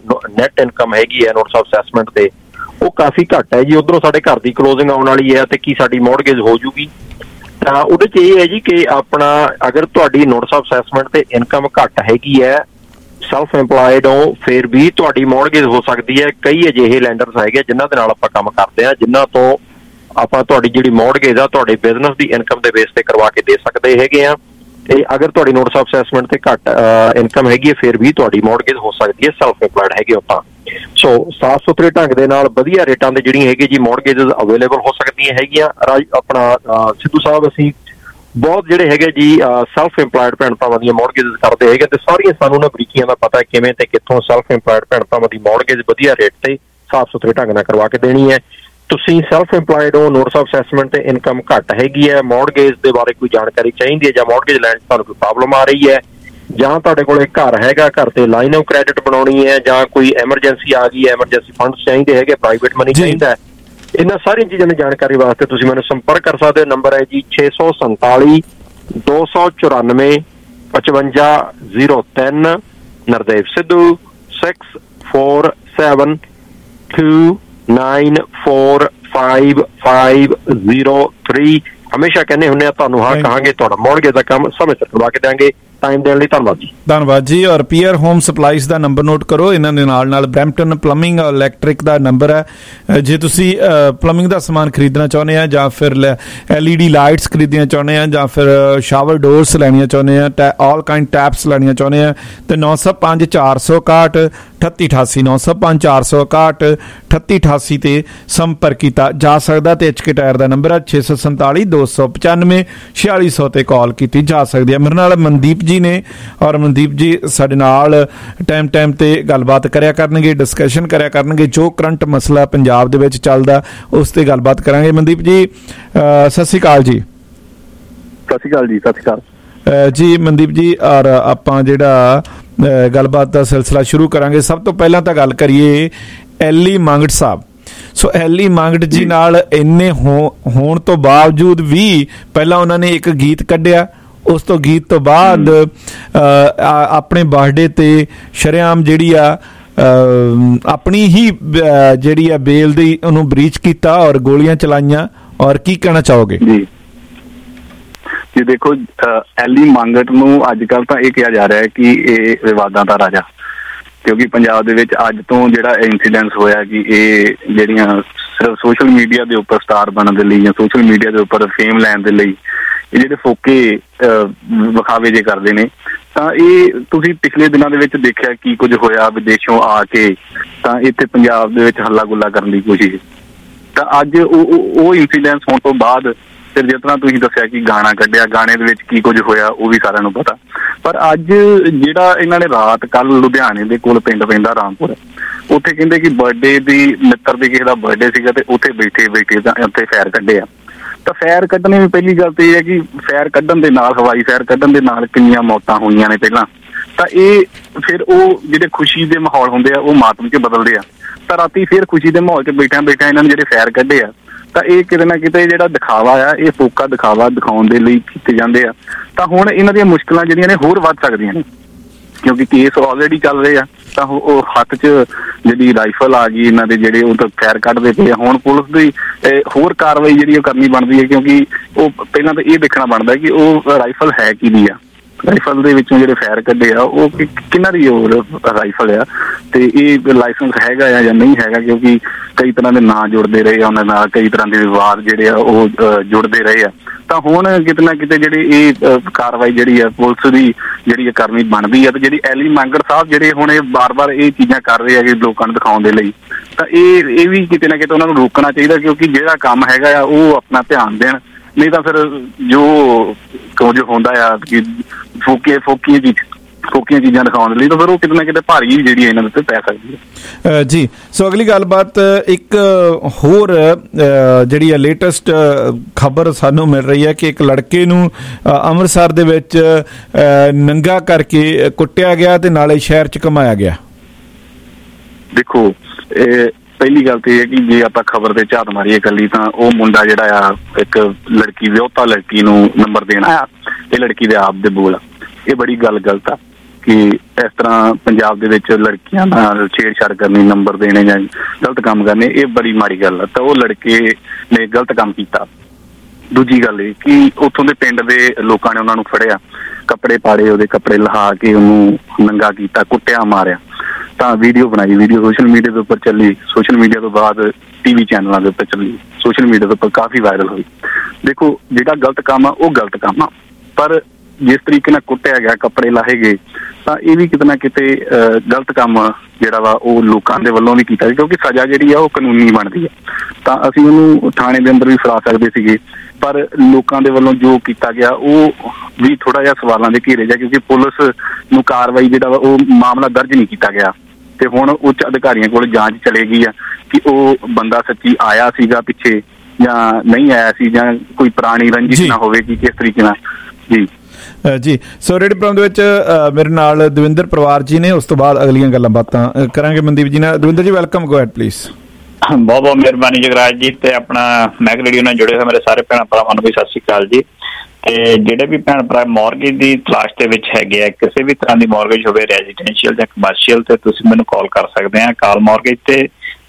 Speaker 19: ਨੈਟ ਇਨਕਮ ਹੈਗੀ ਹੈ ਨੋਟਿਸ ਆਫ ਅਸੈਸਮੈਂਟ ਤੇ ਉਹ ਕਾਫੀ ਘੱਟ ਹੈ ਜੀ। ਉਧਰੋਂ ਸਾਡੇ ਘਰ ਦੀ ਕਲੋਜ਼ਿੰਗ ਆਉਣ ਵਾਲੀ ਹੈ ਤੇ ਕੀ ਸਾਡੀ ਮੌਰਗੇਜ ਹੋ ਜੂਗੀ? ਤਾਂ ਉਹਦੇ 'ਚ ਇਹ ਹੈ ਜੀ ਕਿ ਆਪਣਾ ਅਗਰ ਤੁਹਾਡੀ ਨੋਟਿਸ ਆਫ ਅਸੈਸਮੈਂਟ ਤੇ ਇਨਕਮ ਘੱਟ ਹੈਗੀ ਹੈ, ਸੈਲਫ ਇੰਪਲਾਇਡ ਹੋ, ਫਿਰ ਵੀ ਤੁਹਾਡੀ ਮੌਰਗੇਜ ਹੋ ਸਕਦੀ ਹੈ। ਕਈ ਅਜਿਹੇ ਲੈਂਡਰਸ ਹੈਗੇ ਜਿਨ੍ਹਾਂ ਦੇ ਨਾਲ ਆਪਾਂ ਕੰਮ ਕਰਦੇ ਹਾਂ, ਜਿਨ੍ਹਾਂ ਤੋਂ ਆਪਾਂ ਤੁਹਾਡੀ ਜਿਹੜੀ ਮੌਰਗੇਜ ਆ ਤੁਹਾਡੇ ਬਿਜ਼ਨਸ ਦੀ ਇਨਕਮ ਦੇ ਬੇਸ ਤੇ ਕਰਵਾ ਕੇ ਦੇ ਸਕਦੇ ਹੈਗੇ ਆ। ਤੇ ਅਗਰ ਤੁਹਾਡੀ ਨੋਟਿਸ ਆਫ ਅਸੈਸਮੈਂਟ ਤੇ ਘੱਟ ਇਨਕਮ ਹੈਗੀ ਹੈ, ਫਿਰ ਵੀ ਤੁਹਾਡੀ ਮੌਰਗੇਜ ਹੋ ਸਕਦੀ ਹੈ ਸੈਲਫ ਇੰਪਲਾਇਡ ਹੈਗੇ ਹੋ ਤਾਂ। ਸੋ ਸਾਫ਼ ਸੁਥਰੇ ਢੰਗ ਦੇ ਨਾਲ ਵਧੀਆ ਰੇਟਾਂ ਦੇ ਜਿਹੜੀਆਂ ਹੈਗੀ ਜੀ ਮੌਰਗੇਜਸ ਅਵੇਲੇਬਲ ਹੋ ਸਕਦੀਆਂ ਹੈਗੀਆਂ। ਆਪਣਾ ਸਿੱਧੂ ਸਾਹਿਬ ਅਸੀਂ ਬਹੁਤ ਜਿਹੜੇ ਹੈਗੇ ਜੀ ਸੈਲਫ ਇੰਪਲਾਇਡ ਭੈਣ ਭਰਾਵਾਂ ਦੀਆਂ ਮੌਰਗੇਜਸ ਕਰਦੇ ਹੈਗੇ ਤੇ ਸਾਰੀਆਂ ਸਾਨੂੰ ਨਾ ਬਰੀਕੀਆਂ ਦਾ ਪਤਾ ਕਿਵੇਂ ਤੇ ਕਿੱਥੋਂ ਸੈਲਫ ਇੰਪਲਾਇਡ ਭੈਣ ਭਰਾਵਾਂ ਦੀ ਮੌਰਗੇਜ ਵਧੀਆ ਰੇਟ ਤੇ ਸਾਫ਼ ਸੁਥਰੇ ਢੰਗ ਨਾਲ ਕਰਵਾ ਕੇ ਦੇਣੀ ਹੈ। ਤੁਸੀਂ ਸੈਲਫ ਇੰਪਲਾਇਡ ਹੋ, ਨੋਟਿਸ ਆਫ ਅਸੈਸਮੈਂਟ ਤੇ ਇਨਕਮ ਘੱਟ ਹੈਗੀ ਹੈ, ਮੌਰਗੇਜ ਦੇ ਬਾਰੇ ਕੋਈ ਜਾਣਕਾਰੀ ਚਾਹੀਦੀ ਹੈ ਜਾਂ ਮੌਰਗੇਜ ਲੈਣ 'ਚ ਤੁਹਾਨੂੰ ਕੋਈ ਪ੍ਰੋਬਲਮ ਆ ਰਹੀ ਹੈ, ਜਾਂ ਤੁਹਾਡੇ ਕੋਲ ਇੱਕ ਘਰ ਹੈਗਾ, ਘਰ ਤੇ ਲਾਈਨ ਆਫ ਕ੍ਰੈਡਿਟ ਬਣਾਉਣੀ ਹੈ, ਜਾਂ ਕੋਈ ਐਮਰਜੈਂਸੀ ਆ ਗਈ ਹੈ, ਐਮਰਜੈਂਸੀ ਫੰਡਸ ਚਾਹੀਦੇ ਹੈਗੇ, ਪ੍ਰਾਈਵੇਟ ਮਨੀ ਚਾਹੀਦਾ ਹੈ, ਇਹਨਾਂ ਸਾਰੀਆਂ ਚੀਜ਼ਾਂ ਦੀ ਜਾਣਕਾਰੀ ਵਾਸਤੇ ਤੁਸੀਂ ਮੈਨੂੰ ਸੰਪਰਕ ਕਰ ਸਕਦੇ ਹੋ। ਨੰਬਰ ਹੈ ਜੀ ਛੇ ਸੌ ਸੰਤਾਲੀ ਦੋ ਸੌ ਚੁਰਾਨਵੇਂ ਪਚਵੰਜਾ ਜ਼ੀਰੋ ਤਿੰਨ। Nardev Sidhu six four seven two nine four five five zero three. ਹਮੇਸ਼ਾ ਕਹਿੰਦੇ ਹੁੰਦੇ ਆ ਤੁਹਾਨੂੰ ਹਾਂ ਕਹਾਂਗੇ, ਤੁਹਾਡਾ ਮੌੜਗੇ ਦਾ ਕੰਮ ਸਮੇਂ ਸਿਰ ਕਰਵਾ ਕੇ ਦਿਆਂਗੇ। ਟਾਈਮ ਦੇਣ ਲਈ ਧੰਨਵਾਦ ਜੀ।
Speaker 6: ਧੰਨਵਾਦ ਜੀ। ਔਰ ਪੀਆਰ ਹੋਮ ਸਪਲਾਈਜ਼ ਦਾ ਨੰਬਰ ਨੋਟ ਕਰੋ। ਇਹਨਾਂ ਦੇ ਨਾਲ ਨਾਲ ਬਰੈਂਪਟਨ ਪਲੰਬਿੰਗ ਇਲੈਕਟ੍ਰਿਕ ਦਾ ਨੰਬਰ ਹੈ। ਜੇ ਤੁਸੀਂ ਪਲੰਬਿੰਗ ਦਾ ਸਮਾਨ ਖਰੀਦਣਾ ਚਾਹੁੰਦੇ ਆ ਜਾਂ ਫਿਰ ਐਲ ਈ ਡੀ ਲਾਈਟਸ ਖਰੀਦਣੀਆਂ ਚਾਹੁੰਦੇ ਆ ਜਾਂ ਫਿਰ ਸ਼ਾਵਰ ਡੋਰਸ ਲੈਣੀਆਂ ਚਾਹੁੰਦੇ ਆ, ਆਲ ਕਾਈਂਡ ਟੈਪਸ ਲੈਣੀਆਂ ਚਾਹੁੰਦੇ ਆ, ਤੇ ਨੌ ਸੌ ਪੰਜ ਚਾਰ ਸੌ ਇਕਾਹਠ ਅਠੱਤੀ ਅਠਾਸੀ ਨੌ ਸੌ ਪੰਜ ਚਾਰ ਸੌ ਇਕਾਹਠ ਅਠੱਤੀ ਅਠਾਸੀ ਤੇ ਸੰਪਰਕ ਕੀਤਾ ਜਾ ਸਕਦਾ। ਤੇ ਐਚ ਕੇ ਟਾਇਰ ਦਾ ਨੰਬਰ ਹੈ ਛੇ ਸੌ ਸੰਤਾਲੀ ਦੋ ਸੌ ਪਚਾਨਵੇਂ ਛਿਆਲੀ ਸੌ ਤੇ ਕਾਲ ਕੀਤੀ ਜਾ ਸਕਦੀ ਹੈ। ਮੇਰੇ ਨਾਲ ਮਨਦੀਪ ਜੀ ਨੇ, ਔਰ ਮਨਦੀਪ ਜੀ ਸਾਡੇ ਨਾਲ ਟਾਈਮ ਟਾਈਮ ਤੇ ਗੱਲਬਾਤ ਕਰਿਆ ਕਰਨਗੇ, ਡਿਸਕਸ਼ਨ ਕਰਿਆ ਕਰਨਗੇ। ਜੋ ਕਰੰਟ ਮਸਲਾ ਪੰਜਾਬ ਦੇ ਵਿੱਚ ਚੱਲਦਾ ਉਸ ਤੇ ਗੱਲਬਾਤ ਕਰਾਂਗੇ। ਮਨਦੀਪ ਜੀ ਸਤਿ ਸ਼੍ਰੀ ਅਕਾਲ ਜੀ।
Speaker 19: ਸਤਿ ਸ਼੍ਰੀ ਅਕਾਲ ਜੀ। ਸਤਿ ਸ਼੍ਰੀ ਅਕਾਲ
Speaker 6: ਜੀ ਮਨਦੀਪ ਜੀ। ਔਰ ਆਪਾਂ ਜਿਹੜਾ ਗੱਲਬਾਤ ਦਾ ਸਿਲਸਿਲਾ ਸ਼ੁਰੂ ਕਰਾਂਗੇ, ਸਭ ਤੋਂ ਪਹਿਲਾਂ ਤਾਂ ਗੱਲ ਕਰੀਏ ਐਲੀ ਮੰਗਟ ਸਾਹਿਬ। ਸੋ ਐਲੀ ਮੰਗਟ ਜੀ ਨਾਲ ਇੰਨੇ ਹੋਣ ਤੋਂ ਬਾਵਜੂਦ ਵੀ ਪਹਿਲਾਂ ਉਹਨਾਂ ਨੇ ਇੱਕ ਗੀਤ ਕੱਢਿਆ, ਉਸ ਤੋਂ ਗੀਤ ਤੋਂ ਬਾਅਦ ਆਪਣੇ ਬਰਥਡੇ ਤੇ ਸ਼ਰੇਆਮ ਜਿਹੜੀ ਆ ਆਪਣੀ ਹੀ ਜਿਹੜੀ ਆ ਬੇਲ ਦੀ ਉਹਨੂੰ ਬਰੀਚ ਕੀਤਾ ਔਰ ਗੋਲੀਆਂ ਚਲਾਈਆਂ। ਔਰ ਕੀ ਕਹਿਣਾ ਚਾਹੋਗੇ?
Speaker 20: ਜੀ ਜੀ ਦੇਖੋ, ਐਲੀ ਮੰਗਟ ਨੂੰ ਅੱਜ ਕੱਲ ਤਾਂ ਇਹ ਕਿਹਾ ਜਾ ਰਿਹਾ ਹੈ ਕਿ ਇਹ ਵਿਵਾਦਾਂ ਦਾ ਰਾਜਾ, ਕਿਉਂਕਿ ਪੰਜਾਬ ਦੇ ਵਿੱਚ ਅੱਜ ਤੋਂ ਜਿਹੜਾ ਇੰਸੀਡੈਂਸ ਹੋਇਆ ਕਿ ਇਹ ਜਿਹੜੀਆਂ ਸਿਰਫ ਸੋਸ਼ਲ ਮੀਡੀਆ ਦੇ ਉੱਪਰ ਸਟਾਰ ਬਣਨ ਦੇ ਲਈ ਜਾਂ ਸੋਸ਼ਲ ਮੀਡੀਆ ਦੇ ਉੱਪਰ ਫੇਮ ਲੈਣ ਦੇ ਲਈ ਇਹ ਜਿਹੜੇ ਫੋਕੇ ਵਿਖਾਵੇ ਜੇ ਕਰਦੇ ਨੇ, ਤਾਂ ਇਹ ਤੁਸੀਂ ਪਿਛਲੇ ਦਿਨਾਂ ਦੇ ਵਿੱਚ ਦੇਖਿਆ ਕੀ ਕੁਝ ਹੋਇਆ ਵਿਦੇਸ਼ੋਂ ਆ ਕੇ, ਤਾਂ ਇੱਥੇ ਪੰਜਾਬ ਦੇ ਵਿੱਚ ਹੱਲਾ ਗੁੱਲਾ ਕਰਨ ਦੀ ਕੋਸ਼ਿਸ਼। ਤਾਂ ਅੱਜ ਉਹ ਉਹ ਇੰਸੀਡੈਂਸ ਹੋਣ ਤੋਂ ਬਾਅਦ ਫਿਰ ਜਿਸ ਤਰ੍ਹਾਂ ਤੁਸੀਂ ਦੱਸਿਆ ਕਿ ਗਾਣਾ ਕੱਢਿਆ, ਗਾਣੇ ਦੇ ਵਿੱਚ ਕੀ ਕੁਝ ਹੋਇਆ ਉਹ ਵੀ ਸਾਰਿਆਂ ਨੂੰ ਪਤਾ। ਪਰ ਅੱਜ ਜਿਹੜਾ ਇਹਨਾਂ ਨੇ ਰਾਤ ਕੱਲ ਲੁਧਿਆਣੇ ਦੇ ਕੋਲ ਪਿੰਡ ਪੈਂਦਾ ਰਾਮਪੁਰ, ਉੱਥੇ ਕਹਿੰਦੇ ਕਿ ਬਰਥਡੇ ਦੀ ਮਿੱਤਰ ਦੇ ਕਿਸੇ ਦਾ ਬਰਥਡੇ ਸੀਗਾ ਤੇ ਉੱਥੇ ਬੈਠੇ ਬੈਠੇ ਤਾਂ ਉੱਥੇ ਫੈਰ ਕੱਢੇ ਆ। ਤਾਂ ਫੈਰ ਕੱਢਣੇ ਵੀ ਪਹਿਲੀ ਗੱਲ ਤਾਂ ਇਹ ਹੈ ਕਿ ਫੈਰ ਕੱਢਣ ਦੇ ਨਾਲ, ਹਵਾਈ ਫੈਰ ਕੱਢਣ ਦੇ ਨਾਲ ਕਿੰਨੀਆਂ ਮੌਤਾਂ ਹੋਈਆਂ ਨੇ ਪਹਿਲਾਂ। ਤਾਂ ਇਹ ਫਿਰ ਉਹ ਜਿਹੜੇ ਖੁਸ਼ੀ ਦੇ ਮਾਹੌਲ ਹੁੰਦੇ ਆ ਉਹ ਮਾਤਮ 'ਚ ਬਦਲਦੇ ਆ। ਤਾਂ ਰਾਤੀ ਫਿਰ ਖੁਸ਼ੀ ਦੇ ਮਾਹੌਲ 'ਚ ਬੈਠਿਆਂ ਬੈਠਿਆਂ ਇਹਨਾਂ ਨੇ ਜਿਹੜੇ ਫੈਰ ਕੱਢੇ ਆ, ਤਾਂ ਇਹ ਕਿਤੇ ਨਾ ਕਿਤੇ ਜਿਹੜਾ ਦਿਖਾਵਾ ਆ, ਇਹ ਫੋਕਾ ਦਿਖਾਵਾ ਦਿਖਾਉਣ ਦੇ ਲਈ ਕੀਤੇ ਜਾਂਦੇ ਆ। ਤਾਂ ਹੁਣ ਇਹਨਾਂ ਦੀਆਂ ਮੁਸ਼ਕਲਾਂ ਜਿਹੜੀਆਂ ਨੇ ਹੋਰ ਵੱਧ ਸਕਦੀਆਂ ਨੇ, ਕਿਉਂਕਿ ਕੇਸ ਆਲਰੇਡੀ ਚੱਲ ਰਹੇ ਆ। ਤਾਂ ਉਹ ਹੱਥ 'ਚ ਜਿਹੜੀ ਰਾਈਫਲ ਆ ਗਈ ਇਹਨਾਂ ਦੇ, ਜਿਹੜੇ ਉਹ ਤਾਂ ਫੈਰ ਕੱਢਦੇ ਪਏ ਆ। ਹੁਣ ਪੁਲਿਸ ਦੀ ਹੋਰ ਕਾਰਵਾਈ ਜਿਹੜੀ ਉਹ ਕਰਨੀ ਬਣਦੀ ਹੈ, ਕਿਉਂਕਿ ਉਹ ਪਹਿਲਾਂ ਤਾਂ ਇਹ ਦੇਖਣਾ ਬਣਦਾ ਕਿ ਉਹ ਰਾਈਫਲ ਹੈ ਕਿਹਦੀ ਆ, ਰਾਈਫਲ ਦੇ ਵਿੱਚੋਂ ਜਿਹੜੇ ਫੈਰ ਕੱਢੇ ਆ ਉਹ ਕਿਹਨਾਂ ਦੀ ਉਹ ਰਾਈਫਲ ਆ, ਤੇ ਇਹ ਲਾਇਸੈਂਸ ਹੈਗਾ ਆ ਜਾਂ ਨਹੀਂ ਹੈਗਾ, ਕਿਉਂਕਿ ਕਈ ਤਰ੍ਹਾਂ ਦੇ ਨਾਂ ਜੁੜਦੇ ਰਹੇ ਆ ਉਹਨਾਂ ਨਾਲ, ਕਈ ਤਰ੍ਹਾਂ ਦੇ ਵਿਵਾਦ ਜਿਹੜੇ ਆ ਉਹ ਜੁੜਦੇ ਰਹੇ ਆ। ਤਾਂ ਹੁਣ ਕਿਤੇ ਨਾ ਕਿਤੇ ਜਿਹੜੀ ਇਹ ਕਾਰਵਾਈ ਜਿਹੜੀ ਆ ਪੁਲਿਸ ਦੀ ਜਿਹੜੀ ਕਰਨੀ ਬਣਦੀ ਆ। ਤੇ ਜਿਹੜੀ ਐਲੀ ਮੰਗਟ ਸਾਹਿਬ ਜਿਹੜੇ ਹੁਣ ਇਹ ਬਾਰ-ਬਾਰ ਇਹ ਚੀਜ਼ਾਂ ਕਰ ਰਹੇ ਹੈਗੇ ਲੋਕਾਂ ਨੂੰ ਦਿਖਾਉਣ ਦੇ ਲਈ, ਤਾਂ ਇਹ ਇਹ ਵੀ ਕਿਤੇ ਨਾ ਕਿਤੇ ਉਹਨਾਂ ਨੂੰ ਰੋਕਣਾ ਚਾਹੀਦਾ, ਕਿਉਂਕਿ ਜਿਹੜਾ ਕੰਮ ਹੈਗਾ ਆ ਉਹ ਆਪਣਾ ਧਿਆਨ ਦੇਣ। ਨਹੀਂ ਤਾਂ ਫਿਰ ਜੋ ਕੁਝ ਹੁੰਦਾ ਆ ਕਿ ਫੋਕੇ ਫੋਕੀਆਂ ਚੀਜ਼ ਫੋਕੀਆਂ ਚੀਜ਼ਾਂ ਦਿਖਾਉਣ ਲਈ, ਤਾਂ ਫਿਰ ਉਹ ਕਿਤੇ ਨਾ ਕਿਤੇ ਭਾਰੀ ਜਿਹੜੀ ਇਹਨਾਂ ਦੇ ਉੱਤੇ ਪੈ ਸਕਦੀ ਹੈ
Speaker 6: ਜੀ। ਸੋ ਅਗਲੀ ਗੱਲਬਾਤ, ਇੱਕ ਹੋਰ ਜਿਹੜੀ ਆ ਲੇਟੈਸਟ ਖਬਰ ਸਾਨੂੰ ਮਿਲ ਰਹੀ ਹੈ ਕਿ ਇੱਕ ਲੜਕੇ ਨੂੰ ਅੰਮ੍ਰਿਤਸਰ ਦੇ ਵਿੱਚ ਨੰਗਾ ਕਰਕੇ ਕੁੱਟਿਆ ਗਿਆ ਤੇ ਨਾਲੇ ਸ਼ਹਿਰ 'ਚ ਘੁਮਾਇਆ ਗਿਆ।
Speaker 20: ਦੇਖੋ, ਇਹ ਪਹਿਲੀ ਗੱਲ ਤੇ ਇਹ ਹੈ ਕਿ ਜੇ ਆਪਾਂ ਖਬਰ ਤੇ ਝਾਤ ਮਾਰੀਏ ਇਕੱਲੀ, ਤਾਂ ਉਹ ਮੁੰਡਾ ਜਿਹੜਾ ਆ ਇੱਕ ਲੜਕੀ ਵਿਆਹੁਤਾ ਲੜਕੀ ਨੂੰ ਨੰਬਰ ਦੇਣਾ ਆ, ਇਹ ਲੜਕੀ ਦੇ ਆਪ ਦੇ ਬੋਲ ਆ। ਇਹ ਬੜੀ ਗੱਲ ਗਲਤ ਆ ਕਿ ਇਸ ਤਰ੍ਹਾਂ ਪੰਜਾਬ ਦੇ ਵਿੱਚ ਲੜਕੀਆਂ ਨਾਲ ਛੇੜਛਾੜ ਕਰਨੀ, ਨੰਬਰ ਦੇਣੇ ਜਾਂ ਗਲਤ ਕੰਮ ਕਰਨੇ, ਇਹ ਬੜੀ ਮਾੜੀ ਗੱਲ ਆ। ਤਾਂ ਉਹ ਲੜਕੇ ਨੇ ਗਲਤ ਕੰਮ ਕੀਤਾ। ਦੂਜੀ ਗੱਲ ਇਹ ਕਿ ਉੱਥੋਂ ਦੇ ਪਿੰਡ ਦੇ ਲੋਕਾਂ ਨੇ ਉਹਨਾਂ ਨੂੰ ਫੜਿਆ, ਕੱਪੜੇ ਪਾੜੇ, ਉਹਦੇ ਕੱਪੜੇ ਲਹਾ ਕੇ ਉਹਨੂੰ ਨੰਗਾ ਕੀਤਾ, ਕੁੱਟਿਆ, ਮਾਰਿਆ। ਤਾਂ ਵੀਡੀਓ ਬਣਾਈ, ਵੀਡੀਓ ਸੋਸ਼ਲ ਮੀਡੀਆ ਦੇ ਉੱਪਰ ਚੱਲੀ, ਸੋਸ਼ਲ ਮੀਡੀਆ ਤੋਂ ਬਾਅਦ ਟੀਵੀ ਚੈਨਲਾਂ ਦੇ ਉੱਪਰ ਚੱਲੀ, ਸੋਸ਼ਲ ਮੀਡੀਆ ਦੇ ਉੱਪਰ ਕਾਫੀ ਵਾਇਰਲ ਹੋਈ। ਦੇਖੋ, ਜਿਹੜਾ ਗਲਤ ਕੰਮ ਆ ਉਹ ਗਲਤ ਕੰਮ ਆ, ਪਰ ਜਿਸ ਤਰੀਕੇ ਨਾਲ ਕੁੱਟਿਆ ਗਿਆ, ਕੱਪੜੇ ਲਾਹੇ ਗਏ, ਤਾਂ ਇਹ ਵੀ ਕਿਤੇ ਨਾ ਕਿਤੇ ਗਲਤ ਕੰਮ ਜਿਹੜਾ ਵਾ ਉਹ ਲੋਕਾਂ ਦੇ ਵੱਲੋਂ ਵੀ ਕੀਤਾ, ਕਿਉਂਕਿ ਸਜ਼ਾ ਜਿਹੜੀ ਆ ਉਹ ਕਾਨੂੰਨੀ ਬਣਦੀ ਹੈ। ਤਾਂ ਅਸੀਂ ਉਹਨੂੰ ਥਾਣੇ ਦੇ ਅੰਦਰ ਵੀ ਫੜਾ ਸਕਦੇ ਸੀਗੇ, ਪਰ ਲੋਕਾਂ ਦੇ ਵੱਲੋਂ ਜੋ ਕੀਤਾ ਗਿਆ ਉਹ ਵੀ ਥੋੜਾ ਜਿਹਾ ਸਵਾਲਾਂ ਦੇ ਘੇਰੇ ਜਾ, ਕਿਉਂਕਿ ਪੁਲਿਸ ਨੂੰ ਕਾਰਵਾਈ ਜਿਹੜਾ ਵਾ ਉਹ ਮਾਮਲਾ ਦਰਜ ਨਹੀਂ ਕੀਤਾ ਗਿਆ। ਤੇ ਹੁਣ ਉੱਚ ਅਧਿਕਾਰੀਆਂ ਕੋਲ ਜਾਂਚ ਚਲੇਗੀ ਆ ਕਿ ਉਹ ਬੰਦਾ ਸੱਚੀ ਆਇਆ ਸੀਗਾ ਪਿੱਛੇ ਜਾਂ ਨਹੀਂ ਆਇਆ ਸੀ, ਜਾਂ ਕੋਈ ਪੁਰਾਣੀ ਰੰਜਿਸ਼ ਨਾ ਹੋਵੇ ਕਿ ਕਿਸ ਤਰੀਕੇ ਨਾਲ। ਜੀ
Speaker 6: ਜੀ ਸੋ ਰੇਡੀਓ ਪ੍ਰੋਗਰਾਮ ਦੇ ਵਿੱਚ ਮੇਰੇ ਨਾਲ ਦਵਿੰਦਰ ਪਰਿਵਾਰ ਜੀ ਨੇ, ਉਸ ਤੋਂ ਬਾਅਦ ਅਗਲੀਆਂ ਗੱਲਾਂ ਬਾਤਾਂ ਕਰਾਂਗੇ ਮਨਦੀਪ ਜੀ ਨਾਲ। ਦਵਿੰਦਰ ਜੀ ਵੈਲਕਮ, ਗੋ ਹੈਡ ਪਲੀਜ਼।
Speaker 21: ਬਹੁਤ ਬਹੁਤ ਮਿਹਰਬਾਨੀ ਜਗਰਾਜ ਜੀ, ਤੇ ਆਪਣਾ ਮੈਗ ਰੇਡੀਓ ਨਾਲ ਜੁੜੇ ਹੋਏ ਮੇਰੇ ਸਾਰੇ ਭੈਣ ਭਰਾਵਾਂ ਨੂੰ ਵੀ ਸਤਿ ਸ਼੍ਰੀ ਅਕਾਲ ਜੀ। ਤੇ ਜਿਹੜੇ ਵੀ ਭੈਣ ਭਰਾ ਮੌਰਗੇਜ ਦੀ ਤਲਾਸ਼ ਦੇ ਵਿੱਚ ਹੈਗੇ ਆ, ਕਿਸੇ ਵੀ ਤਰ੍ਹਾਂ ਦੀ ਮੌਰਗੇਜ ਹੋਵੇ, ਰੈਜ਼ੀਡੈਂਸ਼ੀਅਲ ਜਾਂ ਕਮਰਸ਼ੀਅਲ, ਤੇ ਤੁਸੀਂ ਮੈਨੂੰ ਕਾਲ ਕਰ ਸਕਦੇ ਆ ਕਾਲ ਮੌਰਗੇਜ ਤੇ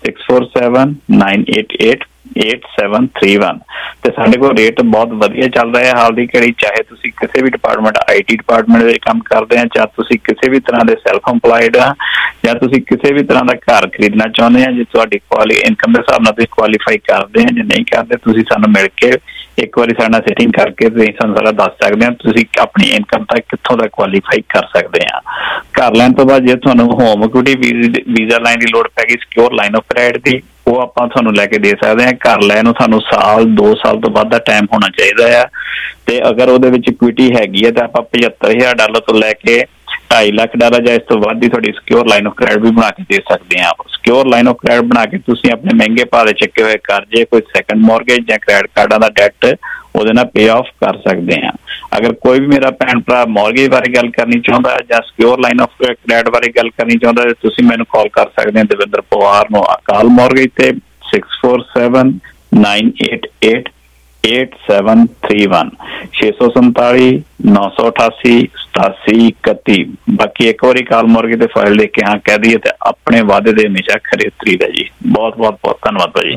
Speaker 21: six four seven nine eight eight eight seven three one. ਤੇ ਸਾਡੇ ਕੋਲ ਰੇਟ ਬਹੁਤ ਵਧੀਆ ਚੱਲ ਰਿਹਾ ਹਾਲ ਦੀ ਘੜੀ, ਚਾਹੇ ਤੁਸੀਂ ਕਿਸੇ ਵੀ ਡਿਪਾਰਟਮੈਂਟ ਆਈ ਟੀ ਡਿਪਾਰਟਮੈਂਟ ਦੇ ਕੰਮ ਕਰਦੇ ਆ, ਚਾਹੇ ਤੁਸੀਂ ਕਿਸੇ ਵੀ ਤਰ੍ਹਾਂ ਦੇ ਸੈਲਫ ਇੰਪਲਾਇਡ ਆ, ਜਾਂ ਤੁਸੀਂ ਕਿਸੇ ਵੀ ਤਰ੍ਹਾਂ ਦਾ ਘਰ ਖਰੀਦਣਾ ਚਾਹੁੰਦੇ ਆ, ਜੇ ਤੁਹਾਡੀ ਕੁਆਲੀ ਇਨਕਮ ਦੇ ਹਿਸਾਬ ਨਾਲ ਤੁਸੀਂ ਕੁਆਲੀਫਾਈ ਕਰਦੇ ਆ, ਜੇ ਨਹੀਂ ਕਰਦੇ ਤੁਸੀਂ ਸਾਨੂੰ ਮਿਲ ਕੇ ਇੱਕ ਵਾਰੀ ਸਾਡੇ ਨਾਲ ਸੈਟਿੰਗ ਕਰਕੇ ਤੁਸੀਂ ਸਾਨੂੰ ਸਾਰਾ ਦੱਸ ਸਕਦੇ ਆ ਤੁਸੀਂ ਆਪਣੀ ਇਨਕਮ ਤੱਕ ਕਿੱਥੋਂ ਦਾ ਕੁਆਲੀਫਾਈ ਕਰ ਸਕਦੇ ਆ। ਘਰ ਲੈਣ ਤੋਂ ਬਾਅਦ ਜੇ ਤੁਹਾਨੂੰ ਹੋਮ ਇਕੁਇਟੀ ਵੀਜ਼ਾ ਲੈਣ ਦੀ ਲੋੜ ਪੈ ਗਈ ਸਿਕਿਉਰ ਲਾਈਨ ਆਫ ਕ੍ਰੈਡਿਟ ਦੀ, ਉਹ ਆਪਾਂ ਤੁਹਾਨੂੰ ਲੈ ਕੇ ਦੇ ਸਕਦੇ ਹਾਂ। ਘਰ ਲੈਣ ਨੂੰ ਸਾਨੂੰ ਸਾਲ ਦੋ ਸਾਲ ਤੋਂ ਵੱਧ ਦਾ ਟਾਈਮ ਹੋਣਾ ਚਾਹੀਦਾ ਆ, ਤੇ ਅਗਰ ਉਹਦੇ ਵਿੱਚ ਇਕੁਇਟੀ ਹੈਗੀ ਹੈ ਤਾਂ ਆਪਾਂ ਪਝੱਤਰ ਹਜ਼ਾਰ ਡਾਲਰ ਤੋਂ ਲੈ ਕੇ ਢਾਈ ਲੱਖ ਡਾਲਰ ਜਾਂ ਇਸ ਤੋਂ ਵੱਧ ਦੀ ਤੁਹਾਡੀ ਸਿਕਿਉਰ ਲਾਈਨ ਆਫ ਕ੍ਰੈਡਿਟ ਵੀ ਬਣਾ ਕੇ ਦੇ ਸਕਦੇ ਹਾਂ। ਸਿਕਿਉਰ ਲਾਈਨ ਆਫ ਕ੍ਰੈਡਿਟ ਬਣਾ ਕੇ ਤੁਸੀਂ ਆਪਣੇ ਮਹਿੰਗੇ ਭਾਅ ਦੇ ਚੱਕੇ ਹੋਏ ਕਰਜ਼ੇ, ਕੋਈ ਸੈਕੰਡ ਮੌਰਗੇਜ ਜਾਂ ਕ੍ਰੈਡਿਟ ਕਾਰਡਾਂ ਦਾ ਡੈਟ ਉਹਦੇ ਨਾਲ ਪੇ ਆਫ ਕਰ ਸਕਦੇ ਹਾਂ। ਅਗਰ ਕੋਈ ਵੀ ਮੇਰਾ ਭੈਣ ਭਰਾ ਮੌਰਗੇਜ ਬਾਰੇ ਗੱਲ ਕਰਨੀ ਚਾਹੁੰਦਾ ਜਾਂ ਸਿਕਿਉਰ ਲਾਈਨ ਆਫ ਕ੍ਰੈਡਿਟ ਬਾਰੇ ਗੱਲ ਕਰਨੀ ਚਾਹੁੰਦਾ, ਤੁਸੀਂ ਮੈਨੂੰ ਕਾਲ ਕਰ ਸਕਦੇ ਹੋ ਦਵਿੰਦਰ ਪਵਾਰ ਨੂੰ ਅਕਾਲ ਮੌਰਗੇਜ ਤੇ six four seven nine eight eight eight seven three one छे सौ संताली नौ सौ अठासी सतासी इकती। बाकी एक बार काल मुर्गे ते फाइल देख के हाँ कह दिए तो अपने वादे दे हमेशा खरे उतरीदा जी। बहुत बहुत बहुत धन्यवाद भाजी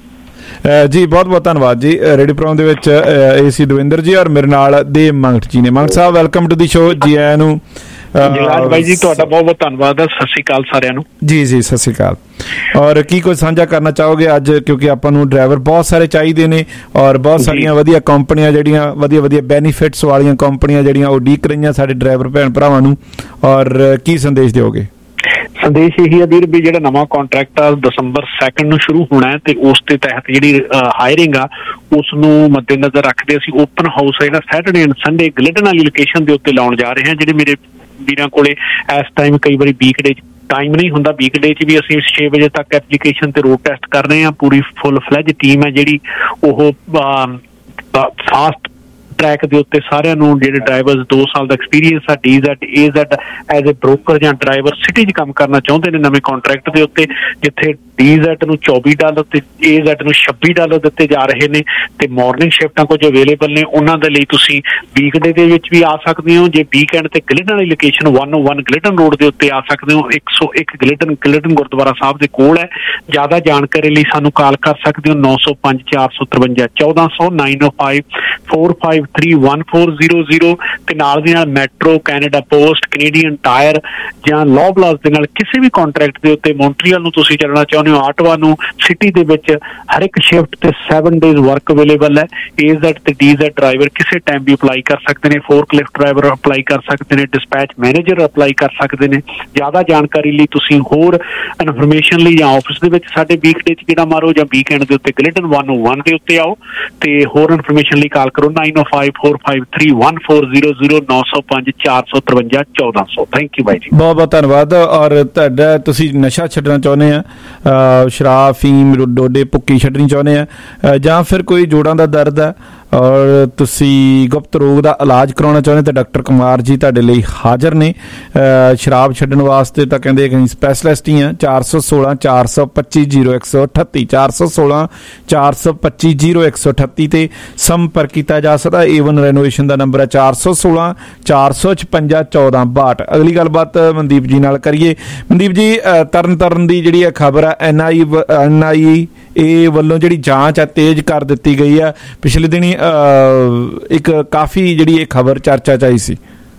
Speaker 6: जी, बहुत बहुत धन्यवाद जी। रेडियो प्रोग्राम दे विच ए सी दविंदर जी और मेरे नाल देव मंगट जी ने। मंगट साहब वेलकम टू दी शो जी। आया नूं
Speaker 1: ਜਗਰਾਜ ਬਾਈ ਜੀ ਤੁਹਾਡਾ ਬਹੁਤ ਬਹੁਤ ਧੰਨਵਾਦ ਹੈ। ਸਤਿ ਸ਼੍ਰੀ ਅਕਾਲ ਸਾਰਿਆਂ ਨੂੰ।
Speaker 6: ਜੀ ਜੀ ਸਤਿ ਸ਼੍ਰੀ ਅਕਾਲ। ਔਰ ਕੀ ਕੁਝ ਸਾਂਝਾ ਕਰਨਾ ਚਾਹੋਗੇ ਅੱਜ, ਕਿਉਂਕਿ ਆਪਾਂ ਨੂੰ ਡਰਾਈਵਰ ਬਹੁਤ ਸਾਰੇ ਚਾਹੀਦੇ ਨੇ ਔਰ ਬਹੁਤ ਸਾਰੀਆਂ ਵਧੀਆ ਕੰਪਨੀਆਂ ਜਿਹੜੀਆਂ ਵਧੀਆ ਵਧੀਆ ਬੈਨੀਫਿਟਸ ਵਾਲੀਆਂ ਕੰਪਨੀਆਂ ਜਿਹੜੀਆਂ ਉਹ ਉਡੀਕ ਰਹੀਆਂ ਸਾਡੇ ਡਰਾਈਵਰ ਭੈਣ ਭਰਾਵਾਂ ਨੂੰ, ਔਰ ਕੀ ਸੰਦੇਸ਼ ਦਿਓਗੇ?
Speaker 1: ਸੰਦੇਸ਼ ਇਹੀ ਹੈ ਵੀਰ ਵੀ ਜਿਹੜਾ ਨਵਾਂ ਕੰਟਰੈਕਟ ਆ ਦਸੰਬਰ ਸੈਕਿੰਡ ਨੂੰ ਸ਼ੁਰੂ ਹੋਣਾ ਹੈ ਤੇ ਉਸ ਦੇ ਤਹਿਤ ਜਿਹੜੀ ਹਾਇਰਿੰਗ ਆ ਉਸ ਨੂੰ ਮੱਦੇਨਜ਼ਰ ਰੱਖਦੇ ਅਸੀਂ ਓਪਨ ਹਾਊਸ ਜਿਹੜਾ ਸੈਟਰਡੇ ਐਂਡ ਸੰਡੇ ਗਲਿਡਨ ਵਾਲੀ ਲੋਕੇਸ਼ਨ ਦੇ ਉੱਤੇ ਲਾਉਣ ਜਾ ਰਹੇ ਹਾਂ। ਜਿਹੜੇ ਮੇਰੇ ਵੀਰਾਂ ਕੋਲੇ ਇਸ ਟਾਈਮ ਕਈ ਵਾਰੀ ਵੀਕਡੇ ਟਾਈਮ ਨਹੀਂ ਹੁੰਦਾ, ਵੀਕਡੇ 'ਚ ਵੀ ਅਸੀਂ ਛੇ ਵਜੇ ਤੱਕ ਐਪਲੀਕੇਸ਼ਨ ਤੇ ਰੋਡ ਟੈਸਟ ਕਰ ਰਹੇ ਹਾਂ। ਪੂਰੀ ਫੁੱਲ ਫਲੈਜ ਟੀਮ ਹੈ ਜਿਹੜੀ ਉਹ ਫਾਸਟ ਟਰੈਕ ਦੇ ਉੱਤੇ ਸਾਰਿਆਂ ਨੂੰ ਜਿਹੜੇ ਡਰਾਈਵਰਸ ਦੋ ਸਾਲ ਦਾ ਐਕਸਪੀਰੀਅੰਸ ਆ D Z A Z as a broker ਜਾਂ ਡਰਾਈਵਰ ਸਿਟੀ 'ਚ ਕੰਮ ਕਰਨਾ ਚਾਹੁੰਦੇ ਨੇ ਨਵੇਂ ਕੰਟਰੈਕਟ ਦੇ ਉੱਤੇ, ਜਿੱਥੇ ਡੀ ਜ਼ੈਡ ਨੂੰ ਚੌਵੀ ਡਾਲਰ ਤੇ ਏ ਜ਼ੈਡ ਨੂੰ ਛੱਬੀ ਡਾਲਰ ਦਿੱਤੇ ਜਾ ਰਹੇ ਨੇ ਤੇ ਮਾਰਨਿੰਗ ਸ਼ਿਫਟਾਂ ਕੁਝ ਅਵੇਲੇਬਲ ਨੇ। ਉਹਨਾਂ ਦੇ ਲਈ ਤੁਸੀਂ ਵੀਕਡੇ ਦੇ ਵਿੱਚ ਵੀ ਆ ਸਕਦੇ ਹੋ, ਜੇ ਵੀਕਐਂਡ ਤੇ ਗਲਿਡਨ ਵਾਲੀ ਲੋਕੇਸ਼ਨ ਇੱਕ ਸੌ ਇੱਕ ਗਲਿਡਨ ਰੋਡ ਦੇ ਉੱਤੇ ਆ ਸਕਦੇ ਹੋ। ਇੱਕ ਸੌ ਇੱਕ ਗਲਿਡਨ ਗਲਿਡਨ ਗੁਰਦੁਆਰਾ ਸਾਹਿਬ ਦੇ ਕੋਲ ਹੈ। ਜ਼ਿਆਦਾ ਜਾਣਕਾਰੀ ਲਈ ਸਾਨੂੰ ਕਾਲ ਕਰ ਸਕਦੇ ਹੋ ਨੌ ਸੌ ਪੰਜ ਚਾਰ ਸੌ ਤਰਵੰਜਾ ਚੌਦਾਂ ਸੌ nine O five four five three one four zero zero ਤੇ ਨਾਲ ਦੀ ਨਾਲ Metro, Canada Post, Canadian Tire ਜਾਂ ਲੌਬਲਾਸ ਦੇ ਨਾਲ ਕਿਸੇ ਵੀ ਕੰਟਰੈਕਟ ਦੇ ਉੱਤੇ ਮੌਂਟਰੀਅਲ ਨੂੰ ਤੁਸੀਂ ਚੱਲਣਾ ਚਾਹੁੰਦੇ ਹੋ, ਆਟਵਾ ਨੂੰ, ਸਿਟੀ ਦੇ ਵਿੱਚ ਹਰ ਇੱਕ ਸ਼ਿਫਟ ਤੇ ਸੈਵਨ ਡੇਜ਼ ਵਰਕ ਅਵੇਲੇਬਲ ਹੈ। ਏ ਜ਼ੈਡ ਤੇ ਡੀ ਜ਼ੈਡ ਡਰਾਈਵਰ ਕਿਸੇ ਟਾਈਮ ਵੀ ਅਪਲਾਈ ਕਰ ਸਕਦੇ ਨੇ, ਫੋਰਕ ਲਿਫਟ ਡਰਾਈਵਰ ਅਪਲਾਈ ਕਰ ਸਕਦੇ ਨੇ, ਡਿਸਪੈਚ ਮੈਨੇਜਰ ਅਪਲਾਈ ਕਰ ਸਕਦੇ ਨੇ। ਜ਼ਿਆਦਾ ਜਾਣਕਾਰੀ ਲਈ ਤੁਸੀਂ ਹੋਰ ਇਨਫੋਰਮੇਸ਼ਨ ਲਈ ਜਾਂ ਆਫਿਸ ਦੇ ਵਿੱਚ ਸਾਡੇ ਵੀਕਡੇ 'ਚ ਜਿਹੜਾ ਮਾਰੋ ਜਾਂ ਵੀਕਐਂਡ ਦੇ ਉੱਤੇ ਗਲਿਡਨ ਇੱਕ ਸੌ ਇੱਕ ਦੇ ਉੱਤੇ ਆਓ ਤੇ ਹੋਰ ਇਨਫੋਰਮੇਸ਼ਨ ਲਈ ਕਾਲ ਕਰੋ nine O five four five three one four zero zero ਨੌ ਸੌ ਪੰਜ ਚਾਰ ਸੌ ਤਰਵੰਜਾ ਚੌਦਾਂ ਸੌ। ਥੈਂਕ ਯੂ ਬਾਈ ਜੀ, ਬਹੁਤ
Speaker 6: ਬਹੁਤ ਧੰਨਵਾਦ। ਔਰ ਤੁਹਾਡਾ ਤੁਸੀਂ ਨਸ਼ਾ ਛੱਡਣਾ ਚਾਹੁੰਦੇ ਆ, ਸ਼ਰਾਬ, ਫੀਮ, ਡੋਡੇ, ਭੁੱਕੀ ਛੱਡਣੀ ਚਾਹੁੰਦੇ ਆ, ਜਾਂ ਫਿਰ ਕੋਈ ਜੋੜਾਂ ਦਾ ਦਰਦ ਹੈ ਔਰ ਤੁਸੀਂ ਗੁਪਤ ਰੋਗ ਦਾ ਇਲਾਜ ਕਰਾਉਣਾ ਚਾਹੁੰਦੇ ਤਾਂ ਡਾਕਟਰ ਕੁਮਾਰ ਜੀ ਤੁਹਾਡੇ ਲਈ ਹਾਜ਼ਰ ਨੇ। ਸ਼ਰਾਬ ਛੱਡਣ ਵਾਸਤੇ ਤਾਂ ਕਹਿੰਦੇ ਕਿ ਸਪੈਸ਼ਲਿਸਟ ਹੀ ਆ। ਚਾਰ ਸੌ ਸੋਲਾਂ ਚਾਰ ਸੌ ਪੱਚੀ ਜੀਰੋ ਇੱਕ ਸੌ ਅਠੱਤੀ ਚਾਰ ਸੌ ਸੋਲਾਂ ਚਾਰ ਸੌ ਪੱਚੀ ਜੀਰੋ ਇੱਕ ਸੌ ਅਠੱਤੀ ਤੇ ਸੰਪਰਕ ਕੀਤਾ ਜਾ ਸਕਦਾ। ਏਵਨ ਰੈਨੋਵੇਸ਼ਨ ਦਾ ਨੰਬਰ ਹੈ ਚਾਰ ਸੌ ਸੋਲਾਂ ਚਾਰ ਸੌ ਛਪੰਜਾ ਚੌਦਾਂ ਬਾਹਠ। ਅਗਲੀ ਗੱਲਬਾਤ ਮਨਦੀਪ ਜੀ ਨਾਲ ਕਰੀਏ। ਮਨਦੀਪ ਜੀ, ਤਰਨ ਤਾਰਨ ਦੀ ਜਿਹੜੀ ਖਬਰ ਹੈ ਐਨ ਆਈ ਐਨ ਆਈ ਏ ਵੱਲੋਂ ਜਿਹੜੀ ਜਾਂਚ ਹੈ ਤੇਜ਼ ਕਰ ਦਿੱਤੀ ਗਈ ਆ। ਪਿਛਲੇ ਦਿਨੀ ਇੱਕ ਕਾਫੀ ਜਿਹੜੀ ਇਹ ਖਬਰ ਚਰਚਾ ਚ ਆਈ ਸੀ।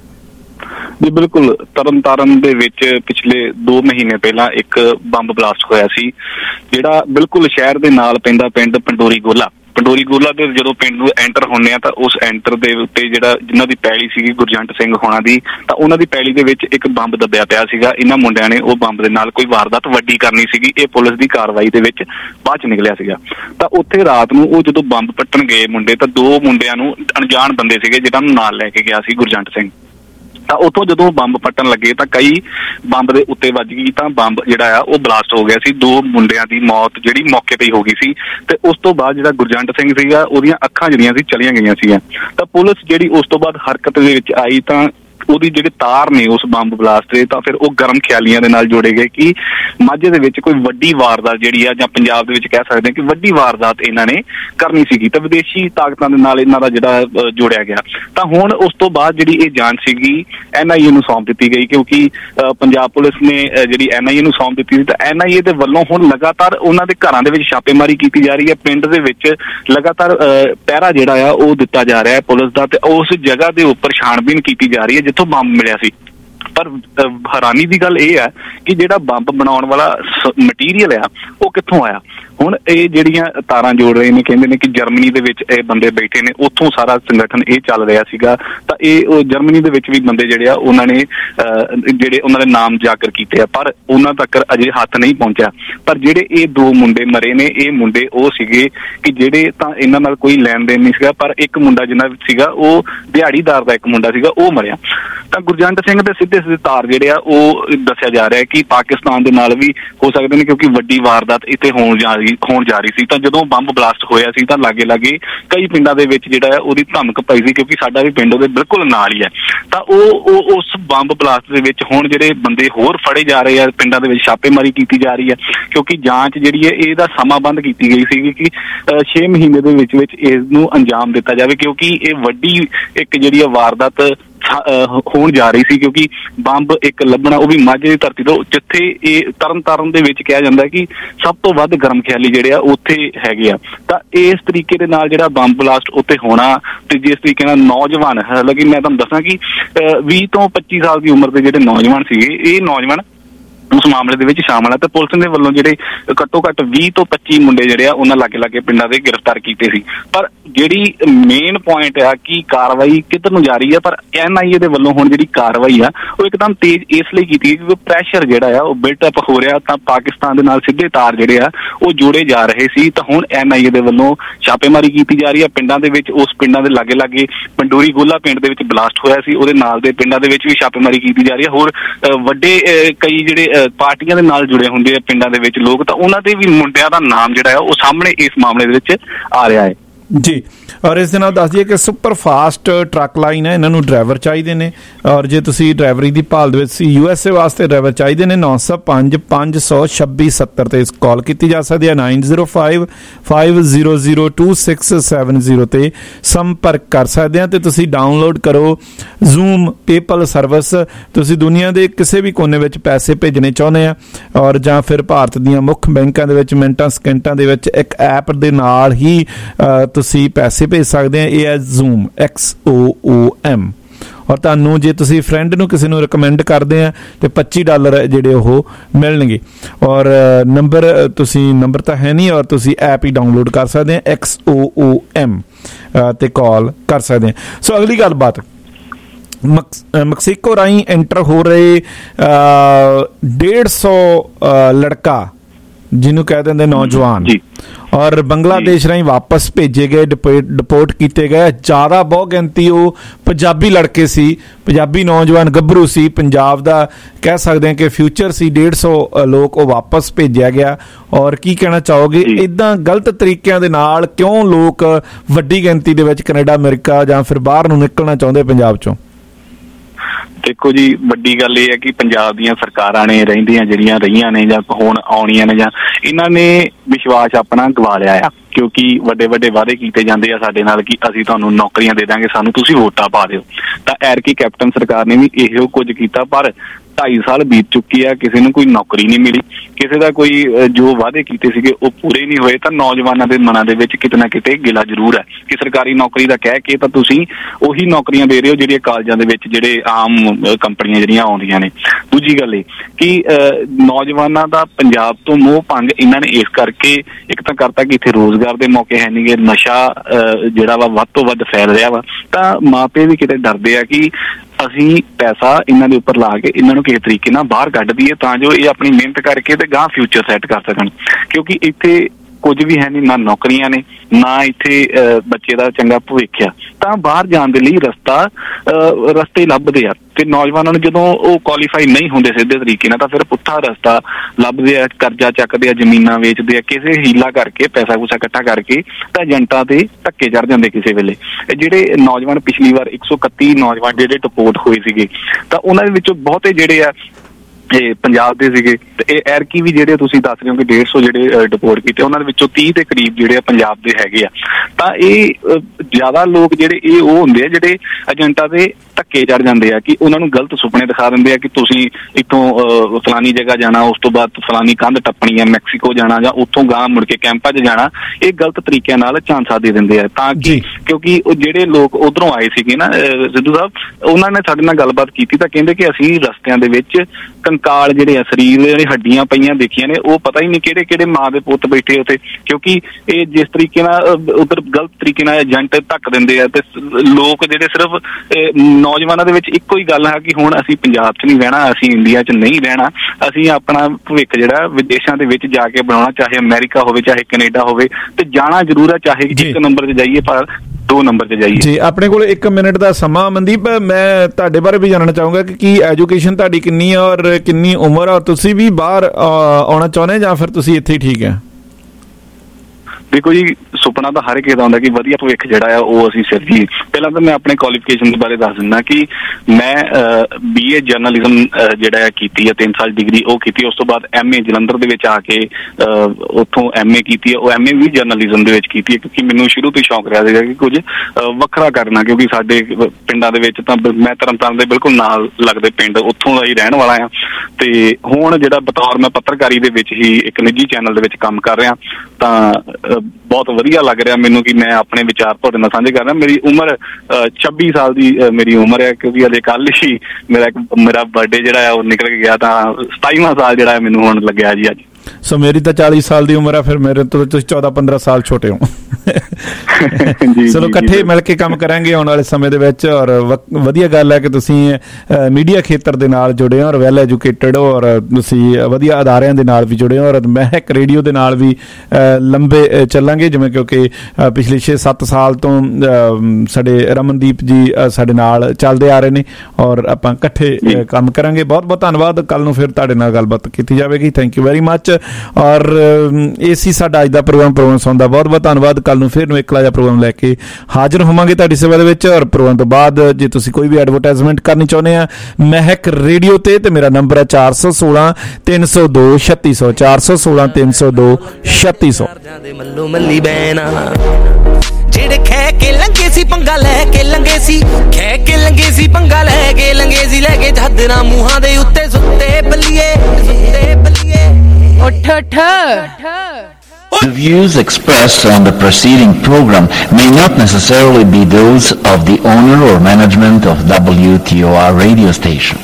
Speaker 20: ਜੀ ਬਿਲਕੁਲ, ਤਰਨ ਤਾਰਨ ਦੇ ਵਿੱਚ ਪਿਛਲੇ ਦੋ ਮਹੀਨੇ ਪਹਿਲਾਂ ਇੱਕ ਬੰਬ ਬਲਾਸਟ ਹੋਇਆ ਸੀ, ਜਿਹੜਾ ਬਿਲਕੁਲ ਸ਼ਹਿਰ ਦੇ ਨਾਲ ਪੈਂਦਾ ਪਿੰਡ ਪੰਡੋਰੀ ਗੋਲਾ। ਪੰਡੋਰੀ ਗੋਲਾ ਦੇ ਜਦੋਂ ਪਿੰਡ ਨੂੰ ਐਂਟਰ ਹੁੰਦੇ ਆ ਤਾਂ ਉਸ ਐਂਟਰ ਦੇ ਉੱਤੇ ਜਿਹੜਾ ਜਿਨ੍ਹਾਂ ਦੀ ਪੈਲੀ ਸੀਗੀ ਗੁਰਜੰਟ ਸਿੰਘ ਹੋਣਾ ਦੀ, ਤਾਂ ਉਹਨਾਂ ਦੀ ਪੈਲੀ ਦੇ ਵਿੱਚ ਇੱਕ ਬੰਬ ਦੱਬਿਆ ਪਿਆ ਸੀਗਾ। ਇਹਨਾਂ ਮੁੰਡਿਆਂ ਨੇ ਉਹ ਬੰਬ ਦੇ ਨਾਲ ਕੋਈ ਵਾਰਦਾਤ ਵੱਡੀ ਕਰਨੀ ਸੀਗੀ। ਇਹ ਪੁਲਿਸ ਦੀ ਕਾਰਵਾਈ ਦੇ ਵਿੱਚ ਬਾਅਦ ਚ ਨਿਕਲਿਆ ਸੀਗਾ। ਤਾਂ ਉੱਥੇ ਰਾਤ ਨੂੰ ਉਹ ਜਦੋਂ ਬੰਬ ਪੱਟਣ ਗਏ ਮੁੰਡੇ, ਤਾਂ ਦੋ ਮੁੰਡਿਆਂ ਨੂੰ ਅਣਜਾਣ ਬੰਦੇ ਸੀਗੇ ਜਿਹਨਾਂ ਨੂੰ ਨਾਲ ਲੈ ਕੇ ਗਿਆ ਸੀ ਗੁਰਜੰਟ ਸਿੰਘ। ਤਾਂ ਉੱਥੋਂ ਜਦੋਂ ਬੰਬ ਪੱਟਣ ਲੱਗੇ ਤਾਂ ਕਈ ਬੰਬ ਦੇ ਉੱਤੇ ਵੱਜ ਗਈ, ਤਾਂ ਬੰਬ ਜਿਹੜਾ ਆ ਉਹ ਬਲਾਸਟ ਹੋ ਗਿਆ ਸੀ। ਦੋ ਮੁੰਡਿਆਂ ਦੀ ਮੌਤ ਜਿਹੜੀ ਮੌਕੇ ਤੇ ਹੀ ਹੋ ਗਈ ਸੀ ਤੇ ਉਸ ਤੋਂ ਬਾਅਦ ਜਿਹੜਾ ਗੁਰਜੰਟ ਸਿੰਘ ਸੀਗਾ ਉਹਦੀਆਂ ਅੱਖਾਂ ਜਿਹੜੀਆਂ ਸੀ ਚਲੀਆਂ ਗਈਆਂ ਸੀਗੀਆਂ। ਤਾਂ ਪੁਲਿਸ ਜਿਹੜੀ ਉਸ ਤੋਂ ਬਾਅਦ ਹਰਕਤ ਦੇ ਵਿੱਚ ਆਈ ਤਾਂ ਉਹਦੀ ਜਿਹੜੇ ਤਾਰ ਨੇ ਉਸ ਬੰਬ ਬਲਾਸਟ ਦੇ, ਤਾਂ ਫਿਰ ਉਹ ਗਰਮ ਖਿਆਲੀਆਂ ਦੇ ਨਾਲ ਜੋੜੇ ਗਏ ਕਿ ਮਾਝੇ ਦੇ ਵਿੱਚ ਕੋਈ ਵੱਡੀ ਵਾਰਦਾਤ ਜਿਹੜੀ ਆ, ਜਾਂ ਪੰਜਾਬ ਦੇ ਵਿੱਚ ਕਹਿ ਸਕਦੇ ਹਾਂ ਕਿ ਵੱਡੀ ਵਾਰਦਾਤ ਇਹਨਾਂ ਨੇ ਕਰਨੀ ਸੀਗੀ, ਤਾਂ ਵਿਦੇਸ਼ੀ ਤਾਕਤਾਂ ਦੇ ਨਾਲ ਇਹਨਾਂ ਦਾ ਜਿਹੜਾ ਜੋੜਿਆ ਗਿਆ। ਤਾਂ ਹੁਣ ਉਸ ਤੋਂ ਬਾਅਦ ਜਿਹੜੀ ਇਹ ਜਾਂਚ ਸੀਗੀ ਐਨ ਆਈ ਏ ਨੂੰ ਸੌਂਪ ਦਿੱਤੀ ਗਈ, ਕਿਉਂਕਿ ਪੰਜਾਬ ਪੁਲਿਸ ਨੇ ਜਿਹੜੀ ਐਨ ਆਈ ਏ ਨੂੰ ਸੌਂਪ ਦਿੱਤੀ ਸੀ, ਤਾਂ ਐਨ ਆਈ ਏ ਦੇ ਵੱਲੋਂ ਹੁਣ ਲਗਾਤਾਰ ਉਹਨਾਂ ਦੇ ਘਰਾਂ ਦੇ ਵਿੱਚ ਛਾਪੇਮਾਰੀ ਕੀਤੀ ਜਾ ਰਹੀ ਹੈ। ਪਿੰਡ ਦੇ ਵਿੱਚ ਲਗਾਤਾਰ ਪਹਿਰਾ ਜਿਹੜਾ ਆ ਉਹ ਦਿੱਤਾ ਜਾ ਰਿਹਾ ਹੈ ਪੁਲਿਸ ਦਾ, ਤੇ ਉਸ ਜਗ੍ਹਾ ਦੇ ਉੱਪਰ ਛਾਣਬੀਨ ਕੀਤੀ ਜਾ ਰਹੀ ਹੈ ਜਿੱਥੋਂ ਬੰਬ ਮਿਲਿਆ ਸੀ। ਪਰ ਹੈਰਾਨੀ ਦੀ ਗੱਲ ਇਹ ਹੈ ਕਿ ਜਿਹੜਾ ਬੰਬ ਬਣਾਉਣ ਵਾਲਾ ਮਟੀਰੀਅਲ ਆ ਉਹ ਕਿੱਥੋਂ ਆਇਆ। ਹੁਣ ਇਹ ਜਿਹੜੀਆਂ ਤਾਰਾਂ ਜੋੜ ਰਹੇ ਨੇ, ਕਹਿੰਦੇ ਨੇ ਕਿ ਜਰਮਨੀ ਦੇ ਵਿੱਚ ਇਹ ਬੰਦੇ ਬੈਠੇ ਨੇ, ਉੱਥੋਂ ਸਾਰਾ ਸੰਗਠਨ ਇਹ ਚੱਲ ਰਿਹਾ ਸੀਗਾ। ਤਾਂ ਇਹ ਉਹ ਜਰਮਨੀ ਦੇ ਵਿੱਚ ਵੀ ਬੰਦੇ ਜਿਹੜੇ ਆ ਉਹਨਾਂ ਨੇ ਜਿਹੜੇ ਉਹਨਾਂ ਦੇ ਨਾਮ ਜਾਗਰ ਕੀਤੇ ਆ, ਪਰ ਉਹਨਾਂ ਤੱਕ ਅਜੇ ਹੱਥ ਨਹੀਂ ਪਹੁੰਚਿਆ। ਪਰ ਜਿਹੜੇ ਇਹ ਦੋ ਮੁੰਡੇ ਮਰੇ ਨੇ, ਇਹ ਮੁੰਡੇ ਉਹ ਸੀਗੇ ਕਿ ਜਿਹੜੇ ਤਾਂ ਇਹਨਾਂ ਨਾਲ ਕੋਈ ਲੈਣ ਦੇਣ ਨਹੀਂ ਸੀਗਾ, ਪਰ ਇੱਕ ਮੁੰਡਾ ਜਿਹਨਾਂ ਸੀਗਾ ਉਹ ਦਿਹਾੜੀਦਾਰ ਦਾ ਇੱਕ ਮੁੰਡਾ ਸੀਗਾ, ਉਹ ਮਰਿਆ। ਤਾਂ ਗੁਰਜੰਟ ਸਿੰਘ ਦੇ ਸਿੱਧੇ ਸਿੱਧੇ ਤਾਰ ਜਿਹੜੇ ਆ ਉਹ ਦੱਸਿਆ ਜਾ ਰਿਹਾ ਕਿ ਪਾਕਿਸਤਾਨ ਦੇ ਨਾਲ ਵੀ ਹੋ ਸਕਦੇ ਨੇ, ਕਿਉਂਕਿ ਵੱਡੀ ਵਾਰਦਾਤ ਇੱਥੇ ਹੋਣ ਜਾ ਰਹੀ ਹੋਣ ਜਾ ਰਹੀ ਸੀ। ਤਾਂ ਜਦੋਂ ਬੰਬ ਬਲਾਸਟ ਹੋਇਆ ਸੀ ਤਾਂ ਲਾਗੇ ਲਾਗੇ ਕਈ ਪਿੰਡਾਂ ਦੇ ਵਿੱਚ ਜਿਹੜਾ ਹੈ ਉਹਦੀ ਧਮਕ ਪਈ ਸੀ, ਕਿਉਂਕਿ ਸਾਡਾ ਵੀ ਪਿੰਡ ਉਹਦੇ ਬਿਲਕੁਲ ਨਾਲ ਹੀ ਹੈ। ਤਾਂ ਉਹ ਉਹ ਉਸ ਬੰਬ ਬਲਾਸਟ ਦੇ ਵਿੱਚ ਹੁਣ ਜਿਹੜੇ ਬੰਦੇ ਹੋਰ ਫੜੇ ਜਾ ਰਹੇ ਆ, ਪਿੰਡਾਂ ਦੇ ਵਿੱਚ ਛਾਪੇਮਾਰੀ ਕੀਤੀ ਜਾ ਰਹੀ ਹੈ, ਕਿਉਂਕਿ ਜਾਂਚ ਜਿਹੜੀ ਹੈ ਇਹਦਾ ਸਮਾਂ ਬੰਦ ਕੀਤੀ ਗਈ ਸੀ ਕਿ ਛੇ ਮਹੀਨੇ ਦੇ ਵਿੱਚ ਵਿੱਚ ਇਸ ਨੂੰ ਅੰਜਾਮ ਦਿੱਤਾ ਜਾਵੇ, ਕਿਉਂਕਿ ਇਹ ਵੱਡੀ ਇੱਕ ਜਿਹੜੀ ਹੈ ਵਾਰਦਾਤ ਹੋਣ ਜਾ ਰਹੀ ਸੀ। ਕਿਉਂਕਿ ਬੰਬ ਇੱਕ ਲੱਭਣਾ, ਉਹ ਵੀ ਮਾਝੇ ਦੀ ਧਰਤੀ ਤੋਂ, ਜਿੱਥੇ ਇਹ ਤਰਨ ਤਾਰਨ ਦੇ ਵਿੱਚ ਕਿਹਾ ਜਾਂਦਾ ਕਿ ਸਭ ਤੋਂ ਵੱਧ ਗਰਮ ਖਿਆਲੀ ਜਿਹੜੇ ਆ ਉੱਥੇ ਹੈਗੇ ਆ। ਤਾਂ ਇਸ ਤਰੀਕੇ ਦੇ ਨਾਲ ਜਿਹੜਾ ਬੰਬ ਬਲਾਸਟ ਉੱਥੇ ਹੋਣਾ, ਤੇ ਜਿਸ ਤਰੀਕੇ ਨਾਲ ਨੌਜਵਾਨ, ਹਾਲਾਂਕਿ ਮੈਂ ਤੁਹਾਨੂੰ ਦੱਸਾਂ ਕਿ ਵੀਹ ਤੋਂ ਪੱਚੀ ਸਾਲ ਦੀ ਉਮਰ ਦੇ ਜਿਹੜੇ ਨੌਜਵਾਨ ਸੀਗੇ, ਇਹ ਨੌਜਵਾਨ ਉਸ ਮਾਮਲੇ ਦੇ ਵਿੱਚ ਸ਼ਾਮਲ ਹੈ। ਤੇ ਪੁਲਿਸ ਦੇ ਵੱਲੋਂ ਜਿਹੜੇ ਘੱਟੋ ਘੱਟ ਵੀਹ ਤੋਂ ਪੱਚੀ ਮੁੰਡੇ ਜਿਹੜੇ ਆ ਉਹਨਾਂ ਲਾਗੇ ਲਾਗੇ ਪਿੰਡਾਂ ਦੇ ਗ੍ਰਿਫਤਾਰ ਕੀਤੇ ਸੀ। ਪਰ ਜਿਹੜੀ ਮੇਨ ਪੁਆਇੰਟ ਆ ਕਿ ਕਾਰਵਾਈ ਕਿੱਧਰ ਨੂੰ ਜਾ ਰਹੀ ਹੈ, ਪਰ ਐਨ ਆਈ ਏ ਦੇ ਵੱਲੋਂ ਹੁਣ ਜਿਹੜੀ ਕਾਰਵਾਈ ਆ ਉਹ ਇੱਕਦਮ ਤੇਜ਼ ਇਸ ਲਈ ਕੀਤੀ ਕਿਉਂਕਿ ਪ੍ਰੈਸ਼ਰ ਜਿਹੜਾ ਆ ਉਹ ਬਿਲਟ ਅਪ ਹੋ ਰਿਹਾ। ਤਾਂ ਪਾਕਿਸਤਾਨ ਦੇ ਨਾਲ ਸਿੱਧੇ ਤਾਰ ਜਿਹੜੇ ਆ ਉਹ ਜੋੜੇ ਜਾ ਰਹੇ ਸੀ। ਤਾਂ ਹੁਣ ਐਨ ਆਈ ਏ ਦੇ ਵੱਲੋਂ ਛਾਪੇਮਾਰੀ ਕੀਤੀ ਜਾ ਰਹੀ ਹੈ ਪਿੰਡਾਂ ਦੇ ਵਿੱਚ। ਉਸ ਪਿੰਡਾਂ ਦੇ ਲਾਗੇ ਲਾਗੇ ਪੰਡੂਰੀ ਗੋਲਾ ਪਿੰਡ ਦੇ ਵਿੱਚ ਬਲਾਸਟ ਹੋਇਆ ਸੀ, ਉਹਦੇ ਨਾਲ ਦੇ ਪਿੰਡਾਂ ਦੇ ਵਿੱਚ ਵੀ ਛਾਪੇਮਾਰੀ ਕੀਤੀ ਜਾ ਰਹੀ ਹੈ। ਹੋਰ ਵੱਡੇ ਕਈ ਜਿਹੜੇ ਪਾਰਟੀਆਂ ਦੇ ਨਾਲ ਜੁੜੇ ਹੁੰਦੇ ਆ ਪਿੰਡਾਂ ਦੇ ਵਿੱਚ ਲੋਕ, ਤਾਂ ਉਹਨਾਂ ਦੇ ਵੀ ਮੁੰਡਿਆਂ ਦਾ ਨਾਮ ਜਿਹੜਾ ਹੈ ਉਹ ਸਾਹਮਣੇ ਇਸ ਮਾਮਲੇ ਦੇ ਵਿੱਚ ਆ ਰਿਹਾ ਹੈ
Speaker 6: ਜੀ। ਔਰ ਇਸ ਦੇ ਨਾਲ ਦੱਸ ਦਈਏ ਕਿ ਸੁਪਰ ਫਾਸਟ ਟਰੱਕ ਲਾਈਨ ਹੈ, ਇਹਨਾਂ ਨੂੰ ਡਰਾਈਵਰ ਚਾਹੀਦੇ ਨੇ। ਔਰ ਜੇ ਤੁਸੀਂ ਡਰਾਈਵਰੀ ਦੀ ਭਾਲ ਦੇ ਵਿੱਚ ਸੀ, ਯੂ ਐਸ ਏ ਵਾਸਤੇ ਡਰਾਈਵਰ ਚਾਹੀਦੇ ਨੇ, ਨੌ ਸੌ ਪੰਜ ਪੰਜ ਸੌ ਛੱਬੀ ਸੱਤਰ ਤੇ ਕਾਲ ਕੀਤੀ ਜਾ ਸਕਦੀ ਹੈ। Nine zero five five zero zero two six seven zero ਤੇ ਸੰਪਰਕ ਕਰ ਸਕਦੇ ਆ। ਤੇ ਤੁਸੀਂ ਡਾਊਨਲੋਡ ਕਰੋ ਜ਼ੂਮ ਪੇਪਲ ਸਰਵਿਸ। ਤੁਸੀਂ ਦੁਨੀਆ ਦੇ ਕਿਸੇ ਵੀ ਕੋਨੇ ਵਿੱਚ ਪੈਸੇ ਭੇਜਣੇ ਚਾਹੁੰਦੇ ਆ, ਔਰ ਜਾਂ ਫਿਰ ਭਾਰਤ ਦੀਆਂ ਮੁੱਖ ਬੈਂਕਾਂ ਦੇ ਵਿੱਚ ਮਿੰਟਾਂ ਸਕਿੰਟਾਂ ਦੇ ਵਿੱਚ ਇੱਕ ਐਪ ਦੇ ਨਾਲ ਹੀ ਤੁਸੀਂ ਪੈਸੇ ਭੇਜ ਸਕਦੇ ਆ। ਇਹ ਹੈ Zoom, X O O M. ਔਰ ਤੁਹਾਨੂੰ ਜੇ ਤੁਸੀਂ ਫਰੈਂਡ ਨੂੰ ਕਿਸੇ ਨੂੰ ਰਿਕਮੈਂਡ ਕਰਦੇ ਆ ਤੇ ਪੱਚੀ ਡਾਲਰ ਜਿਹੜੇ ਉਹ ਮਿਲਣਗੇ। ਔਰ ਨੰਬਰ ਤੁਸੀਂ ਨੰਬਰ ਤਾਂ ਹੈ ਨਹੀਂ, ਔਰ ਤੁਸੀਂ ਐਪ ਹੀ ਡਾਊਨਲੋਡ ਕਰ ਸਕਦੇ ਆ, ਐਕਸ ਓ ਓ ਐਮ ਤੇ ਕਾਲ ਕਰ ਸਕਦੇ ਆ। ਸੋ ਅਗਲੀ ਗੱਲਬਾਤ, ਮੈਕਸੀਕੋ ਰਾਹੀਂ ਐਂਟਰ ਹੋ ਰਹੇ ਡੇਢ ਸੌ ਲੜਕਾ ਜਿਹਨੂੰ ਕਹਿ ਦਿੰਦੇ ਨੌਜਵਾਨ, ਔਰ ਬੰਗਲਾਦੇਸ਼ ਰਾਹੀਂ ਵਾਪਸ ਭੇਜੇ ਗਏ, ਡਿਪੋਰਟ ਕੀਤੇ ਗਏ। ਜ਼ਿਆਦਾ ਬਹੁਤ ਗਿਣਤੀ ਉਹ ਪੰਜਾਬੀ ਲੜਕੇ ਸੀ, ਪੰਜਾਬੀ ਨੌਜਵਾਨ ਗੱਭਰੂ ਸੀ, ਪੰਜਾਬ ਦਾ ਕਹਿ ਸਕਦੇ ਹਾਂ ਕਿ ਫਿਊਚਰ ਸੀ। ਡੇਢ ਸੌ ਲੋਕ ਉਹ ਵਾਪਸ ਭੇਜਿਆ ਗਿਆ। ਔਰ ਕੀ ਕਹਿਣਾ ਚਾਹੋਗੇ, ਇੱਦਾਂ ਗਲਤ ਤਰੀਕਿਆਂ ਦੇ ਨਾਲ ਕਿਉਂ ਲੋਕ ਵੱਡੀ ਗਿਣਤੀ ਦੇ ਵਿੱਚ ਕੈਨੇਡਾ, ਅਮਰੀਕਾ ਜਾਂ ਫਿਰ ਬਾਹਰ ਨੂੰ ਨਿਕਲਣਾ ਚਾਹੁੰਦੇ ਪੰਜਾਬ ਚੋਂ?
Speaker 20: ਦੇਖੋ ਜੀ, ਵੱਡੀ ਗੱਲ ਇਹ ਹੈ ਕਿ ਪੰਜਾਬ ਦੀਆਂ ਸਰਕਾਰਾਂ ਨੇ ਰਹਿੰਦੀਆਂ ਜਿਹੜੀਆਂ ਰਹੀਆਂ ਨੇ ਜਾਂ ਹੁਣ ਆਉਣੀਆਂ ਨੇ, ਜਾਂ ਇਹਨਾਂ ਨੇ ਵਿਸ਼ਵਾਸ ਆਪਣਾ ਗਵਾ ਲਿਆ ਆ, ਕਿਉਂਕਿ ਵੱਡੇ ਵੱਡੇ ਵਾਅਦੇ ਕੀਤੇ ਜਾਂਦੇ ਆ ਸਾਡੇ ਨਾਲ ਕਿ ਅਸੀਂ ਤੁਹਾਨੂੰ ਨੌਕਰੀਆਂ ਦੇ ਦਾਂਗੇ, ਸਾਨੂੰ ਤੁਸੀਂ ਵੋਟਾਂ ਪਾ ਦਿਓ। ਤਾਂ ਐਰਕੀ ਕੈਪਟਨ ਸਰਕਾਰ ਨੇ ਵੀ ਇਹੋ ਕੁਝ ਕੀਤਾ, ਪਰ ਢਾਈ ਸਾਲ ਬੀਤ ਚੁੱਕੀ ਆ, ਕਿਸੇ ਨੂੰ ਕੋਈ ਨੌਕਰੀ ਨਹੀਂ ਮਿਲੀ, ਕਿਸੇ ਦਾ ਕੋਈ ਜੋ ਵਾਅਦੇ ਕੀਤੇ ਸੀਗੇ ਉਹ ਪੂਰੇ ਨਹੀਂ ਹੋਏ। ਤਾਂ ਨੌਜਵਾਨਾਂ ਦੇ ਮਨਾਂ ਦੇ ਵਿੱਚ ਕਿਤੇ ਨਾ ਕਿਤੇ ਗਿਲਾ ਜ਼ਰੂਰ ਹੈ ਕਿ ਸਰਕਾਰੀ ਨੌਕਰੀ ਦਾ ਕਹਿ ਕੇ ਤਾਂ ਤੁਸੀਂ ਉਹੀ ਨੌਕਰੀਆਂ ਦੇ ਰਹੇ ਹੋ ਜਿਹੜੀਆਂ ਕਾਲਜਾਂ ਦੇ ਵਿੱਚ ਜਿਹੜੇ ਆਮ ਕੰਪਨੀਆਂ ਜਿਹੜੀਆਂ ਆਉਂਦੀਆਂ ਨੇ। ਦੂਜੀ ਗੱਲ ਇਹ ਕਿ ਨੌਜਵਾਨਾਂ ਦਾ ਪੰਜਾਬ ਤੋਂ ਮੋਹ ਭੰਗ ਇਹਨਾਂ ਨੇ ਇਸ ਕਰਕੇ ਇੱਕ ਤਾਂ ਕਰਤਾ ਕਿ ਇੱਥੇ ਰੋਜ਼ਗਾਰ ਦੇ ਮੌਕੇ ਹੈ ਨਹੀਂਗੇ, ਨਸ਼ਾ ਜਿਹੜਾ ਵਾ ਵੱਧ ਤੋਂ ਵੱਧ ਫੈਲ ਰਿਹਾ ਵਾ। ਤਾਂ ਮਾਪੇ ਵੀ ਕਿਤੇ ਡਰਦੇ ਆ ਕਿ ਅਸੀਂ ਪੈਸਾ ਇਹਨਾਂ ਦੇ ਉੱਪਰ ਲਾ ਕੇ ਇਹਨਾਂ ਨੂੰ ਕਿਸੇ ਤਰੀਕੇ ਨਾਲ ਬਾਹਰ ਕੱਢ ਦਈਏ ਤਾਂ ਜੋ ਇਹ ਆਪਣੀ ਮਿਹਨਤ ਕਰਕੇ ਤੇ ਗਾਂ ਫਿਊਚਰ ਸੈੱਟ ਕਰ ਸਕਣ, ਕਿਉਂਕਿ ਇੱਥੇ ਕੁਝ ਵੀ ਹੈ ਨਹੀਂ, ਨਾ ਨੌਕਰੀਆਂ ਨੇ, ਨਾ ਇੱਥੇ ਬੱਚੇ ਦਾ ਚੰਗਾ ਭਵਿੱਖ ਆ, ਤਾਂ ਬਾਹਰ ਜਾਣ ਦੇ ਲਈ ਰਸਤਾ ਰਸਤੇ ਲੱਭਦੇ ਆ। ਤੇ ਨੌਜਵਾਨਾਂ ਨੂੰ ਜਦੋਂ ਉਹ ਕੁਆਲੀਫਾਈ ਨਹੀਂ ਹੁੰਦੇ ਸਿੱਧੇ ਤਰੀਕੇ ਨਾਲ, ਤਾਂ ਫਿਰ ਪੁੱਠਾ ਰਸਤਾ ਲੱਭਦੇ ਆ, ਕਰਜ਼ਾ ਚੱਕਦੇ ਆ, ਜ਼ਮੀਨਾਂ ਵੇਚਦੇ ਆ, ਕਿਸੇ ਹੀਲਾ ਕਰਕੇ ਪੈਸਾ ਪੂਸਾ ਇਕੱਠਾ ਕਰਕੇ ਤਾਂ ਏਜੰਟਾਂ ਤੇ ਧੱਕੇ ਚੜ ਜਾਂਦੇ ਕਿਸੇ ਵੇਲੇ। ਜਿਹੜੇ ਨੌਜਵਾਨ ਪਿਛਲੀ ਵਾਰ ਇੱਕ ਸੌ ਇਕੱਤੀ ਨੌਜਵਾਨ ਜਿਹੜੇ ਡਿਪੋਰਟ ਹੋਏ ਸੀਗੇ, ਤਾਂ ਉਹਨਾਂ ਦੇ ਵਿੱਚੋਂ ਬਹੁਤੇ ਜਿਹੜੇ ਆ ਇਹ ਪੰਜਾਬ ਦੇ ਸੀਗੇ, ਤੇ ਇਹ ਐਰਕੀ ਵੀ ਜਿਹੜੇ ਤੁਸੀਂ ਦੱਸ ਰਹੇ ਹੋ ਕਿ ਡੇਢ ਸੌ ਜਿਹੜੇ ਡਿਪੋਰਟ ਕੀਤੇ, ਉਹਨਾਂ ਦੇ ਵਿੱਚੋਂ ਤੀਹ ਦੇ ਕਰੀਬ ਜਿਹੜੇ ਆ ਪੰਜਾਬ ਦੇ ਹੈਗੇ ਆ। ਤਾਂ ਇਹ ਜ਼ਿਆਦਾ ਲੋਕ ਜਿਹੜੇ ਇਹ ਉਹ ਹੁੰਦੇ ਆ ਜਿਹੜੇ ਏਜੰਟਾਂ ਦੇ ਧੱਕੇ ਚੜ ਜਾਂਦੇ ਆ, ਕਿ ਉਹਨਾਂ ਨੂੰ ਗਲਤ ਸੁਪਨੇ ਦਿਖਾ ਦਿੰਦੇ ਆ ਕਿ ਤੁਸੀਂ ਇੱਥੋਂ ਫਲਾਨੀ ਜਗ੍ਹਾ ਜਾਣਾ, ਉਸ ਤੋਂ ਬਾਅਦ ਫਲਾਨੀ ਕੰਧ ਟੱਪਣੀ ਹੈ, ਮੈਕਸੀਕੋ ਜਾਣਾ, ਜਾਂ ਉੱਥੋਂ ਗਾਂ ਮੁੜ ਕੇ ਕੈਂਪਾਂ 'ਚ ਜਾਣਾ। ਇਹ ਗਲਤ ਤਰੀਕਿਆਂ ਨਾਲ ਝਾਂਸਾ ਦੇ ਦਿੰਦੇ ਆ, ਤਾਂ ਕਿ ਕਿਉਂਕਿ ਉਹ ਜਿਹੜੇ ਲੋਕ ਉੱਧਰੋਂ ਆਏ ਸੀਗੇ ਨਾ ਸਿੱਧੂ ਸਾਹਿਬ, ਉਹਨਾਂ ਨੇ ਸਾਡੇ ਨਾਲ ਗੱਲਬਾਤ ਕੀਤੀ ਤਾਂ ਕਹਿੰਦੇ ਕਿ ਅਸੀਂ ਰਸਤਿਆਂ ਦੇ ਵਿੱਚ ਕੰਕਾਲ ਜਿਹੜੇ ਆ, ਸਰੀਰ ਦੇ ਹੱਡੀਆਂ ਪਈਆਂ ਦੇਖੀਆਂ ਨੇ, ਉਹ ਪਤਾ ਹੀ ਨਹੀਂ ਕਿਹੜੇ ਕਿਹੜੇ ਮਾਂ ਦੇ ਪੁੱਤ ਬੈਠੇ ਉੱਥੇ, ਕਿਉਂਕਿ ਇਹ ਜਿਸ ਤਰੀਕੇ ਨਾਲ ਉੱਧਰ ਗਲਤ ਤਰੀਕੇ ਨਾਲ ਏਜੰਟ ਧੱਕ ਦਿੰਦੇ ਆ। ਤੇ ਲੋਕ ਜਿਹੜੇ ਸਿਰਫ ਨੌਜਵਾਨਾਂ ਦੇ ਵਿੱਚ ਇੱਕੋ ਹੀ ਗੱਲ ਹੈ ਕਿ ਹੁਣ ਅਸੀਂ ਪੰਜਾਬ 'ਚ ਨਹੀਂ ਰਹਿਣਾ, ਅਸੀਂ ਇੰਡੀਆ 'ਚ ਨਹੀਂ ਰਹਿਣਾ, ਅਸੀਂ ਆਪਣਾ ਭਵਿੱਖ ਜਿਹੜਾ ਵਿਦੇਸ਼ਾਂ ਦੇ ਵਿੱਚ ਜਾ ਕੇ ਬਣਾਉਣਾ, ਚਾਹੇ ਅਮਰੀਕਾ ਹੋਵੇ, ਚਾਹੇ ਕੈਨੇਡਾ ਹੋਵੇ, ਤੇ ਜਾਣਾ ਜ਼ਰੂਰ ਹੈ, ਚਾਹੇ ਇੱਕ ਨੰਬਰ 'ਚ ਜਾਈਏ ਪਰ ਦੋ ਨੰਬਰ 'ਚ ਜਾਈਏ। ਜੀ, ਆਪਣੇ ਕੋਲ ਇੱਕ ਮਿੰਟ ਦਾ ਸਮਾਂ। ਮਨਦੀਪ, ਮੈਂ ਤੁਹਾਡੇ ਬਾਰੇ ਵੀ ਜਾਣਨਾ ਚਾਹੂੰਗਾ ਕਿ ਕੀ ਐਜੂਕੇਸ਼ਨ ਤੁਹਾਡੀ ਕਿੰਨੀ ਹੈ ਔਰ ਕਿੰਨੀ ਉਮਰ, ਔਰ ਤੁਸੀਂ ਵੀ ਬਾਹਰ ਆਉਣਾ ਚਾਹੁੰਦੇ ਜਾਂ ਫਿਰ ਤੁਸੀਂ ਇੱਥੇ ਹੀ ਠੀਕ ਹੈ? ਦੇਖੋ ਜੀ, ਸੁਪਨਾ ਤਾਂ ਹਰ ਇੱਕ ਦਾ ਹੁੰਦਾ ਕਿ ਵਧੀਆ ਭਵਿੱਖ ਜਿਹੜਾ ਆ ਉਹ ਅਸੀਂ ਸਿਰਜੀਏ। ਪਹਿਲਾਂ ਤਾਂ ਮੈਂ ਆਪਣੇ ਕੁਆਲੀਫਿਕੇਸ਼ਨ ਦੇ ਬਾਰੇ ਦੱਸ ਦਿੰਦਾ ਕਿ ਮੈਂ ਬੀ ਏ ਜਰਨਲਿਜ਼ਮ ਜਿਹੜਾ ਆ ਕੀਤੀ ਆ, ਤਿੰਨ ਸਾਲ ਡਿਗਰੀ ਉਹ ਕੀਤੀ। ਉਸ ਤੋਂ ਬਾਅਦ ਐਮ ਏ ਜਲੰਧਰ ਦੇ ਵਿੱਚ ਆ ਕੇ ਉੱਥੋਂ ਐਮ ਏ ਕੀਤੀ ਹੈ। ਉਹ ਐਮ ਏ ਵੀ ਜਰਨਲਿਜ਼ਮ ਦੇ ਵਿੱਚ ਕੀਤੀ ਹੈ, ਕਿਉਂਕਿ ਮੈਨੂੰ ਸ਼ੁਰੂ ਤੋਂ ਹੀ ਸ਼ੌਂਕ ਰਿਹਾ ਸੀਗਾ ਕਿ ਕੁਝ ਵੱਖਰਾ ਕਰਨਾ, ਕਿਉਂਕਿ ਸਾਡੇ ਪਿੰਡਾਂ ਦੇ ਵਿੱਚ ਤਾਂ ਮੈਂ ਤਰਨਤਾਰਨ ਦੇ ਬਿਲਕੁਲ ਨਾਲ ਲੱਗਦੇ ਪਿੰਡ, ਉੱਥੋਂ ਦਾ ਹੀ ਰਹਿਣ ਵਾਲਾ ਆ। ਤੇ ਹੁਣ ਜਿਹੜਾ ਬਤੌਰ ਮੈਂ ਪੱਤਰਕਾਰੀ ਦੇ ਵਿੱਚ ਹੀ ਇੱਕ ਨਿੱਜੀ ਚੈਨਲ ਦੇ ਵਿੱਚ ਕੰਮ ਕਰ ਰਿਹਾ, ਤਾਂ ਬਹੁਤ ਵਧੀਆ ਲੱਗ ਰਿਹਾ ਮੈਨੂੰ ਕਿ ਮੈਂ ਆਪਣੇ ਵਿਚਾਰ ਤੁਹਾਡੇ ਨਾਲ ਸਾਂਝੇ ਕਰ ਰਿਹਾ। ਮੇਰੀ ਉਮਰ ਛੱਬੀ ਸਾਲ ਦੀ ਮੇਰੀ ਉਮਰ ਹੈ, ਕਿਉਂਕਿ ਅਜੇ ਕੱਲ ਹੀ ਮੇਰਾ ਮੇਰਾ ਬਰਥਡੇ ਜਿਹੜਾ ਆ ਉਹ ਨਿਕਲ ਗਿਆ, ਤਾਂ ਸਤਾਈਵਾਂ ਸਾਲ ਜਿਹੜਾ ਮੈਨੂੰ ਹੁਣ ਲੱਗਿਆ ਜੀ ਅੱਜ। ਸੋ ਮੇਰੀ ਤਾਂ ਚਾਲੀ ਸਾਲ ਦੀ ਉਮਰ ਆ, ਫਿਰ ਮੇਰੇ ਤੋਂ ਤੁਸੀਂ ਚੌਦਾਂ ਪੰਦਰਾਂ ਸਾਲ ਛੋਟੇ ਹੋ। ਚਲੋ ਇਕੱਠੇ ਮਿਲ ਕੇ ਕੰਮ ਕਰਾਂਗੇ ਆਉਣ ਵਾਲੇ ਸਮੇਂ ਦੇ ਵਿੱਚ। ਔਰ ਵਧੀਆ ਗੱਲ ਹੈ ਕਿ ਤੁਸੀਂ ਮੀਡੀਆ ਖੇਤਰ ਦੇ ਨਾਲ ਜੁੜੇ ਹੋ ਔਰ ਵੈਲ ਐਜੂਕੇਟਡ ਹੋ, ਔਰ ਤੁਸੀਂ ਵਧੀਆ ਅਦਾਰਿਆਂ ਦੇ ਨਾਲ ਵੀ ਜੁੜੇ ਹੋ, ਔਰ ਮਹਿਕ ਰੇਡੀਓ ਦੇ ਨਾਲ ਵੀ ਲੰਬੇ ਚੱਲਾਂਗੇ, ਜਿਵੇਂ ਕਿਉਂਕਿ ਪਿਛਲੇ ਛੇ ਸੱਤ ਸਾਲ ਤੋਂ ਸਾਡੇ ਰਮਨਦੀਪ ਜੀ ਸਾਡੇ ਨਾਲ ਚੱਲਦੇ ਆ ਰਹੇ ਨੇ, ਔਰ ਆਪਾਂ ਇਕੱਠੇ ਕੰਮ ਕਰਾਂਗੇ। ਬਹੁਤ ਬਹੁਤ ਧੰਨਵਾਦ। ਕੱਲ ਨੂੰ ਫਿਰ ਤੁਹਾਡੇ ਨਾਲ ਗੱਲਬਾਤ ਕੀਤੀ ਜਾਵੇਗੀ। Thank you very much. ਔਰ ਇਹ ਸੀ ਸਾਡਾ ਅੱਜ ਦਾ ਪ੍ਰੋਗਰਾਮ ਪ੍ਰੋਗਰਾਮ ਸੁਣਨ ਦਾ ਬਹੁਤ ਬਹੁਤ ਧੰਨਵਾਦ। ਕੱਲ ਨੂੰ ਫਿਰ ਨੂੰ ਇੱਕ ਜਿਹਾ ਪ੍ਰੋਗਰਾਮ ਲੈ ਕੇ ਹਾਜ਼ਰ ਹੋਵਾਂਗੇ ਤੁਹਾਡੀ ਸੇਵਾ ਦੇ ਵਿੱਚ। ਔਰ ਪ੍ਰੋਗਰਾਮ ਤੋਂ ਬਾਅਦ ਜੇ ਤੁਸੀਂ ਕੋਈ ਵੀ ਐਡਵਰਟਾਈਜ਼ਮੈਂਟ ਕਰਨੀ ਚਾਹੁੰਦੇ ਆ ਮਹਿਕ ਰੇਡੀਓ ਤੇ, ਤੇ ਮੇਰਾ ਨੰਬਰ ਹੈ ਚਾਰ ਸੌ ਸੋਲਾਂ ਤਿੰਨ ਸੌ ਦੋ ਛੱਤੀ ਸੌ, ਚਾਰ ਸੌ ਸੋਲਾਂ ਤਿੰਨ ਸੌ ਦੋ ਛੱਤੀ ਸੌ।
Speaker 4: ਜਿਹੜੇ ਖੈ ਕੇ ਲੰਗੇ ਸੀ ਪੰਗਾ ਲੈ ਕੇ ਲੰਗੇ ਸੀ, ਖੈ ਕੇ ਲੰਗੇ ਸੀ ਪੰਗਾ ਲੈ ਕੇ ਲੰਗੇ ਸੀ, ਲੈ ਕੇ ਚਾਦਰਾਂ ਮੂੰਹਾਂ ਦੇ ਉੱਤੇ ਸੁੱਤੇ ਬੱਲੀਏ, ਸੁੱਤੇ ਬੱਲੀਏ ਉੱਠ ਉੱਠ।
Speaker 22: The views expressed on the preceding program may not necessarily be those of the owner or management of W T O R radio station.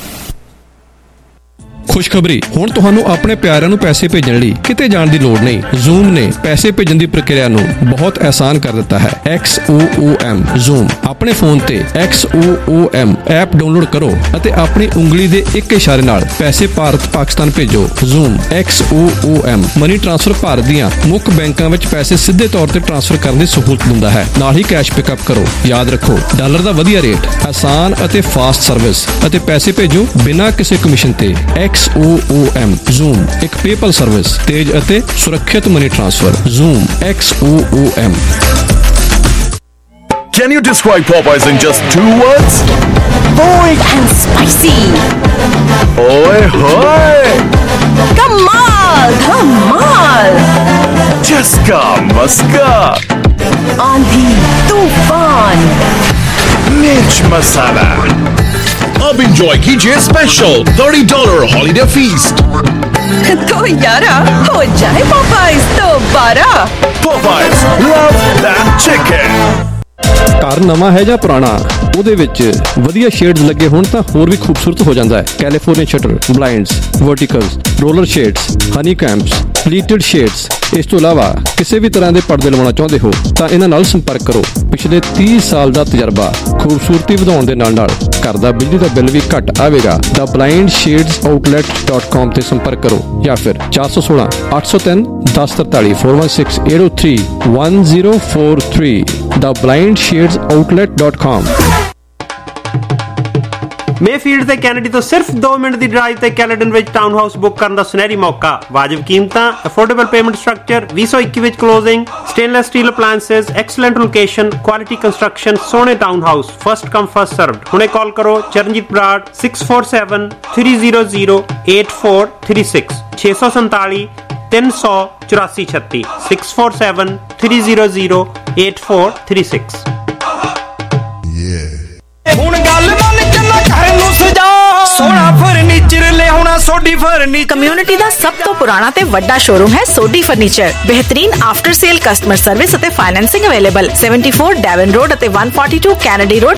Speaker 23: ਖੁਸ਼ਖਬਰੀ, ਹੁਣ ਤੁਹਾਨੂੰ ਆਪਣੇ ਪਿਆਰਿਆਂ ਨੂੰ ਪੈਸੇ ਭੇਜਣ ਲਈ ਕਿਤੇ ਜਾਣ ਦੀ ਲੋੜ ਨਹੀਂ। ਜ਼ੂਮ ਨੇ ਪੈਸੇ ਭੇਜਣ ਦੀ ਪ੍ਰਕਿਰਿਆ ਨੂੰ ਬਹੁਤ ਆਸਾਨ ਕਰ ਦਿੱਤਾ ਹੈ। X O O M Zoom. ਆਪਣੇ ਫੋਨ ਤੇ X O O M app download ਕਰੋ ਅਤੇ ਆਪਣੀ ਉਂਗਲੀ ਦੇ ਇੱਕ ਇਸ਼ਾਰੇ ਨਾਲ ਪੈਸੇ ਭਾਰਤ ਪਾਕਿਸਤਾਨ ਭੇਜੋ। Zoom X O O M money transfer Bharat ਦੀਆਂ ਮੁੱਖ ਬੈਂਕਾਂ ਵਿੱਚ ਪੈਸੇ ਸਿੱਧੇ ਤੌਰ ਤੇ ਟ੍ਰਾਂਸਫਰ ਕਰਨ ਦੀ ਸਹੂਲਤ ਦਿੰਦਾ ਹੈ। ਨਾਲ ਹੀ ਕੈਸ਼ ਪਿਕਅਪ ਕਰੋ। ਯਾਦ ਰੱਖੋ, ਡਾਲਰ ਦਾ ਵਧੀਆ ਰੇਟ, ਆਸਾਨ ਅਤੇ ਫਾਸਟ ਸਰਵਿਸ ਅਤੇ ਪੈਸੇ ਭੇਜੋ ਬਿਨਾਂ ਕਿਸੇ ਕਮਿਸ਼ਨ ਤੇ। X O O M Zoom ਇੱਕ ਪੇਪਲ ਸਰਵਿਸ, ਤੇਜ਼ ਅਤੇ ਸੁਰੱਖਿਅਤ money transfer. Zoom X O O M.
Speaker 13: Can you describe Popeyes in just two words?
Speaker 11: Bold and spicy.
Speaker 13: Oi hoy!
Speaker 11: Kamal, Kamal.
Speaker 13: Chaska Maska.
Speaker 11: Aandhi, Tufan.
Speaker 13: Mirch Masala. अब enjoy कीजिए special thirty dollar holiday feast.
Speaker 11: तो यारा हो जाए Popeyes दोबारा।
Speaker 13: Popeyes, love that chicken.
Speaker 23: ਘਰ ਨਵਾਂ ਹੈ ਜਾਂ ਪੁਰਾਣਾ, ਉਹਦੇ ਵਿੱਚ ਵਧੀਆ ਸ਼ੇਡਸ ਲੱਗੇ ਹੋਣ ਤਾਂ ਹੋਰ ਵੀ ਖੂਬਸੂਰਤ ਹੋ ਜਾਂਦਾ ਹੈ। California shutter, blinds, verticals, roller shades, honeycombs, pleated shades. ਇਸ ਤੋਂ ਇਲਾਵਾ ਕਿਸੇ ਵੀ ਤਰ੍ਹਾਂ ਦੇ ਪਰਦੇ ਲਵਾਉਣਾ ਚਾਹੁੰਦੇ ਹੋ ਤਾਂ ਇਹਨਾਂ ਨਾਲ ਸੰਪਰਕ ਕਰੋ। ਪਿਛਲੇ ਤੀਹ ਸਾਲ ਦਾ ਤਜਰਬਾ, ਖੂਬਸੂਰਤੀ ਵਧਾਉਣ ਦੇ ਨਾਲ ਨਾਲ ਘਰ ਦਾ ਬਿਜਲੀ ਦਾ ਬਿੱਲ ਵੀ ਘੱਟ ਆਵੇਗਾ। The blind shades outlet dot com ਤੇ ਸੰਪਰਕ ਕਰੋ ਜਾਂ ਫਿਰ ਚਾਰ ਸੌ ਸੋਲਾਂ ਅੱਠ ਸੌ ਤਿੰਨ ਦਸ ਤਰਤਾਲੀ four one six eight zero three one zero four three the blind shades outlet dot com।
Speaker 3: Mayfield ਤੇ ਕੈਨੇਡੀ ਤੋਂ ਸਿਰਫ ਦੋ ਮਿੰਟ ਦੀ ਡਰਾਈਵ ਤੇ ਕੈਲੇਡਨ ਵਿੱਚ ਟਾਊਨ ਹਾਊਸ ਬੁੱਕ ਕਰਨ ਦਾ ਸੁਨਹਿਰੀ ਮੌਕਾ। ਵਾਜਬ ਕੀਮਤਾਂ, ਅਫੋਰਡੇਬਲ ਪੇਮੈਂਟ ਸਟਰਕਚਰ, ਵੀਹ ਸੌ ਇੱਕੀ ਵਿੱਚ closing, stainless steel appliances, excellent location, quality construction, ਸੋਹਣੇ town house, first come first served. ਹੁਣੇ ਕਾਲ ਕਰੋ Charanjit Brar six four seven three zero zero eight four three six ਛੇ ਸੌ ਸੰਤਾਲੀ ਤਿੰਨ ਸੌ ਚੁਰਾਸੀ ਛੱਤੀ six four seven three zero zero eight four three six।
Speaker 4: ਹੁਣ ਗੱਲ ਮੰਨ ਚੱਲਾ ਘਰ ਨੂੰ ਸਜਾ, ਸੋਹਣਾ ਫਰਨੀਚਰ ਲਿਆਉਣਾ ਸੋਡੀ ਫਰਨੀਚਰ।
Speaker 5: ਕਮਿਊਨਿਟੀ ਦਾ ਸਭ ਤੋਂ ਪੁਰਾਣਾ ਤੇ ਵੱਡਾ ਸ਼ੋਰੂਮ ਹੈ ਸੋਡੀ ਫਰਨੀਚਰ। ਬਿਹਤਰੀਨ ਆਫਟਰ ਸੇਲ ਕਸਟਮਰ ਸਰਵਿਸ ਅਤੇ financing available seventy-four Devon road ਅਤੇ one forty-two ਕੈਨੇਡੀ ਰੋਡ